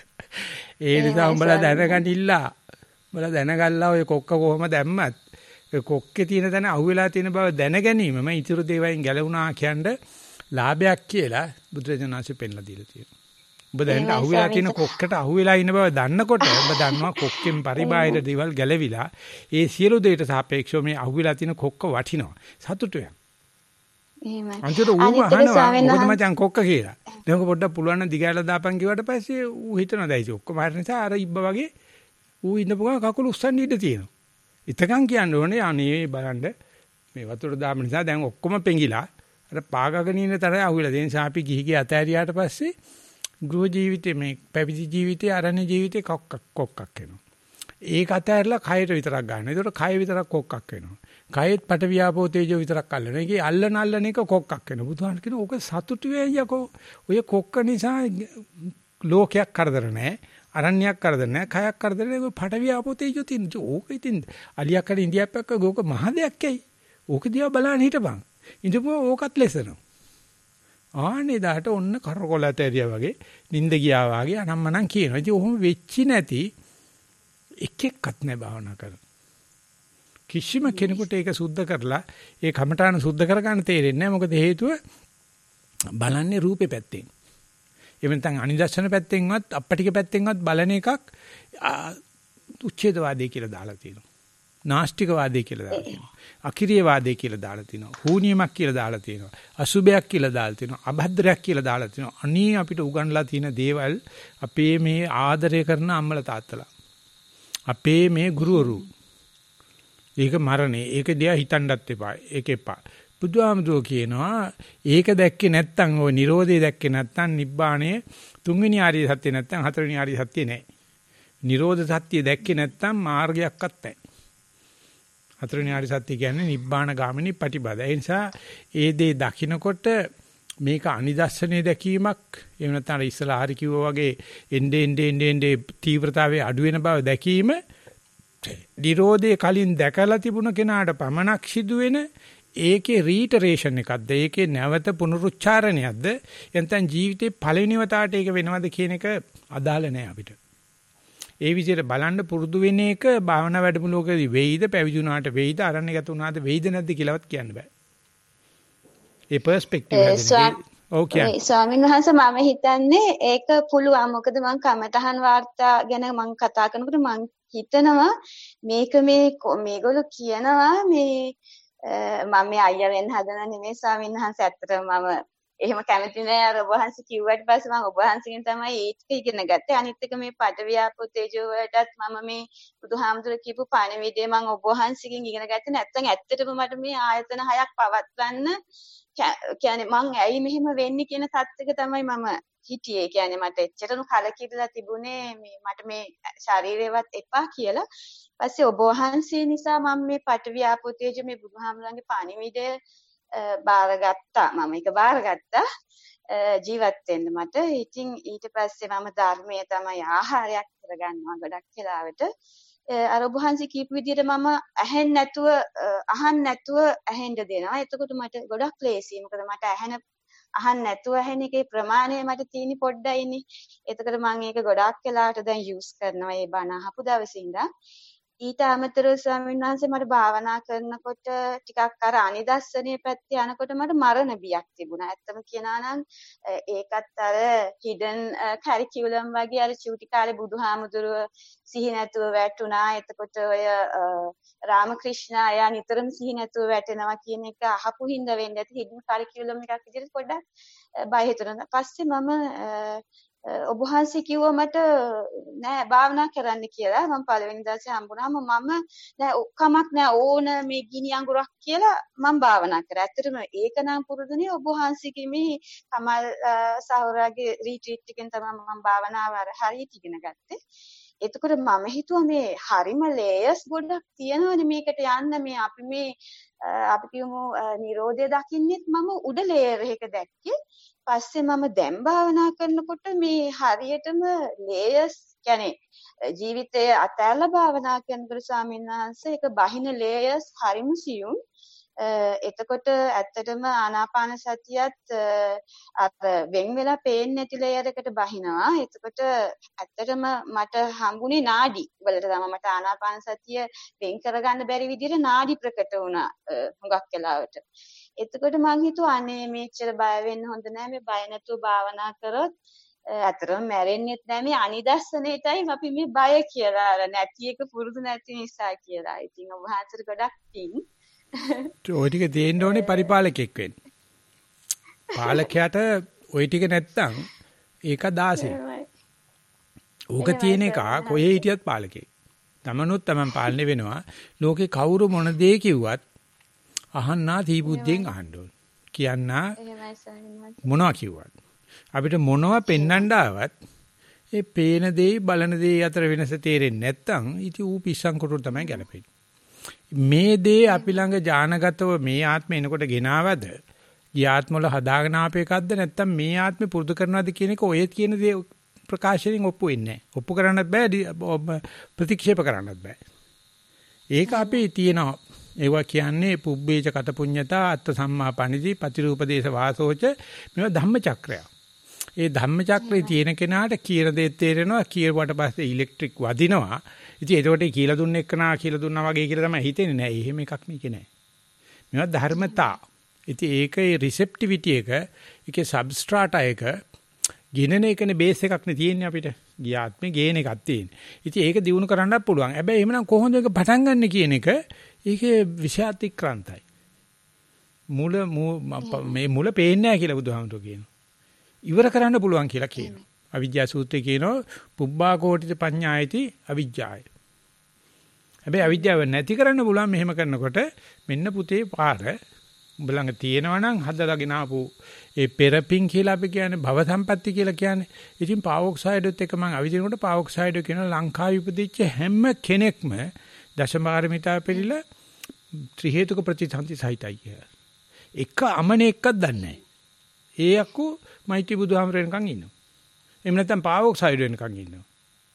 ඒ නිසා උඹලා දැනගනිilla. උඹලා දැනගල්ලා ඔය කොක්ක කොහම දැම්මත් ඒ කොක්කේ තියෙන තැන අහුවෙලා තියෙන බව දැන ගැනීමම ඊතුරු දේවයින් ගැලවුණා කියන්නේ ලාභයක් කියලා බුදුරජාණන් වහන්සේ පෙන්ලා දීලා තියෙනවා. ඔබ දැන් අහුවෙලා තියෙන කොක්කට අහුවෙලා ඉන්න බව දන්නකොට ඔබ දන්නවා කොක්කෙන් පරිබාහිර දේවල් ගැලවිලා ඒ සියලු දේට සාපේක්ෂව මේ අහුවෙලා තියෙන කොක්ක වටිනවා. සතුටු වෙනවා. එහෙමයි. අන්තිමට ඌ අහනවා මොකද මචං කොක්ක කියලා. දැන් ඔක පොඩ්ඩක් පුළුවන් නම් දිගහැරලා දාපන් කිව්වට පස්සේ ඌ හිතනවා දැයි ඔක්කොම හරි නිසා අර ඉබ්බ වගේ ඌ ඉන්නපු ගමන් කකුල උස්සන්න ඉඩ තියෙනවා. ඉතකන් කියන්න ඕනේ අනේ බලන්න මේ වතුර දාම නිසා දැන් ඔක්කොම පෙඟිලා අර පාගගෙන ඉන්න තරය අහුවෙලා දෙන නිසා අපි ගිහි ගිය අතෑරියාට පස්සේ ගෘහ ජීවිතේ මේ පැවිදි ජීවිතේ අරණ්‍ය ජීවිතේ කොක්කක් කොක්කක් වෙනවා. ඒක අතෑරලා කයට විතරක් ගන්න. ඒකට කය විතරක් කොක්කක් වෙනවා. කයෙත් පට වියාපෝ තේජෝ විතරක් අල්ලන. ඒකේ අල්ලන අල්ලන එක කොක්කක් වෙනවා. බුදුහාම කියන ඕක සතුටු වෙయ్యකෝ. ඔය කොක්ක නිසා ලෝකයක් කරදර නැහැ. අරණ්‍යයක් කරදර නැහැ. කයක් කරදර නැහැ. ඔය පට වියාපෝ තේජෝ තියෙන. ඕක ඉතින් අලියක් කර ඉන්දියාප්පක් ඕක මහ දෙයක් ඇයි. ඕක දිහා බලන්න හිටපන්. ඉඳපුවා ඕකත් ලෙසනවා. ආනේ දාට ඔන්න කරකොල ඇතරියා වගේ නිින්ද ගියා වගේ අනම්මනම් කියනවා. ඉතින් ඔහොම වෙච්චි නැති එක එක්කත් නැහැ භාවනා කරන. කිසිම කෙනෙකුට ඒක සුද්ධ කරලා ඒ කමඨාන සුද්ධ කරගන්න තේරෙන්නේ නැහැ. මොකද හේතුව බලන්නේ රූපේ පැත්තෙන්. එහෙම නැත්නම් අනිදර්ශන පැත්තෙන්වත් අපටික පැත්තෙන්වත් බලන එකක් උච්ඡේදවාදී කියලා දාලා තියෙනවා. නාස්තිකවාදී කියලා දාලා තියෙනවා. අකිරියවාදී කියලා දාලා තියෙනවා. හූනියමක් කියලා දාලා තියෙනවා. අසුබයක් කියලා දාලා තියෙනවා. අභද්‍රයක් කියලා දාලා තියෙනවා. අනී අපිට උගන්ලා තියෙන දේවල් අපේ මේ ආදරය කරන අම්මලා තාත්තලා. අපේ මේ ගුරුවරු. ඒක මරණේ. ඒක දිහා හිතන්නත් එපා. ඒක එපා. බුදුහාමුදුරුවෝ කියනවා ඒක දැක්කේ නැත්තම් ওই Nirodhe දැක්කේ නැත්තම් නිබ්බාණය තුන්වෙනි ආර්ය සත්‍ය නැත්තම් හතරවෙනි ආර්ය සත්‍ය නෑ. Nirodha සත්‍ය දැක්කේ නැත්තම් මාර්ගයක්වත් නැහැ. හතරවෙනි ආර්ය සත්‍ය කියන්නේ නිබ්බාන ගාමිනී ප්‍රතිපද. ඒ නිසා ඒ දේ දකින්නකොට මේක අනිදර්ශනීය දැකීමක් එහෙම නැත්නම් ඉස්සලා හරි කිව්වා වගේ එnde ende ende ende තීව්‍රතාවයේ අඩු වෙන බව දැකීම නිරෝධයේ කලින් දැකලා තිබුණ කෙනාට පමණක් සිදුවෙන ඒකේ රීටරේෂන් එකක්ද ඒකේ නැවත පුනරුච්චාරණයක්ද එතෙන් ජීවිතේ පළවෙනි වතාවට ඒක වෙනවද කියන එක අදාළ නැහැ අපිට. ඒ විදිහට බලන්න පුරුදු වෙන එක භාවනා වැඩමුළුවකදී වෙයිද පැවිදි වුණාට වෙයිද අරණ්‍යගත වුණාද වෙයිද නැද්ද කියලාවත් කියන්න බෑ. ඒ පර්ස්පෙක්ටිව් එකෙන් ඔව් කියන්නේ. ස්වාමීන් වහන්සේ මම හිතන්නේ ඒක පුළුවන්. මොකද මම කමඨහන් වාර්තා ගැන මම කතා කරනකොට මම හිතනවා මේක මේ මේගොල්ලෝ කියනවා මේ මම මේ අයියා වෙන්න හදන නෙමෙයි ස්වාමීන් වහන්සේ. ඇත්තටම මම එහෙම කැමති නෑ. අර ඔබ වහන්සේ කිව්වට පස්සේ මම ඔබ වහන්සේගෙන් තමයි ඒක ඉගෙන ගත්තේ. අනිත් එක මේ පඩවියාපෝ තේජෝ වලටත් මම මේ බුදුහාමුදුර කියපු පණිවිඩය මම ඔබ වහන්සේගෙන් ඉගෙන ගත්තේ. නැත්නම් ඇත්තටම මට මේ ආයතන හයක් පවත්වන්න කියන්නේ මං ඇයි මෙහෙම වෙන්නේ කියන තත්ත්වයක තමයි මම හිටියේ. කියන්නේ මට එච්චරම කලකිරලා තිබුණේ මේ මට මේ ශරීරේවත් එපා කියලා. පස්සේ ඔබ වහන්සේ නිසා මම මේ පඩවියාපෝ තේජෝ මේ බුදුහාමුදුරන්ගේ පණිවිඩය බාරගත්තා. මම ඒක බාරගත්තා ජීවත් වෙන්න මට. ඉතින් ඊට පස්සේ මම ධර්මයේ තමයි ආහාරයක් කරගන්නවා ගොඩක් වෙලාවට. අර ඔබ වහන්සේ කියපු විදිහට මම ඇහෙන්නේ නැතුව අහන්න නැතුව ඇහෙන්න දෙනවා. එතකොට මට ගොඩක් ලේසියි. මොකද මට ඇහෙන අහන්න නැතුව ඇහෙන එකේ ප්‍රමාණය මට තියෙන්නේ පොඩ්ඩයිනේ. එතකොට මම ඒක ගොඩක් වෙලාවට දැන් යූස් කරනවා ඒ බණ අහපු දවසේ ඉඳන්. ඊට අමතරව ස්වාමීන් වහන්සේ මට භාවනා කරනකොට ටිකක් අර අනිදස්සනේ පැත්තේ යනකොට මට මරණ බියක් තිබුණා. ඇත්තම කියනවා නම් ඒකත් අර හිඩන් කරිකියුලම් වගේ අර චූටි කාලේ බුදුහාමුදුරුව සිහි නැතුව වැටුණා. එතකොට ඔය රාමක්‍රිෂ්ණ අය නිතරම සිහි නැතුව වැටෙනවා කියන එක අහපු හින්දා වෙන්නේ නැති හිඩන් කරිකියුලම් එකක් විදිහට පොඩ්ඩක් බය හිතුණා. පස්සේ මම ඔබ වහන්සේ කිව්වා මට නෑ භාවනා කරන්න කියලා. මම පළවෙනි දවසේ හම්බුනාම මම නෑ කමක් නෑ ඕන මේ ගිනි අඟුරක් කියලා මම භාවනා කරා. ඇත්තටම ඒක නම් පුරුදුනේ ඔබ වහන්සේගේ මේ කමල් සහෝදරගේ රීට්‍රීට් එකෙන් තමයි මම භාවනාව අර හරියට ඉගෙන ගත්තේ. එතකොට මම හිතුවා මේ හරිම ලේයර්ස් ගොඩක් තියෙනවනේ මේකට යන්න. මේ අපි මේ අපි කියමු නිරෝධය දකින්නෙත් මම උඩ ලේයර් එක දැක්කේ. පස්සේ මම දැන් භාවනා කරනකොට මේ හරියටම ලේයර්ස් කියන්නේ ජීවිතයේ අතෑරලා භාවනා කරනකොට ස්වාමීන් වහන්සේ ඒක බහින ලේයර්ස් හරිම සියුම්. එතකොට ඇත්තටම ආනාපාන සතියත් අර වෙන් වෙලා පේන්නේ නැති ලේයර් එකට බහිනවා. එතකොට ඇත්තටම මට හම්බුනේ නාඩි වලට තමයි මට ආනාපාන සතිය වෙන් කරගන්න බැරි විදිහට නාඩි ප්‍රකට වුණා හුඟක් වෙලාවට. එතකොට මං හිතුවා අනේ මේච්චර බය වෙන්න හොඳ නැහැ, මේ බය නැතුව භාවනා කරොත් ඇත්තටම මැරෙන්නෙත් නැහැ. මේ අනිදස්සනේටයි අපි මේ බය කියලා අර නැති එක පුරුදු නැති නිසා කියලා. ඉතින් ඔබ වහන්සේට ගොඩක් පිං. ඔය ටික දෙන්න ඕනේ පරිපාලකෙක් වෙන්න. පාලකයාට ওই ටික නැත්තම් ඒක දාසෙ. ඕක තියෙන එක කොහේ හිටියත් පාලකෙක්. තමනුත් තමන් පාලනය වෙනවා. ලෝකේ කවුරු මොන දේ කිව්වත් අහන්නා තීබුද්ධියෙන් අහන්න ඕන. කියන්නා මොනවා කිව්වත්. අපිට මොනවා පෙන්වන්න ආවත් ඒ පේන දේ බලන දේ අතර වෙනස තේරෙන්නේ නැත්තම් ඉතින් ඌ පිස්සන් කොටුර තමයි ගැලපෙන්නේ. මේ දේ අපි ළඟ ඥානගතව මේ ආත්මේ එනකොට ගෙනාවද? ගිය ආත්ම වල හදාගෙන ආපු එකක්ද නැත්නම් මේ ආත්මේ පුරුදු කරනවද කියන එක ඔය කියන දේ ප්‍රකාශයෙන් ඔප්පු වෙන්නේ නැහැ. ඔප්පු කරන්නත් බෑ, ප්‍රතික්ෂේප කරන්නත් බෑ. ඒක අපි තියෙනවා. ඒවා කියන්නේ පුබ්බේච කත පුඤ්ඤතා අත්ත සම්මා පණිදි පතිරූපදේශ වාසෝච මේවා ධම්මචක්‍රය. ඒ ධම්මචක්‍රේ තියෙන කෙනාට කියන දේ තේරෙනවා, කියවට පස්සේ ඉලෙක්ට්‍රික් වදිනවා. ඉතින් ඒකට කියලා දුන්න එක්කනා කියලා දුන්නා වගේ කියලා තමයි හිතෙන්නේ. නෑ, එහෙම එකක් මේකේ නෑ. මේවා ධර්මතා. ඉතින් ඒකේ රිසෙප්ටිවිටි එක, ඒකේ සබ්ස්ට්‍රාටා එක, ගිනන එකනේ බේස් එකක් නේ තියෙන්නේ අපිට. ගියාත්මේ ගේන එකක් තියෙන්නේ. ඉතින් ඒක දිනු කරන්නත් පුළුවන්. හැබැයි එහෙමනම් කොහොමද ඒක පටන් ගන්න කියන එක ඒකේ විෂයාතික්‍රාන්තයි. මුල මේ මුල පේන්නේ නැහැ කියලා බුදුහාමුදුරුවෝ කියනවා. ඉවර කරන්න පුළුවන් කියලා කියනවා. අවිජ්ජා සූත්‍රයේ කියනවා පුබ්බා කෝටිත පඤ්ඤායති අවිජ්ජාය. හැබැයි අවිජ්ජාව නැති කරන්න පුළුවන් මෙහෙම කරනකොට මෙන්න පුතේ පාර උඹලඟ තියෙනවා නම් හදලාගෙන ආපු ඒ පෙරපින් කියලා අපි කියන්නේ භව සම්පatti කියලා කියන්නේ. ඉතින් පාවොක්සයිඩුත් එක මම අවිදිනකොට පාවොක්සයිඩ් කියන ලංකාවේ ඉපදිච්ච හැම කෙනෙක්ම දශමාරමිතා පිළිලා ත්‍රි හේතුක ප්‍රතිසන්ති සහිතයි කියලා. එක අමනේ එකක් දන්නේ නැහැ. ඒ අක්කු මෛත්‍රී බුදුහාමරෙන්කන් ඉන්නවා. එහෙම නැත්නම් පාවොක්සයිඩ් වෙනකන් ඉන්නවා.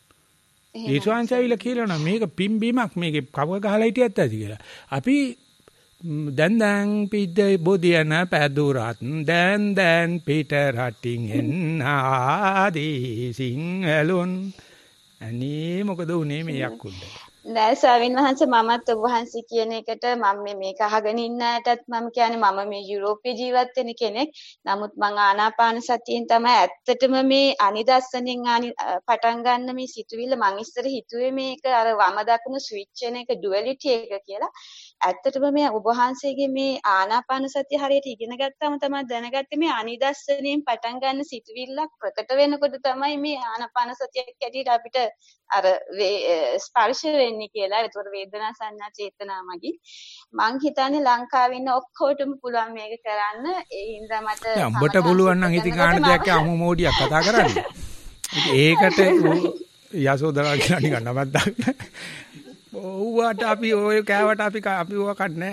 ඒ ස්වාංශයිල කියලා නම් මේක පිම්බීමක්, මේකේ කව ගහලා හිටියත් ඇති කියලා. අපි දැන් දැන් පිට බොදියන පැදුරත් දැන් දැන් පිට රටින් එන්න ආදී සිංහලොන් අනේ මොකද උනේ මේ යක්කුන්ට? නෑ ස්වාමීන් වහන්සේ, මමත් ඔබ වහන්සේ කියන එකට මම මේ මේක අහගෙන ඉන්න අයටත් මම කියන්නේ මම මේ යුරෝපයේ ජීවත් වෙන කෙනෙක්. නමුත් මම ආනාපාන සතියෙන් තමයි ඇත්තටම මේ අනිදස්සනෙන් පටන් ගන්න මේ සිතුවිල්ල මං ඉස්සර හිතුවේ මේක අර වම දකුණු ස්විච් වෙන එක ඩුවැලිටි එක කියලා. ඇත්තටම මේ ඔබ වහන්සේගේ මේ ආනාපාන සතිය හරියට ඉගෙන ගත්තාම තමයි දැනගත්තේ මේ අනිදස්සනෙන් පටන් ගන්න සිතුවිල්ලක් ප්‍රකට වෙනකොට තමයි මේ ආනාපාන සතියක් ඇටියට අපිට අර ස්පර්ශ වෙන්නේ කියලා. ඒතකොට වේදනා සංඥා චේතනා මගින් මං හිතන්නේ ලංකාවේ ඉන්න ඔක්කොටම පුළුවන් මේක කරන්න. ඒ හින්දා මට උඹට පුළුවන් නම් ඉතින් ගන්න දෙයක් අමු මෝඩියක් කතා කරන්නේ. ඒකට යසෝදරා කියලා නිකන් නමක් දාන්න. ඔව්වට අපි ඔය කෑවට අපි අපි ඔය කන්නේ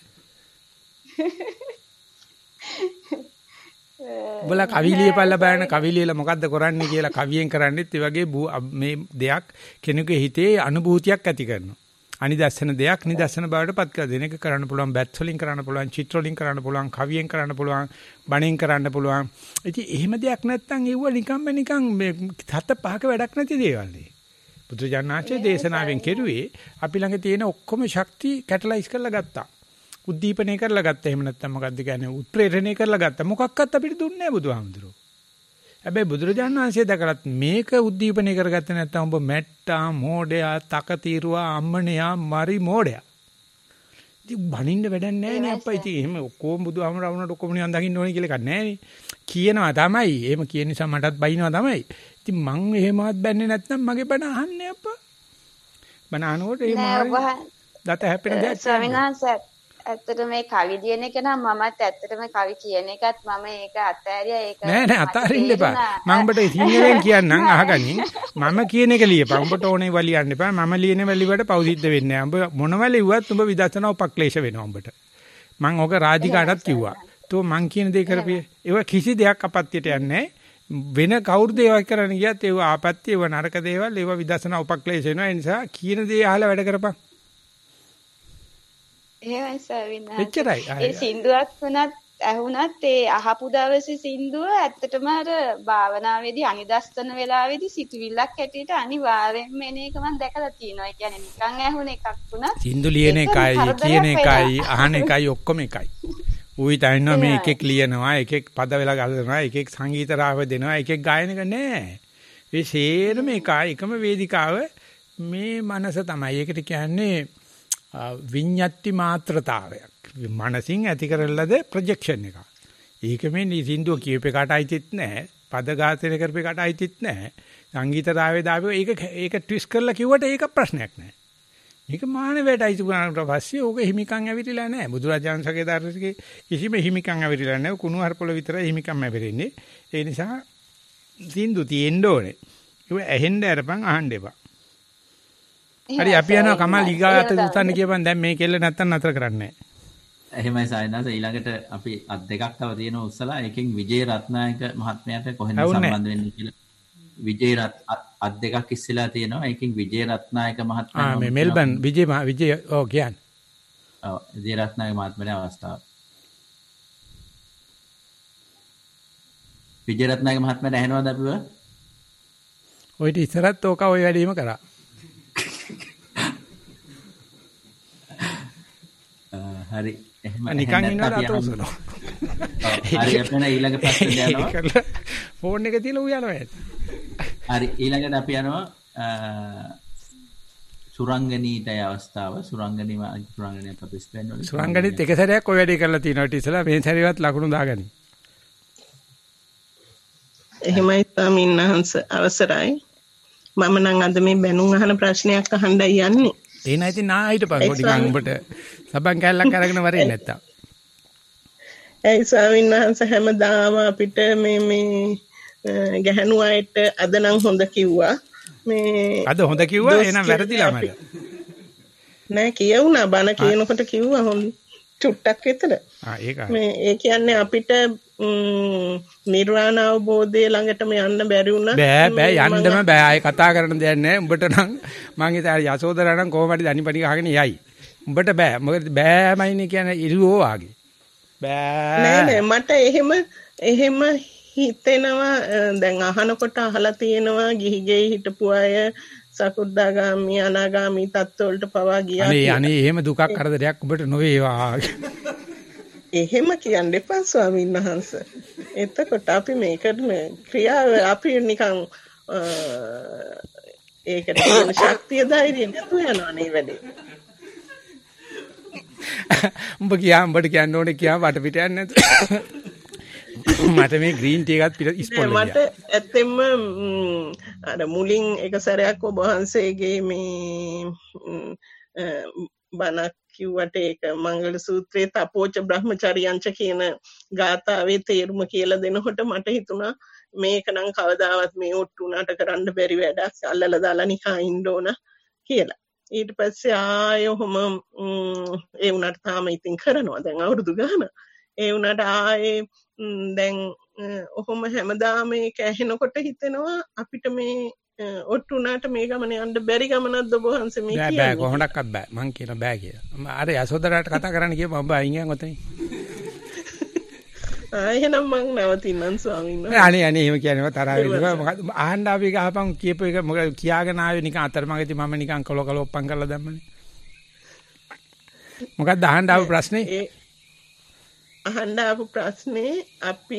නැහැ. බල කවිලිය පල්ල බලන කවිලියල මොකද්ද කරන්නේ කියලා කවියෙන් කරන්නේත් ඒ වගේ මේ දෙයක් කෙනෙකුගේ හිතේ අනුභූතියක් ඇති කරනවා. අනිදස්සන දෙයක් නිදස්සන බවට පත් කර දෙන එක කරන්න පුළුවන්, බැත් වලින් කරන්න පුළුවන්, චිත්‍ර වලින් කරන්න පුළුවන්, කවියෙන් කරන්න පුළුවන්, බණෙන් කරන්න පුළුවන්. ඉතින් එහෙම දෙයක් නැත්තම් ඒව නිකම්ම නිකන් මේ හත පහක වැඩක් නැති දේවල් නේ. බුදුජානනාචේ දේශනාවෙන් කෙරුවේ අපි ළඟ තියෙන ඔක්කොම ශක්ති කැටලයිස් කරලා ගත්තා. උද්දීපනය කරලා ගත්තා. එහෙම නැත්නම් මොකද්ද කියන්නේ? උත්ප්‍රේරණය කරලා ගත්තා. මොකක්වත් අපිට දුන්නේ නැහැ බුදුහාමුදුරුවෝ. හැබැයි බුදුරජාණන් වහන්සේ දැකලත් මේක උද්දීපනය කරගත්තේ නැත්නම් ඔබ මැට්ටා, මෝඩයා, තකතිරුවා, අම්මණයා, මරි මෝඩයා. ඉතින් බනින්න වැඩක් නැහැ නේ අප්පා. ඉතින් එහෙම ඔක්කොම බුදුහාමුදුරුවෝ වුණාට ඔක්කොම නිවන් දකින්න ඕනේ කියලා එකක් නැහැ නේ. කියනවා තමයි. එහෙම කියන නිසා මටත් බයිනවා තමයි. ඉතින් මං එහෙමවත් බැන්නේ නැත්නම් මගේ බණ අහන්නේ අප්පා. බණ අහනකොට එහෙම හරි දත හැපෙන දෙයක් ස්වාමීන් වහන්සේ ඇත්තට මේ කවි දින එක නම් මමත් ඇත්තටම කවි කියන එකත් මම ඒක අතෑරියා. ඒක නෑ නෑ අතාරින්න එපා. මම උඹට සිංහලෙන් කියන්නම් අහගනින්. මම කියන එක ලියපන්. උඹට ඕනේ ඒවා ලියන්න එපා. මම ලියන වෙලිවට පෞසිද්ධ වෙන්නේ නෑ. උඹ මොනවා ලිව්වත් උඹ විදර්ශනා උපක්ලේශ වෙනවා උඹට. මම ඕක රාජිකාටත් කිව්වා. તો මං කියන දේ කරපිය. ඒව කිසි දෙයක් අපත්‍යයට යන්නේ නෑ. වෙන කවුරුද ඒවා කරන්න ගියත් ඒව ආපත්‍ය, ඒව නරක දේවල්, ඒව විදර්ශනා උපක්ලේශ වෙනවා. ඒ නිසා කියන දේ අහලා වැඩ කරපන්. එහෙමයි ස්වාමීන් වහන්සේ. එච්චරයි. ඒ සින්දුවක් වුණත් ඇහුණත් ඒ අහපු දවසේ සින්දුව ඇත්තටම අර භාවනාවේදී අනිදස්සන වෙලාවේදී සිතුවිල්ලක් හැටියට අනිවාර්යෙන්ම එන එක මම දැකලා තියෙනවා. ඒ කියන්නේ නිකන් ඇහුණ එකක් වුණත් සින්දු ලියන එකයි කියන එකයි අහන එකයි ඔක්කොම එකයි. ඌයි තනින්නවා මේ එකෙක් ලියනවා එකෙක් පද වෙලා ගලනවා එකෙක් සංගීත රාව දෙනවා එකෙක් ගායනක නෑ. මේ සේරම එකයි එකම වේදිකාව මේ මනස තමයි. ඒකට කියන්නේ විඤ්ඤාති මාත්‍රතාවයක්. මනසින් ඇති කරලද ප්‍රොජෙක්ෂන් එක. ඒක මේ සින්දුව කියප එකට අයිතිත් නැහැ. පද ගාතන කරප එකට අයිතිත් නැහැ. සංගීත රාවේ දාපුව ඒක ඒක ට්විස්ට් කරලා කිව්වට ඒක ප්‍රශ්නයක් නැහැ. මේක මානවයට අයිති වුණාට පස්සේ ඕක හිමිකම් ඇවිරිලා නැහැ. බුදුරජාණන්සේගේ දර්ශනයේ කිසිම හිමිකම් ඇවිරිලා නැහැ. කුණු හර්පල විතරයි හිමිකම් ඇවිරෙන්නේ. ඒ නිසා සින්දු තියෙන්න ඕනේ. ඒක ඇහෙන්න අරපන් අහන්න එපා. හරි අපි යනවා කමල් ඊගාට උතන්න කියපන් දැන් මේ කෙල්ල නැත්තම් නතර කරන්නේ නැහැ. එහෙමයි සායනාස ඊළඟට අපි අත් දෙකක් තව තියෙන උස්සලා එකෙන් විජේ රත්නායක මහත්මයාට කොහෙන්ද සම්බන්ධ වෙන්නේ කියලා විජේ රත් අත් දෙකක් ඉස්සෙලා තියෙනවා එකෙන් විජේ රත්නායක මහත්මයා ආ මේ මෙල්බන් විජේ විජේ ඔව් කියන්නේ ඔව් විජේ රත්නායක මහත්මයාගේ අවස්ථාව විජේ රත්නායක මහත්මයාට ඇහෙනවද අපිව ඔය ඉත ඉස්සරත් ඕක ඔය වැඩිම කරා හරි එහෙම නිකන් ඉන්නවට අතෝසනවා. හරි අපේන ඊළඟ ප්‍රශ්නෙට යනවා. ෆෝන් එක තියලා ඌ යනවා. හරි ඊළඟට අපි යනවා සුරංගනීට අවස්ථාව. සුරංගනී සුරංගනී අපි ස්පෙන්ඩ් වල. සුරංගනීත් එක සැරයක් ඔය වැඩේ කරලා තියෙනවා ඊට ඉස්සලා මේ සැරේවත් ලකුණු දාගනි. එහෙමයි ස්වාමීන් වහන්සේ අවසරයි. මම නම් අද මේ බැනුම් අහන ප්‍රශ්නයක් අහන්නයි යන්නේ. ඒ නැති නා හිටපන් පොඩි ගම් උඹට සබන් කැල්ලක් අරගෙන වරේ නැත්තම්. ඒ ස්වාමීන් වහන්සේ හැමදාම අපිට මේ මේ ගැහණු අයට අද නම් හොඳ කිව්වා. මේ අද හොඳ කිව්වා එහෙනම් වැරදිලා මට. නෑ කියවුණා බණ කියනකොට කිව්වා හොඳ චුට්ටක් විතර. ආ ඒකයි. මේ ඒ කියන්නේ අපිට නිර්වාණ අවබෝධය ළඟටම යන්න බැරි වුණා. බෑ බෑ යන්නම බෑ. ආයේ කතා කරන්න දෙයක් නෑ. උඹට නම් මං හිතා යසෝදරා නම් කොහොමද දනිපණි ගහගෙන යයි. උඹට බෑ. මොකද බෑමයිනේ කියන්නේ ඉරුවෝ වාගේ. බෑ. නෑ නෑ මට එහෙම එහෙම හිතෙනවා දැන් අහනකොට අහලා තියෙනවා ගිහි ගෙයි හිටපු අය සකුද්දාගාමි අනාගාමි තත්ත්වවලට පවා ගියා. අනේ අනේ එහෙම දුකක් කරදරයක් උඹට නොවේවා. එහෙම කියන්න එපා ස්වාමීන් වහන්සේ. එතකොට අපි මේ කරන ක්‍රියාව අපි නිකන් ඒකට කියන ශක්තිය ධෛර්යය නැතුව යනවා නේ වැඩේ. උඹ කියා උඹට කියන්න ඕනේ කියා වට පිට යන්නේ නැතු. මට මේ ග්‍රීන් ටී එකත් පිට ඉස්පොල් ගියා. මට ඇත්තෙන්ම අර මුලින් එක සැරයක් ඔබ වහන්සේගේ මේ බණක් කිව්වට ඒක මංගල සූත්‍රයේ තපෝච බ්‍රහ්මචර්යංච කියන ගාථාවේ තේරුම කියලා දෙනකොට මට හිතුණා මේක නම් කවදාවත් මේ ඔට්ටු උනාට කරන්න බැරි වැඩක් අල්ලලා දාලා නිකන් ඉන්න ඕන කියලා. ඊට පස්සේ ආයෙ ඔහම ඒ උනාට තාම ඉතින් කරනවා දැන් අවුරුදු ගාන. ඒ උනාට ආයෙ දැන් ඔහොම හැමදාම මේක ඇහෙනකොට හිතෙනවා අපිට මේ ඔට්ටු උනාට මේ ගමන යන්න බැරි ගමනක්ද ඔබ වහන්සේ මේ කියන්නේ. බෑ බෑ කොහොමඩක්වත් බෑ. මං කියන බෑ කියලා. අර යසෝදරාට කතා කරන්න කියපුවා ඔබ අයින් යන් ඔතනින්. ආ එහෙනම් මං නවතින්නම් ස්වාමීන් වහන්සේ. අනේ අනේ එහෙම කියනවා තරහ වෙනවා. මොකද අහන්න අපි ගහපන් කියපු එක මොකද කියාගෙන ආවේ නිකන් අතරමඟදී මම නිකන් කලො කලො ඔප්පන් කරලා දැම්මනේ. මොකක්ද අහන්න ආපු ප්‍රශ්නේ? අහන්න ආපු ප්‍රශ්නේ අපි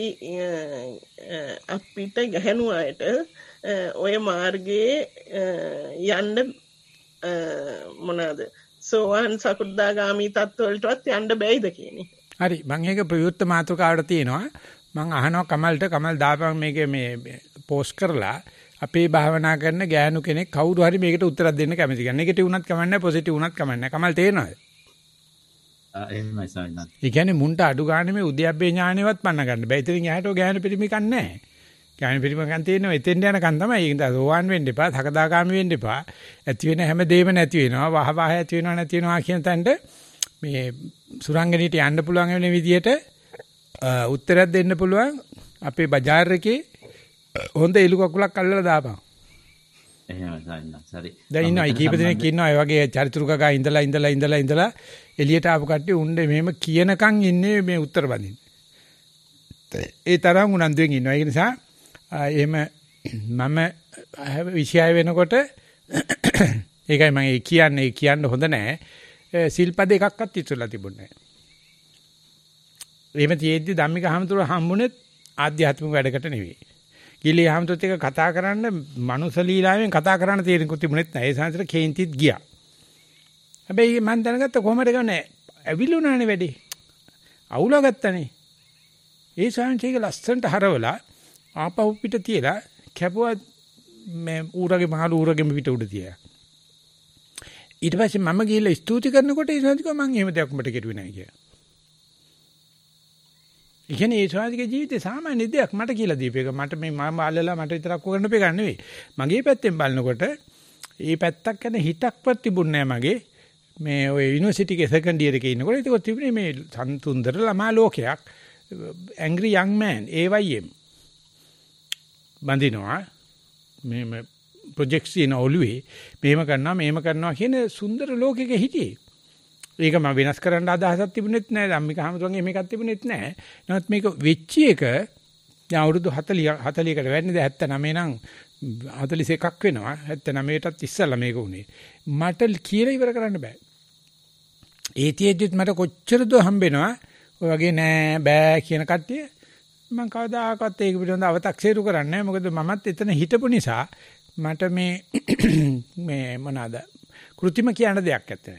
අපිට ගැහණු අයට ඔය මාර්ගයේ යන්න මොනවාද සෝවාන් සකුද්දාගාමි තත්ත්වවලටවත් යන්න බැයිද කියන්නේ. හරි මම ඒක ප්‍රයුක්ත මාතෘකාවට තියෙනවා. මම අහනවා කමල්ට කමල් දාපන් මේකේ මේ පෝස්ට් කරලා අපේ භාවනා කරන ගෑනු කෙනෙක් කවුරු හරි මේකට උත්තරයක් දෙන්න කැමති කෙනෙක්. නෙගටිව් උනත් කමන්නේ පොසිටිව් උනත් කමන්නේ. කමල් තේරෙනවද? එහෙමයි සාවිනාත්. ඒ කියන්නේ මුන්ට අඩු ගන්න මේ උද්‍යප්පේ ඥානෙවත් පන්න ගන්න බෑ. ඉතින් එහාට ගෑනු පිළිමිකක් නැහැ. ගෑනු පිළිමිකක් තියෙනවා එතෙන් යනකන් තමයි. ඒක නිසා සෝවාන් වෙන්න එපා, සකදාගාමි වෙන්න එපා. ඇති වෙන හැම දෙයක්ම නැති වෙනවා. වහ වහ ඇති වෙනවා නැති වෙනවා කියන තැනට මේ සුරංගනීට යන්න පුළුවන් වෙන විදියට උත්තරයක් දෙන්න පුළුවන් අපේ බજાર එකේ හොඳ එළු කකුලක් අල්ලලා දාපන්. එහෙමයි සයින්ස්. හරි. දැන් ඉන්නවා කීප දෙනෙක් ඉන්නවා ඒ වගේ චරිචුරු ගගා ඉඳලා ඉඳලා ඉඳලා ඉඳලා එළියට ආපු කට්ටිය උන්නේ මෙහෙම කියනකම් ඉන්නේ මේ උත්තර බඳින්න. ඒ තරම් උනන්දුවෙන් ඉන්නවා. ඒ නිසා එහෙම මම විෂය වෙනකොට ඒකයි මම කියන්නේ කියන්න හොඳ නැහැ. සිල්පද එකක්වත් ඉස්සෙල්ලා තිබුණේ නැහැ. එහෙම තියෙද්දි ධම්මික හාමුදුරුව හම්බුනේත් ආධ්‍යාත්මික වැඩකට නෙවෙයි. කිලී හාමුදුරුවොත් එක කතා කරන්න මනුස්ස ලීලාවෙන් කතා කරන්න තියෙනකුත් තිබුණෙත් නැහැ. ඒ සංසාරේ කේන්තිත් ගියා. හැබැයි මම දැනගත්ත කොහමද ගන්නේ? ඇවිලුණානේ වැඩි. අවුලා ගත්තනේ. ඒ සංසාරේ ලස්සනට හරවලා ආපහු පිට තියලා කැපුවා මේ ඌරගේ මහලු ඌරගෙම පිට උඩ තියලා. ඊට පස්සේ මම ගිහිල්ලා ස්තුති කරනකොට ඒ සංසාරික මම එහෙම දෙයක් උඹට කෙරුවේ නැහැ කියලා. ඒ කියන්නේ ඒ සංසාරික ජීවිතේ සාමාන්‍ය දෙයක් මට කියලා දීපේක. මට මේ මම අල්ලලා මට විතරක් කරන්න පෙගන්න නෙවෙයි. මගේ පැත්තෙන් බලනකොට ඒ පැත්තක් ගැන හිතක්වත් තිබුණේ නැහැ මගේ. මේ ඔය යුනිවර්සිටි එකේ සෙකන්ඩ් ඉයර් එකේ ඉන්නකොට ඒක තිබුණේ මේ සම්තුන්දර ළමා ලෝකයක්. angry young man A Y M බඳිනවා මේ ප්‍රොජෙක්ට්ස් ඉන ඔළුවේ මේම කරනවා මේම කරනවා කියන සුන්දර ලෝකෙක හිටියේ. ඒක මම වෙනස් කරන්න අදහසක් තිබුණෙත් නැහැ. ධම්මික හැමතුන්ගේ මේකක් තිබුණෙත් නැහැ. නමුත් මේක වෙච්ච එක දැන් අවුරුදු හතලිය හතලියකට වැඩි නේද හැත්තෑ නවය නම් හතළිස් එකක් වෙනවා. හැත්තෑ නවයටත් ඉස්සෙල්ලා මේක උනේ. මට කියලා ඉවර කරන්න බෑ. ඒතියෙද්දිත් මට කොච්චර දෝ හම්බෙනවා. ඔය වගේ නෑ බෑ කියන කට්ටිය මම කවදාකවත් ඒක පිළිබඳව අව탁සේරු කරන්නේ නැහැ. මොකද මමත් එතන හිටපු නිසා මට මේ මේ මොනවාද කෘතිම කියන දෙයක් නැත්තේ.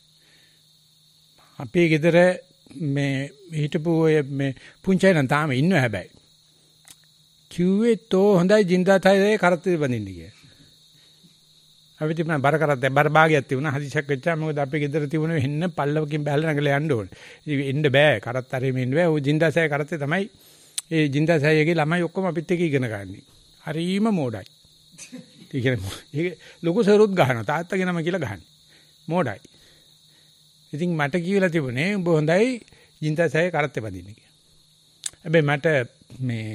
අපේ ගෙදර මේ හිටපු ඔය මේ පුංචයි නම් තාම ඉන්නවා හැබැයි. කිව්වේ තෝ හොඳයි ජින්දාතයේ කරත්තේ බඳින්න කියලා. අපි තිබුණා බර කරත්තේ බර භාගයක් තිබුණා හදිසියක් වෙච්චා මොකද අපේ ගෙදර තිබුණ වෙන්න පල්ලවකින් බැලලා නැගලා යන්න ඕනේ. ඉතින් එන්න බෑ කරත් හරි මෙන්න බෑ. ඔය ජින්දාතයේ කරත්තේ තමයි ඒ ජින්දාතයේගේ ළමයි ඔක්කොම අපිත් එක්ක ඉගෙන ගන්නේ. හරීම මෝඩයි. ඒ කියන්නේ ලොකු සරුත් ගහනවා තාත්තගේ නම කියලා ගහන්නේ. මෝඩයි. ඉතින් මට කියලා තිබුණේ උඹ හොඳයි ජින්දාසයේ කරත්තේ බඳින්න කියලා. හැබැයි මට මේ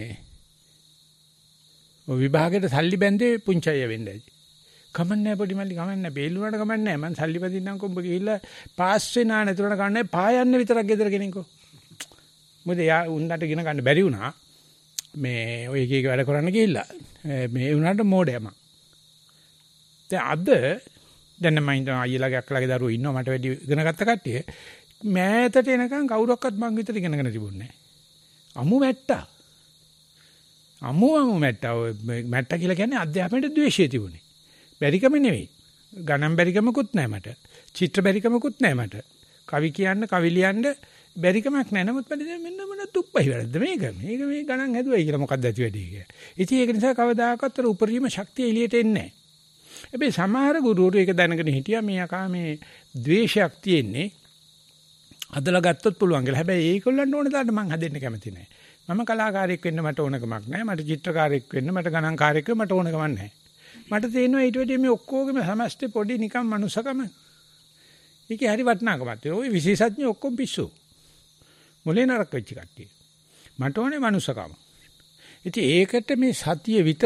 ඔය විභාගයට සල්ලි බැන්දේ පුංචයිය වෙන්නයි. කමන්නේ පොඩි මල්ලි කමන්නේ බේලුණාට කමන්නේ මම සල්ලි බඳින්නම්කො උඹ ගිහිල්ලා පාස් වෙනා නැතුණට කන්නේ පායන්න විතරක් ගෙදර කෙනෙක්කෝ. මොකද යා උන්ට ගෙන ගන්න බැරි වුණා. මේ ඔය එක එක වැඩ කරන්න ගිහිල්ලා මේ උනාට මෝඩයම. දැන් අද දැන් මම හිතන අයියලාගේ අක්කලාගේ දරුවෝ ඉන්නවා මට වැඩි ඉගෙන ගත්ත කට්ටිය. මෑතට එනකන් කවුරක්වත් මං විතර ඉගෙනගෙන තිබුණේ නැහැ. අමු මැට්ටා. අමු අමු මැට්ටා. ඔය මැට්ටා කියලා කියන්නේ අධ්‍යාපනයේ ද්වේෂය තිබුණේ. බැරිකම නෙවෙයි. ගණන් බැරිකමකුත් නැහැ මට. චිත්‍ර බැරිකමකුත් නැහැ මට. කවි කියන්න කවි ලියන්න බැරිකමක් නැහැ. නමුත් මට මෙන්න මොන තුප්පයි වැරද්ද මේක. මේක මේ ගණන් හැදුවයි කියලා මොකක්ද ඇති වෙන්නේ කියලා. ඉතින් ඒක නිසා කවදාකවත් අර උපරිම ශක්තිය එළියට එන්නේ නැහැ. හැබැයි සමහර ගුරුවරු ඒක දැනගෙන හිටියා මේ අකා මේ ද්වේෂයක් තියෙන්නේ හදලා ගත්තොත් පුළුවන් කියලා. හැබැයි ඒගොල්ලන්ට ඕන දාන්න මං හදෙන්න කැමති නැහැ. මම කලාකාරයෙක් වෙන්න මට ඕනකමක් නැහැ. මට චිත්‍රකාරයෙක් වෙන්න මට ගණන්කාරයෙක් වෙන්න මට ඕනකමක් නැහැ. මට තේරෙනවා ඊට වැඩිය මේ ඔක්කොගේම සමස්තේ පොඩි නිකන් මනුස්සකම. ඒකේ හරි වටිනාකමක් තියෙනවා. ওই විශේෂඥ ඔක්කොම පිස්සු. මොලේ නරක වෙච්ච කට්ටිය. මට ඕනේ මනුස්සකම. ඉතින් ඒකට මේ සතිය විතර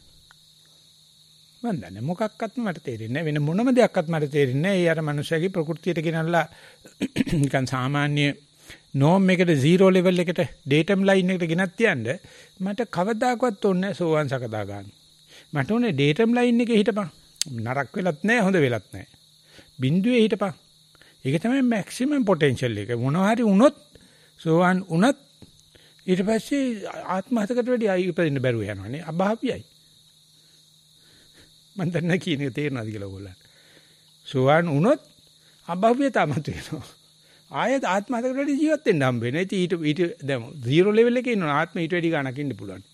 මන් දන්නේ මොකක්වත් මට තේරෙන්නේ නැහැ. වෙන මොනම දෙයක්වත් මට තේරෙන්නේ නැහැ. ඒ අර මනුස්සයාගේ ප්‍රകൃතියට ගෙනල්ලා නිකන් සාමාන්‍ය නෝම් එකට zero level එකට datum line එකට ගෙනත් තියන්න මට කවදාකවත් ඕනේ නැහැ සෝවාන් සකදා ගන්න. මට ඕනේ datum line එකේ හිටපන්. නරක වෙලත් නැහැ හොඳ වෙලත් නැහැ. බිඳුවේ හිටපන්. ඒක තමයි maximum potential එක. මොනවා හරි වුණොත් සෝවාන් වුණත් ඊට පස්සේ ආත්මහතකට වැඩි ඉපදින්න බැරුව යනවානේ. අභාවියයි. මන් දන්නේ කියන එක තේරෙනවද කියලා ඕගොල්ලන්ට. සෝවාන් වුණොත් අභාවියතාවමත් වෙනවා. ආයෙත් ආත්මහතකට වැඩි ජීවත් වෙන්න හම්බ වෙනවා. ඉතින් ඊට ඊට දැන් zero level එකේ ඉන්නවා ආත්ම ඊට වැඩි ගණක් ඉන්න පුළුවන්.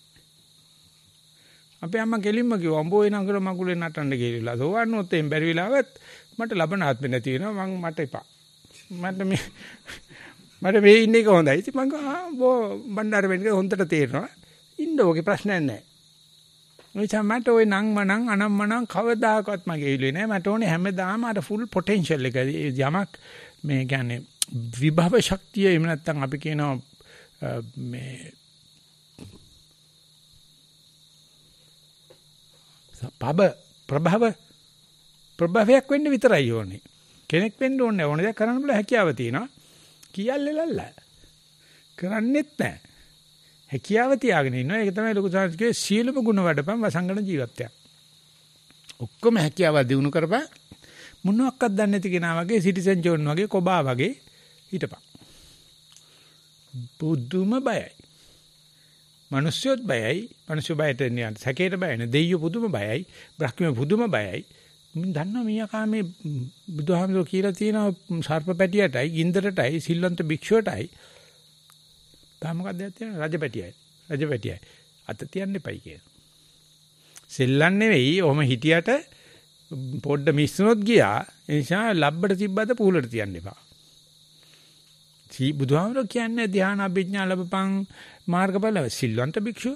අපේ අම්මා කෙලින්ම කිව්වා උඹ ওই නගර මගුලේ නටන්න ගිහලා සෝවාන් වුණොත් එම් බැරි වෙලාවත් මට ලබන ආත්මෙ නැති වෙනවා මං මට එපා. මට මේ මට මේ ඉන්නේ කොහොඳයි. ඉතින් මං ආ බෝ බණ්ඩාර වෙන්නේ හොන්දට තේරෙනවා. ඉන්න ඕකේ ප්‍රශ්නයක් නැහැ. ඔය මට ওই නං මනං අනම් මනං කවදාකවත් මගේ ඉල්ලුවේ නැහැ. මට ඕනේ හැමදාම අර ෆුල් පොටෙන්ෂල් එක යමක් මේ කියන්නේ විභව ශක්තිය එහෙම නැත්නම් අපි කියනවා මේ පබ ප්‍රභව ප්‍රභවයක් වෙන්න විතරයි ඕනේ. කෙනෙක් වෙන්න ඕනේ ඕන දෙයක් කරන්න බල හැකියාව තියෙනවා. කියල්ලෙලල්ල. කරන්නෙත් නැහැ. හැකියාව තියාගෙන ඉන්නවා. ඒක තමයි ලොකු සාංශකේ සීලම ගුණ වඩපන් වසංගන ජීවිතයක්. ඔක්කොම හැකියාව දිනු කරපන්. මොනවාක්වත් දන්නේ නැති කෙනා වගේ සිටිසන් ජෝන් වගේ කොබා වගේ හිටපන්. බුදුම බයයි. මිනිස්සුත් බයයි. මිනිස්සු බයට නියන් සැකේට බය නැහැ. දෙයියෝ පුදුම බයයි. බ්‍රහ්මිය පුදුම බයයි. මම දන්නවා මීයා මේ බුදුහාමෝ කියලා තියෙනවා සර්ප පැටියටයි, ගින්දරටයි, සිල්වන්ත භික්ෂුවටයි. තා මොකක්ද තියෙන්නේ? රජපැටියයි. රජපැටියයි. අත තියන්න එපයි කියන. සෙල්ලම් නෙවෙයි. ඔහම හිටියට පොඩ්ඩ මිස්සුනොත් ගියා. ඒ නිසා ලබ්බට තිබ්බද පූලට තියන්න එපා. සී බුදුහාමෝ කියන්නේ ධ්‍යාන අභිඥා ලැබපන් මාර්ගඵල සිල්වන්ත භික්ෂුව.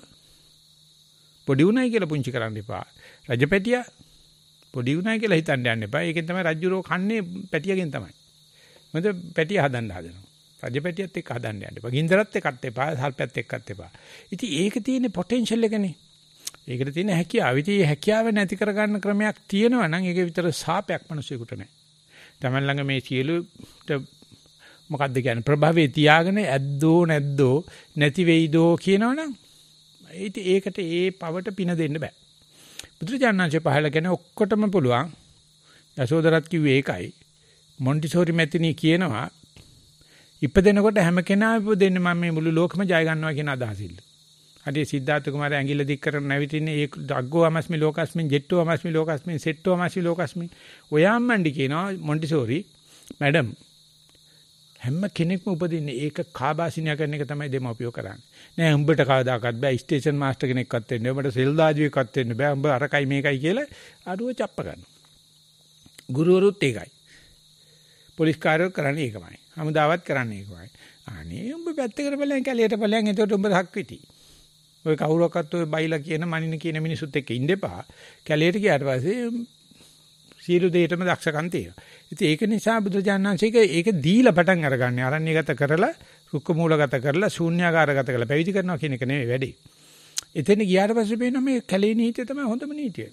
පොඩි උණයි කියලා පුංචි කරන්න එපා. රජපැටියා පොඩි උණයි කියලා හිතන්න යන්න එපා. ඒකෙන් තමයි රජුරෝ කන්නේ පැටියගෙන් තමයි. මොකද පැටිය හදන්න හදනවා. රජපැටියත් එක්ක හදන්න යන්න එපා. ගින්දරත් එක්කත් එපා. සල්පැත් එක්කත් එපා. ඉතින් ඒක තියෙන පොටෙන්ෂල් එකනේ. ඒකට තියෙන හැකියාව. ඉතින් මේ හැකියාව නැති කරගන්න ක්‍රමයක් තියෙනවා නම් ඒක විතර සාපයක් මිනිසෙකුට නැහැ. තමන් ළඟ මේ සියලුට මොකද්ද කියන්නේ ප්‍රභවයේ තියාගෙන ඇද්දෝ නැද්දෝ නැති වෙයිදෝ කියනවනම් ඒකට ඒ පවට පින දෙන්න බෑ. බුදුරජාණන්සේ පහල ගැන ඔක්කොටම පුළුවන්. යසෝදරත් කිව්වේ ඒකයි. මොන්ටිසෝරි මැතිණිය කියනවා ඉපදෙනකොට හැම කෙනාම ඉපදෙන්නේ මම මේ මුළු ලෝකෙම ජය ගන්නවා කියන අදහසිල්ල. හරි සිද්ධාර්ථ කුමාරයා ඇඟිල්ල දික් කරගෙන නැවිතින්නේ ඒ අග්ගෝ අමස්මි ලෝකස්මින් ජෙට්ටෝ අමස්මි ලෝකස්මින් සෙට්ටෝ අමස්මි ලෝකස්මින් ඔයාම්මන්ඩි කියනවා මොන්ටිසෝරි මැඩම් හැම කෙනෙක්ම උපදින්නේ ඒක කාබාසිනියා කරන එක තමයි දෙමව්පියෝ කරන්නේ. නෑ උඹට කවදාකවත් බෑ ස්ටේෂන් මාස්ටර් කෙනෙක්වත් වෙන්න. උඹට සෙල්දාජුවෙක්වත් වෙන්න බෑ. උඹ අරකයි මේකයි කියලා අරුව චප්ප ගන්නවා. ගුරුවරුත් ඒකයි. පොලිස් කාර්යෝ කරන්නේ ඒකමයි. හමුදාවත් කරන්නේ ඒකමයි. අනේ උඹ පැත්තකට බලයන් කැලේට බලයන් එතකොට උඹ හක්විති. ඔය කවුරක්වත් ඔය බයිලා කියන මනින කියන මිනිසුත් එක්ක ඉන්න එපා. කැලේට ගියාට පස්සේ සීළු දෙයටම දක්ෂකම් තියෙනවා. ඉතින් ඒක නිසා බුදුජානනාංශික ඒක දීලා පටන් අරගන්නේ. අරණ්‍යගත කරලා, රුක්ක මූලගත කරලා, ශූන්‍යාකාරගත කරලා පැවිදි කරනවා කියන එක නෙමෙයි වැඩේ. එතන ගියාට පස්සේ පේනවා මේ කැලේ නීතිය තමයි හොඳම නීතිය.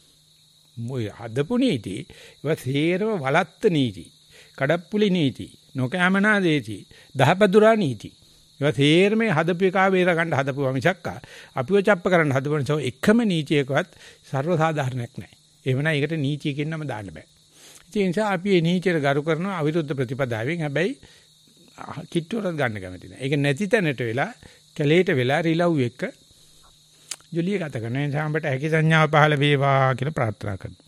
මොයි හදපු නීති, ඒවා තේරව වලත්ත නීති, කඩප්පුලි නීති, නොකෑමනා දේති, දහපදුරා නීති. ඒවා තේරමේ හදපු එකා වේර ගන්න හදපුවා මිසක්කා අපිව චප්ප කරන්න හදපු නිසා එකම නීතියකවත් ਸਰව සාධාරණයක් නැහැ. එහෙම නැහැ ඒකට නීතිය කියනම දාන්න බෑ. ඒ නිසා අපි මේ නීතියට ගරු කරනවා අවිරුද්ධ ප්‍රතිපදාවෙන්. හැබැයි කිට්ටුවරත් ගන්න කැමති නැහැ. ඒක නැති තැනට වෙලා කැලේට වෙලා රිලව් එක ජොලිය ගත කරන නිසා අපට හැකි සංඥාව පහළ වේවා කියලා ප්‍රාර්ථනා කරනවා.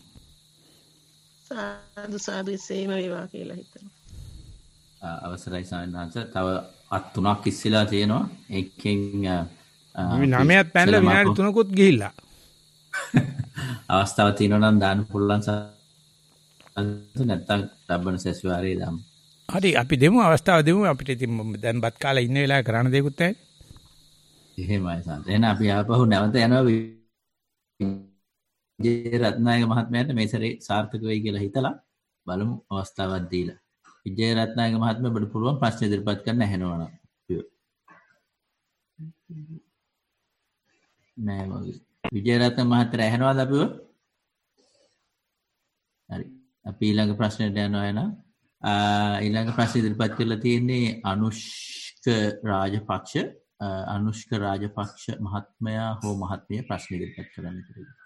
සාදු සාදු සේම වේවා කියලා හිතනවා. අවසරයි සායනාංශ තව අත් තුනක් ඉස්සෙලා තියෙනවා. එකෙන් මේ නමයක් පැනලා විනාඩි තුනකුත් ගිහිල්ලා. අවස්ථාව තියෙනවා නම් දාන්න පුළුවන් නැත්තම් ලබන සැසිවාරයේ දාමු. හරි අපි දෙමු අවස්ථාව දෙමු අපිට ඉතින් දැන් බත් කාලා ඉන්න වෙලාවේ කරන්න දෙයක්වත් නැහැ. එහෙමයි සන්ත. එහෙනම් අපි ආපහු නැවත යනවා විජේ රත්නායක මහත්මයාට මේ සැරේ සාර්ථක වෙයි කියලා හිතලා බලමු අවස්ථාවක් දීලා. විජේ රත්නායක මහත්මයා ඔබට පුළුවන් ප්‍රශ්න ඉදිරිපත් කරන්න ඇහෙනවා නම්. නෑ මගේ. විජේ රත්න මහත්මයා ඇහෙනවද අපිව? හරි. අපි ඊළඟ ප්‍රශ්නෙට යනවා එන. ඊළඟ ප්‍රශ්න ඉදිරිපත් කරලා තියෙන්නේ අනුෂ්ක රාජපක්ෂ අනුෂ්ක රාජපක්ෂ මහත්මයා හෝ මහත්මිය ප්‍රශ්න ඉදිරිපත් කරන්න කියලා.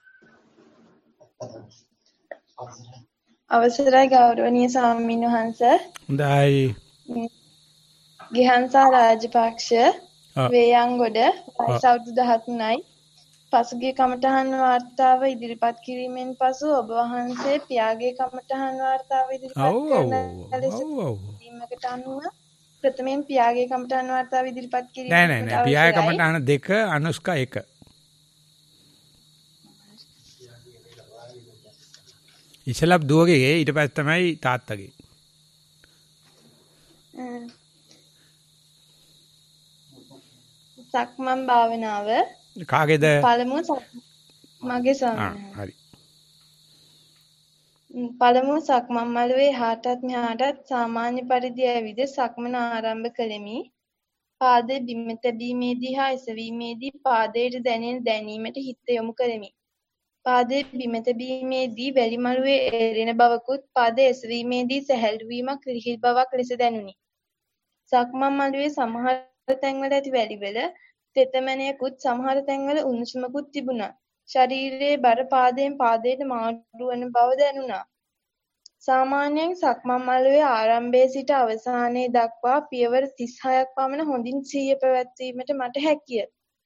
අවසරයි ගෞරවනීය ස්වාමීන් වහන්සේ. හොඳයි. ගිහන්සා රාජපක්ෂ වේයන්ගොඩ වයස අවුරුදු දහතුනයි. පසුගිය කමඨහන් වාර්තාව ඉදිරිපත් කිරීමෙන් පසු ඔබ වහන්සේ පියාගේ කමඨහන් වාර්තාව ඉදිරිපත් කරන ලෙසට අනුව ප්‍රථමයෙන් පියාගේ කමඨහන් වාර්තාව ඉදිරිපත් කිරීම නෑ නෑ නෑ පියාගේ කමඨහන දෙක අනුස්කා එක. ඉස්සලබ් දුවගේ ඊට පස්සේ තමයි තාත්තගේ. සක්මන් භාවනාව කාගේද? පළමුව මගේ ස්වාමීන් හරි. පළමුව සක්මන් මළුවේ හාටත් මෙහාටත් සාමාන්‍ය පරිදි ඇවිද සක්මන ආරම්භ කළෙමි. පාදයේ බිම තැබීමේදී හා එසවීමේදී පාදයට දැනෙන දැනීමට හිත යොමු කළෙමි. පාදයේ බිම තැබීමේදී වැලිමළුවේ එරෙන බවකුත් පාදයේ එසවීමේදී සැහැල්ලු වීමක් ලිහිල් බවක් ලෙස දැනුනි. සක්මන් මළුවේ සමහර තැන්වල ඇති වැලිවල තෙතමනයකුත් සමහර තැන්වල උණුසුමකුත් තිබුණා. ශරීරයේ බර පාදයෙන් පාදයට මාරු වන බව දැනුණා. සාමාන්‍යයෙන් සක්මන් මළුවේ ආරම්භයේ සිට අවසානයේ දක්වා පියවර තිස් හයක් පමණ හොඳින් සිහිය පැවැත්වීමට මට හැකිය.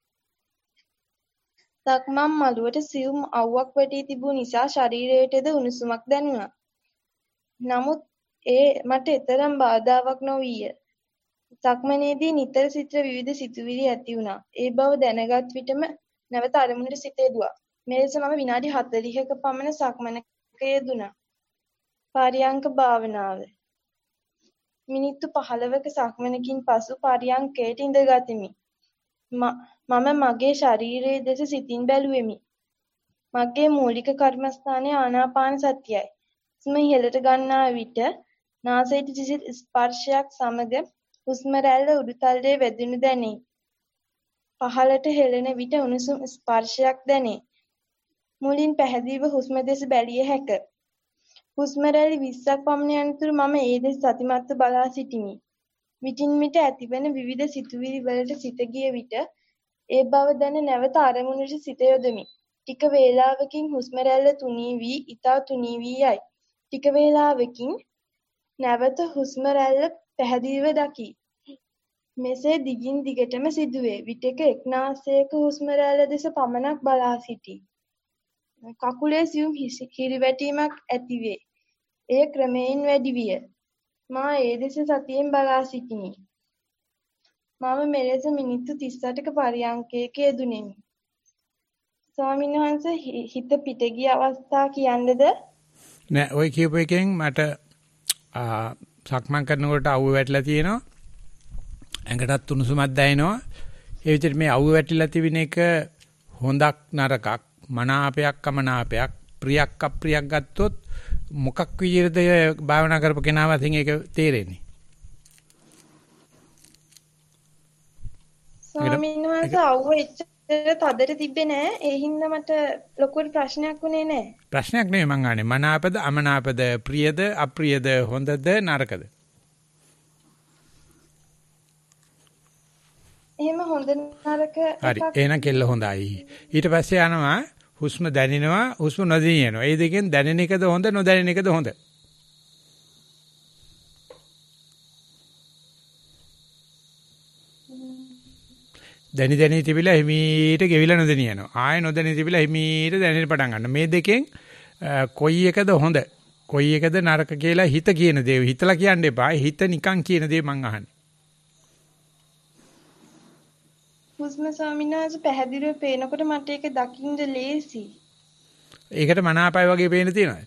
සක්මන් මළුවට සියුම් අවුවක් වැටී තිබූ නිසා ශරීරයටද උණුසුමක් දැනුණා. නමුත් ඒ මට එතරම් බාධාවක් නොවිය. සක්මනේදී නිතර සිතට විවිධ සිතුවිලි ඇති වුණා. ඒ බව දැනගත් විටම නැවත අරමුණට සිත යෙදුවා. මෙලෙස මම විනාඩි හතළිහක පමණ සක්මනක යෙදුණා. පරියංක භාවනාව. මිනිත්තු පහළොවක සක්මනකින් පසු පරියංකයට ඉඳගතිමි. මම මගේ ශරීරයේ දෙස සිතින් බැලුවෙමි. මගේ මූලික කර්මස්ථානය ආනාපාන සතියයි. හුස්ම ඉහළට ගන්නා විට නාසයට කිසි ස්පර්ශයක් සමග හුස්ම රැල්ල උඩුතලයේ වැදෙනු දැනේ. පහළට හෙළන විට උණුසුම් ස්පර්ශයක් දැනේ. මුලින් පැහැදිලිව හුස්ම දෙස බැලිය හැක. හුස්ම රැලි විස්සක් පමණ යනතුරු මම ඒ දෙස සතිමත්ව බලා සිටිමි. විටින් විට ඇතිවන විවිධ සිතුවිලි වලට සිත ගිය විට ඒ බව දැන නැවත අරමුණට සිත යොදමි. ටික වේලාවකින් හුස්ම රැල්ල තුනී වී ඊතා තුනී වී යයි. ටික වේලාවකින් නැවත හුස්ම රැල්ල පැහැදිලිව දකි. මෙසේ දිගින් දිගටම සිදුවේ. විටක එක් නාසයක හුස්ම රැල්ල දෙස පමණක් බලා සිටී. කකුලේ සියුම් හිරිවැටීමක් ඇතිවේ. එය ක්‍රමයෙන් වැඩි විය. මා ඒ දෙස සතියෙන් බලා සිටිමි. මම මෙලෙස මිනිත්තු තිස් අටක පරියන්කයක යෙදුණෙමි. ස්වාමීන් වහන්සේ හිත පිට ගිය අවස්ථා කියන්නද? නෑ, ඔය කියපු එකෙන් මට සක්මන් කරනකොට අවුව වැටලා තියෙනවා. ඇඟටත් උණුසුමක් දැනෙනවා. ඒ විදිහට මේ අවුව වැටිලා තිබෙන එක හොඳක් නරකක්, මනාපයක් අමනාපයක්, ප්‍රියක් අප්‍රියක් ගත්තොත් මොකක් විදිහටද භාවනා කරපු කෙනා වශයෙන් ඒක තේරෙන්නේ? ස්වාමීන් වහන්සේ අවුව එච්චර තදට තිබ්බේ නෑ. ඒ හින්දා මට ලොකු ප්‍රශ්නයක් වුණේ නෑ. ප්‍රශ්නයක් නෙවෙයි මං අහන්නේ. මනාපද අමනාපද, ප්‍රියද අප්‍රියද, හොඳද නරකද? එහෙම හොඳ නරක හරි. එහෙනම් කෙල්ල හොඳයි. ඊට පස්සේ යනවා හුස්ම දැනෙනවා, හුස්ම නොදැනෙනවා. මේ දෙකෙන් දැනෙන එකද හොඳ, නොදැනෙන එකද හොඳ? දැනි දැනි තිබිලා හිමීට ගෙවිලා නොදැනි යනවා. ආයෙ නොදැනි තිබිලා හිමීට දැනෙන්න පටන් ගන්නවා. මේ දෙකෙන් කොයි එකද හොඳ, කොයි එකද නරක කියලා හිත කියන දේ හිතලා කියන්න එපා. හිත නිකන් කියන දේ මං අහන්නේ. හුස්ම ස්වාමීන් වහන්සේ පැහැදිලිව පේනකොට මට ඒක දකින්න ලේසි. ඒකට මනාපයි වගේ පේන තියෙනවද?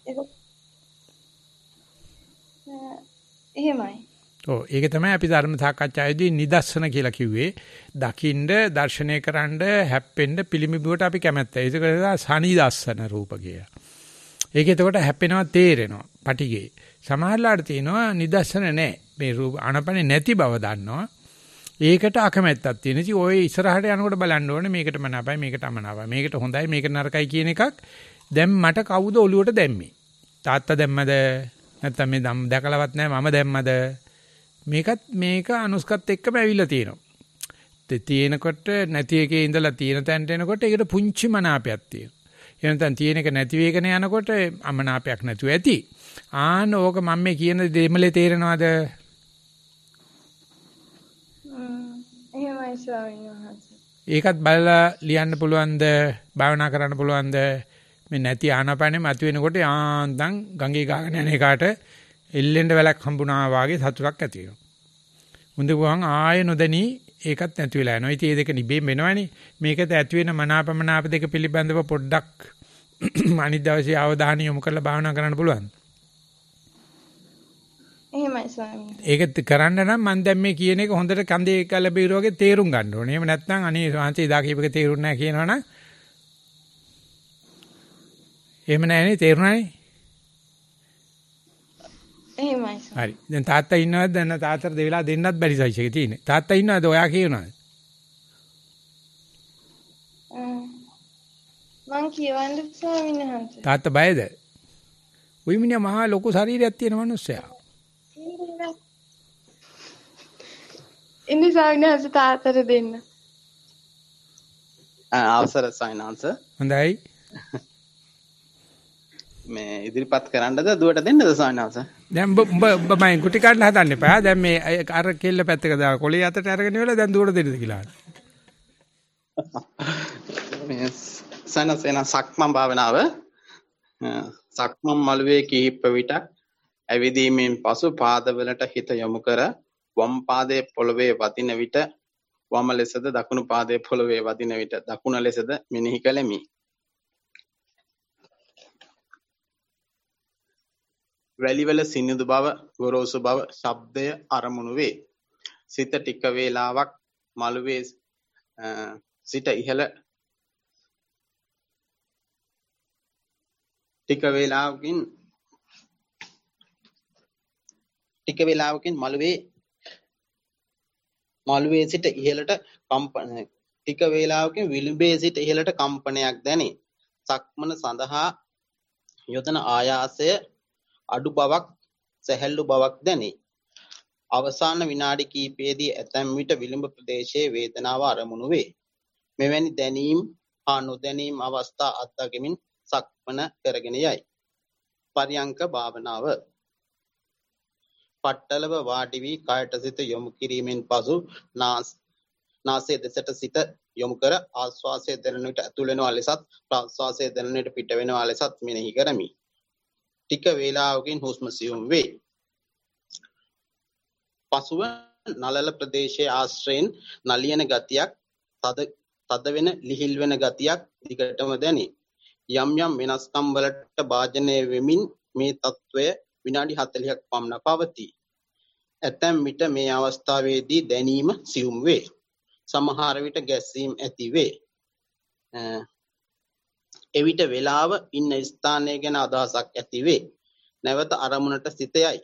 එහෙමයි. ඔව්, ඒක තමයි අපි ධර්ම සාකච්ඡාවේදී නිදර්ශන කියලා කිව්වේ. දකින්න, දර්ශනය කරන්න, හැප්පෙන්න, පිළිමිබුවට අපි කැමැත්තයි. ඒක නිසා සනිදස්සන රූප කියලා. ඒක එතකොට හැප්පෙනවා, තේරෙනවා, පටිගේ. සමහරලාට තියෙනවා නිදර්ශන නැහැ. මේ රූප අනපනේ නැති බව දන්නවා. ඒකට අකමැත්තක් තියෙන. ඉතින් ඔය ඉස්සරහට යනකොට බලන්න ඕනේ මේකට මනාපයි, මේකට අමනාපයි, මේකට හොඳයි, මේකට නරකයි කියන එකක් දැන් මට කවුද ඔලුවට දැම්මේ? තාත්තා දැම්මද? නැත්නම් මේ දැකලවත් නැහැ මම දැම්මද? මේකත් මේක අනුස්කත් එක්කම ඇවිල්ලා තියෙනවා. තියෙනකොට නැති එකේ ඉඳලා තියෙන තැනට එනකොට ඒකට පුංචි මනාපයක් තියෙනවා. එනතන් තියෙන එක නැති වෙගෙන යනකොට අමනාපයක් නැතුව ඇති. ආන්න ඕක මම මේ කියන දෙමලේ තේරෙනවද? එහෙමයි ස්වාමීන් වහන්සේ. ඒකත් බලලා ලියන්න පුළුවන්ද? භාවනා කරන්න පුළුවන්ද? මේ නැති ආනාපානෙ මතුවෙනකොට යාන්තම් ගඟේ ගාගෙන යන එකාට එල්ලෙන්න වැලක් හම්බුනා වාගේ සතුටක් ඇති වෙනවා. මුන්ද ගුවන් ආය නොදැනි ඒකත් නැති වෙලා යනවා. ඉතින් මේ දෙක නිබේ වෙනවනේ. මේකත් ඇති වෙන මනාපමනාප දෙක පිළිබඳව පොඩ්ඩක් අනිත් දවසේ අවධානය යොමු කරලා භාවනා කරන්න පුළුවන්. එහෙමයි ස්වාමීන්. ඒක කරන්න නම් මම දැන් මේ කියන එක හොඳට කන්දේ කළ බීරෝ වගේ තේරුම් ගන්න ඕනේ. එහෙම නැත්නම් අනේ සාන්ති දා කීපක තේරුන්නේ නැහැ කියනවනම් එහෙම නැහැනේ තේරුණානේ. එහෙමයි. හරි. දැන් තාත්තා ඉන්නවද? දැන් තාත්තට දෙවිලා දෙන්නත් බැරි සයිස් එකේ තියෙන්නේ. තාත්තා ඉන්නවද? ඔයා කියනවාද? මං කියවන්න ස්වාමීන් වහන්සේ. තාත්තා බයද? ওই මිනිහා මහා ලොකු ශරීරයක් තියෙන මිනිස්සයා. ඉන්නේ ස්වාමීන් වහන්සේ තාත්තට දෙන්න. අවසර සයින්ස්. හොඳයි. මේ ඉදිරිපත් කරන්නද දුවට දෙන්නද සයින්ස්? දැන් උඹ උඹ මම කුටි කන්න හදන්න එපා. දැන් මේ අර කෙල්ල පැත්තක දාලා කොළේ අතට අරගෙන ඉවරලා දැන් දුවට දෙන්නද කියලා. මේ සයින්ස් එන සක්මන් භාවනාව සක්මන් මළුවේ කිහිප විටක් ඇවිදීමෙන් පසු පාදවලට හිත යොමු කර වම් පාදයේ පොළවේ වදින විට වම ලෙසද දකුණු පාදයේ පොළවේ වදින විට දකුණ ලෙසද මෙනෙහි කළෙමි. වැලිවල සිනිඳු බව, ගොරෝසු බව, ශබ්දය අරමුණු වේ. සිත ටික වේලාවක් මළුවේ සිට ඉහළ ටික වේලාවකින් ටික වේලාවකින් මළුවේ මළුවේ සිට ඉහළට කම්පන ටික වේලාවකින් විලුඹේ සිට ඉහළට කම්පනයක් දැනේ. සක්මන සඳහා යොදන ආයාසය අඩු බවක් සැහැල්ලු බවක් දැනේ. අවසාන විනාඩි කිහිපයේදී ඇතැම් විට විලුඹ ප්‍රදේශයේ වේදනාව අරමුණු වේ. මෙවැනි දැනීම් හා නොදැනීම් අවස්ථා අත්දැකීමින් සක්මන කරගෙන යයි. පරියංක භාවනාව. පට්ටලව වාඩි වී කයට සිත යොමු කිරීමෙන් පසු නාස් නාසයේ දෙසට සිත යොමු කර ආශ්වාසය දැනෙන විට ඇතුල් වෙනවා ලෙසත් ප්‍රශ්වාසය දැනෙන විට පිට වෙනවා ලෙසත් මෙනෙහි කරමි. ටික වේලාවකින් හුස්ම සියුම් වේ. පසුව නළල ප්‍රදේශයේ ආශ්‍රයෙන් නලියන ගතියක්, තද තද වෙන ලිහිල් වෙන ගතියක් දිගටම දැනේ. යම් යම් වෙනස්කම් වලට භාජනය වෙමින් මේ తত্ত্বය විනාඩි හතළිහක් පමණ පවතී. ඇතැම් විට මේ අවස්ථාවේදී දැනීම සියුම් වේ. සමහර විට ගැස්සීම් ඇති වේ. එවිට වේලාව ඉන්න ස්ථානය ගැන අදහසක් ඇති වේ. නැවත අරමුණට සිත යයි.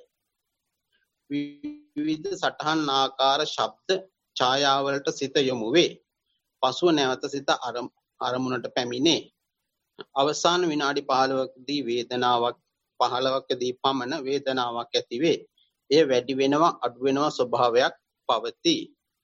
විවිධ සටහන් ආකාර ශබ්ද ඡායාවලට සිත යොමු වේ. පසුව නැවත සිත අරමුණට පැමිණේ. අවසාන විනාඩි පහළොවකදී වේදනාවක් පහළොවකදී පමණ වේදනාවක් ඇති වේ. එය වැඩි වෙනවා අඩු වෙනවා ස්වභාවයක් පවතී.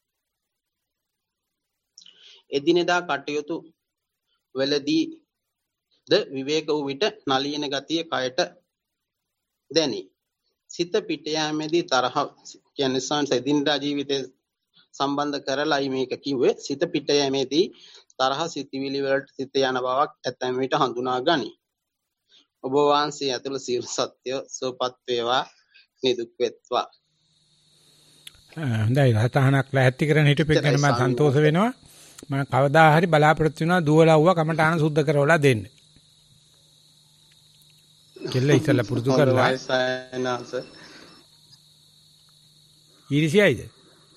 එදිනෙදා කටයුතු වලදී ද විවේක වූ විට නලියන ගතිය කයට දැනේ. සිත පිට යාමේදී තරහ කියන්නේ සංසදින්දා ජීවිතේ සම්බන්ධ කරලායි මේක කිව්වේ. සිත පිට යාමේදී තරහ සිතිවිලි වලට සිත යන බවක් ඇතැම් විට හඳුනා ගනී. ඔබ වහන්සේ ඇතුළු සියලු සත්‍ය සෝපත් වේවා නිදුක් වෙත්වා. හොඳයි රහතහනක් ලැහැත්ති කරන හිටපෙක් ගැන මම සන්තෝෂ වෙනවා. මම කවදා හරි බලාපොරොත්තු වෙනවා දුවලව්ව කමටහන සුද්ධ කරවලා දෙන්න. කෙල්ල ඉතල පුරුදු කරලා ඊරිසියයිද?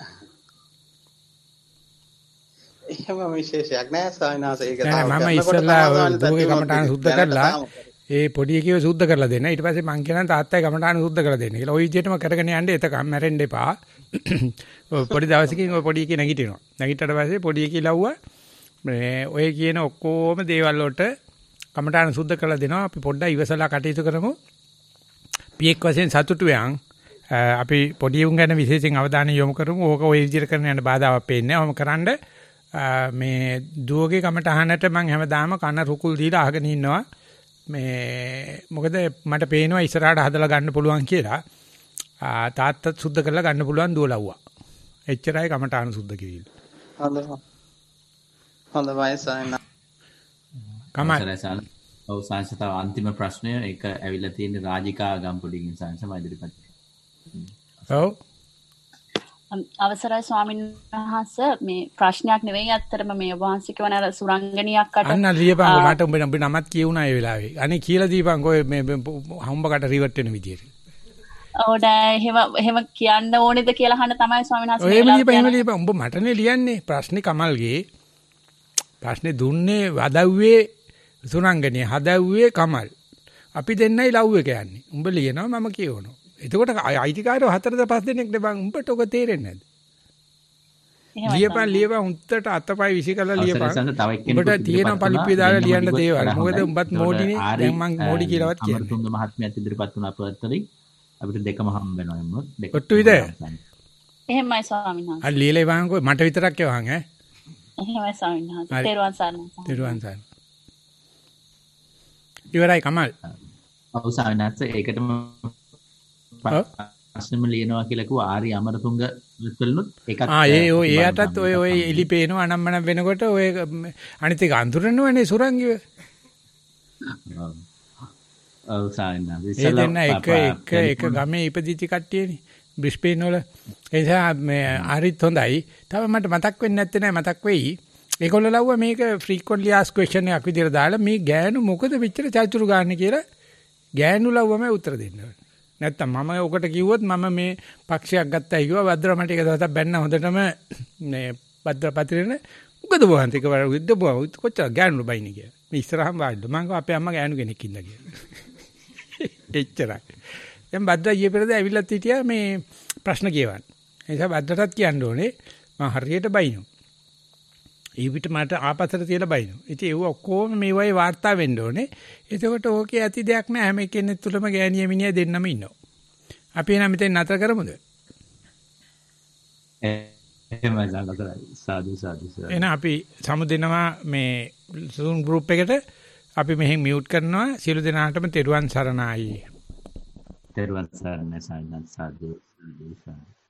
එහෙම විශේෂයක් නෑ සායනාස ඒක තමයි. මම ඉස්සෙල්ලා දුවගේ කමටහන සුද්ධ කරලා ඒ පොඩි එකේව සුද්ධ කරලා දෙන්න. ඊට පස්සේ මං කියනවා තාත්තයි කමටහන සුද්ධ කරලා දෙන්න කියලා. ওই විදිහටම කරගෙන යන්න එතකම් මැරෙන්න එපා. පොඩි දවසකින් ඔය පොඩි එකේ නැගිටිනවා. නැගිටට පස්සේ පොඩි එකේ ලව්වා මේ ඔය කියන ඔක්කොම දේවල් වලට කමටහන සුද්ධ කරලා දෙනවා. අපි පොඩ්ඩක් ඉවසලා කටයුතු කරමු. පියෙක් වශයෙන් සතුටු වෙන්. අපි පොඩි උන් ගැන විශේෂයෙන් අවධානය යොමු කරමු. ඕක ඔය විදිහට කරන යන බාධාවක් පේන්නේ නැහැ. ඔම කරන්න මේ දුවගේ කමටහනට මම හැමදාම කන රුකුල් දීලා අහගෙන ඉන්නවා. මේ මොකද මට පේනවා ඉස්සරහට හදලා ගන්න පුළුවන් කියලා. තාත්තත් සුද්ධ කරලා ගන්න පුළුවන් දුවලව්වා. එච්චරයි කමටහන සුද්ධ කිරීම. හොඳයි. හොඳයි සයන. කමයි. ඔව් සංසත අන්තිම ප්‍රශ්නය ඒක ඇවිල්ලා තියෙන රාජිකා ගම්පොඩිගෙන් සංසම ඉදිරිපත්. ඔව්. අවසරයි ස්වාමීන් වහන්සේ මේ ප්‍රශ්නයක් නෙවෙයි අත්‍තරම මේ වහන්සේ කියවන අර සුරංගනියක් අට අන්න ලියපන්කො මට උඹ උඹ නමත් කියුණා ඒ වෙලාවේ. අනේ කියලා දීපන්කො මේ හම්බකට රිවර්ට් වෙන විදියට. ඔව් නෑ එහෙම එහෙම කියන්න ඕනේද කියලා අහන්න තමයි ස්වාමීන් වහන්සේ මේ වෙලාවට. ඔය ලියපන් ලියපන් උඹ මටනේ ලියන්නේ ප්‍රශ්නේ කමල්ගේ. ප්‍රශ්නේ දුන්නේ හදව්වේ සුරංගනිය හදව්වේ කමල්. අපි දෙන්නයි ලව් එක යන්නේ. උඹ ලියනවා මම කියවනවා. එතකොට අයිතිකාරයෝ හතරද පහ දෙනෙක් නේ බං උඹට ඔක තේරෙන්නේ නැද්ද? ලියපන් ලියපන් උන්ටට අතපය විසි කරලා ලියපන්. උඹට තියෙන පලිප්පිය දාලා ලියන්න දේවල්. මොකද උඹත් මෝඩිනේ. දැන් මං මෝඩි කියලාවත් කියන්නේ. අමරතුංග මහත්මයාත් ඉදිරිපත් වුණ අපතරේ අපිට දෙකම හම්බ වෙනවා එමුත්. දෙක. ඔට්ටු විද? එහෙමයි ස්වාමීන් වහන්සේ. අර ලියලා ඉවහන්කෝ මට විතරක් එවහන් ඈ. එහෙමයි ස්වාමීන් වහන්සේ. තෙරුවන් සරණයි. තෙරුවන් සරණයි. ඉවරයි කමල්. ඔව් ස්වාමීන් වහන්සේ ඒකටම ප්‍රශ්නෙම ලියනවා කියලා කිව්වා ආරි අමරතුංග විස්තලනොත් ඒකත් ආ ඒ ඔය එයාටත් ඔය ඔය එලි පේනවා අනම්මනම් වෙනකොට ඔය අනිත් එක අඳුරනවනේ සුරංගිව. ඔව් ස්වාමීන් වහන්සේ. ඒ දෙන්න එක එක එක ගමේ ඉපදිච්ච කට්ටියනේ. බ්‍රිස්බේන් වල. ඒ නිසා මේ ආරිත් හොඳයි. තව මට මතක් වෙන්නේ නැත්තේ නෑ මතක් වෙයි. ඒගොල්ලෝ ලව්වා මේක frequently asked question එකක් විදිහට දාලා මේ ගෑනු මොකද මෙච්චර චර්චුරු ගන්න කියලා ගෑනු ලව්වම උත්තර දෙන්න ඕනේ. නැත්තම් මම ඔකට කිව්වොත් මම මේ පක්ෂයක් ගත්තයි කිව්වා භද්‍ර මට එක දවසක් බැන්න හොඳටම මේ භද්‍ර පතිරේන මොකද බොහන්ත එක වර විද්ද බොහ කොච්චර ගෑනු බයිනේ කියලා. මේ ඉස්සරහම වාඩිද මම කිව්වා අපේ අම්මා ගෑනු කෙනෙක් ඉඳලා කියලා. එච්චරයි. දැන් භද්‍ර ඊයේ පෙරේද ඇවිල්ලා හිටියා මේ ප්‍රශ්න කියවන්න. ඒ නිසා භද්‍රටත් කියන්න ඕනේ මම හරියට බයිනෝ. ඒ විට මට ආපතට තියලා බයිනෝ. ඉතින් ඒව ඔක්කොම මේ වගේ වාර්තා වෙන්න ඕනේ. එතකොට ඕකේ ඇති දෙයක් නෑ. හැම කෙනෙක් තුලම ගෑණිය මිනිහා දෙන්නම ඉන්නවා. අපි එනම් මෙතෙන් නතර කරමුද? එහෙමයි නතරයි. සාදු සාදු සාදු. එහෙනම් අපි සමුදෙනවා මේ Zoom group එකට අපි මෙහෙන් මියුට් කරනවා. සියලු දෙනාටම තෙරුවන් සරණයි. තෙරුවන් සරණයි සාදු සාදු.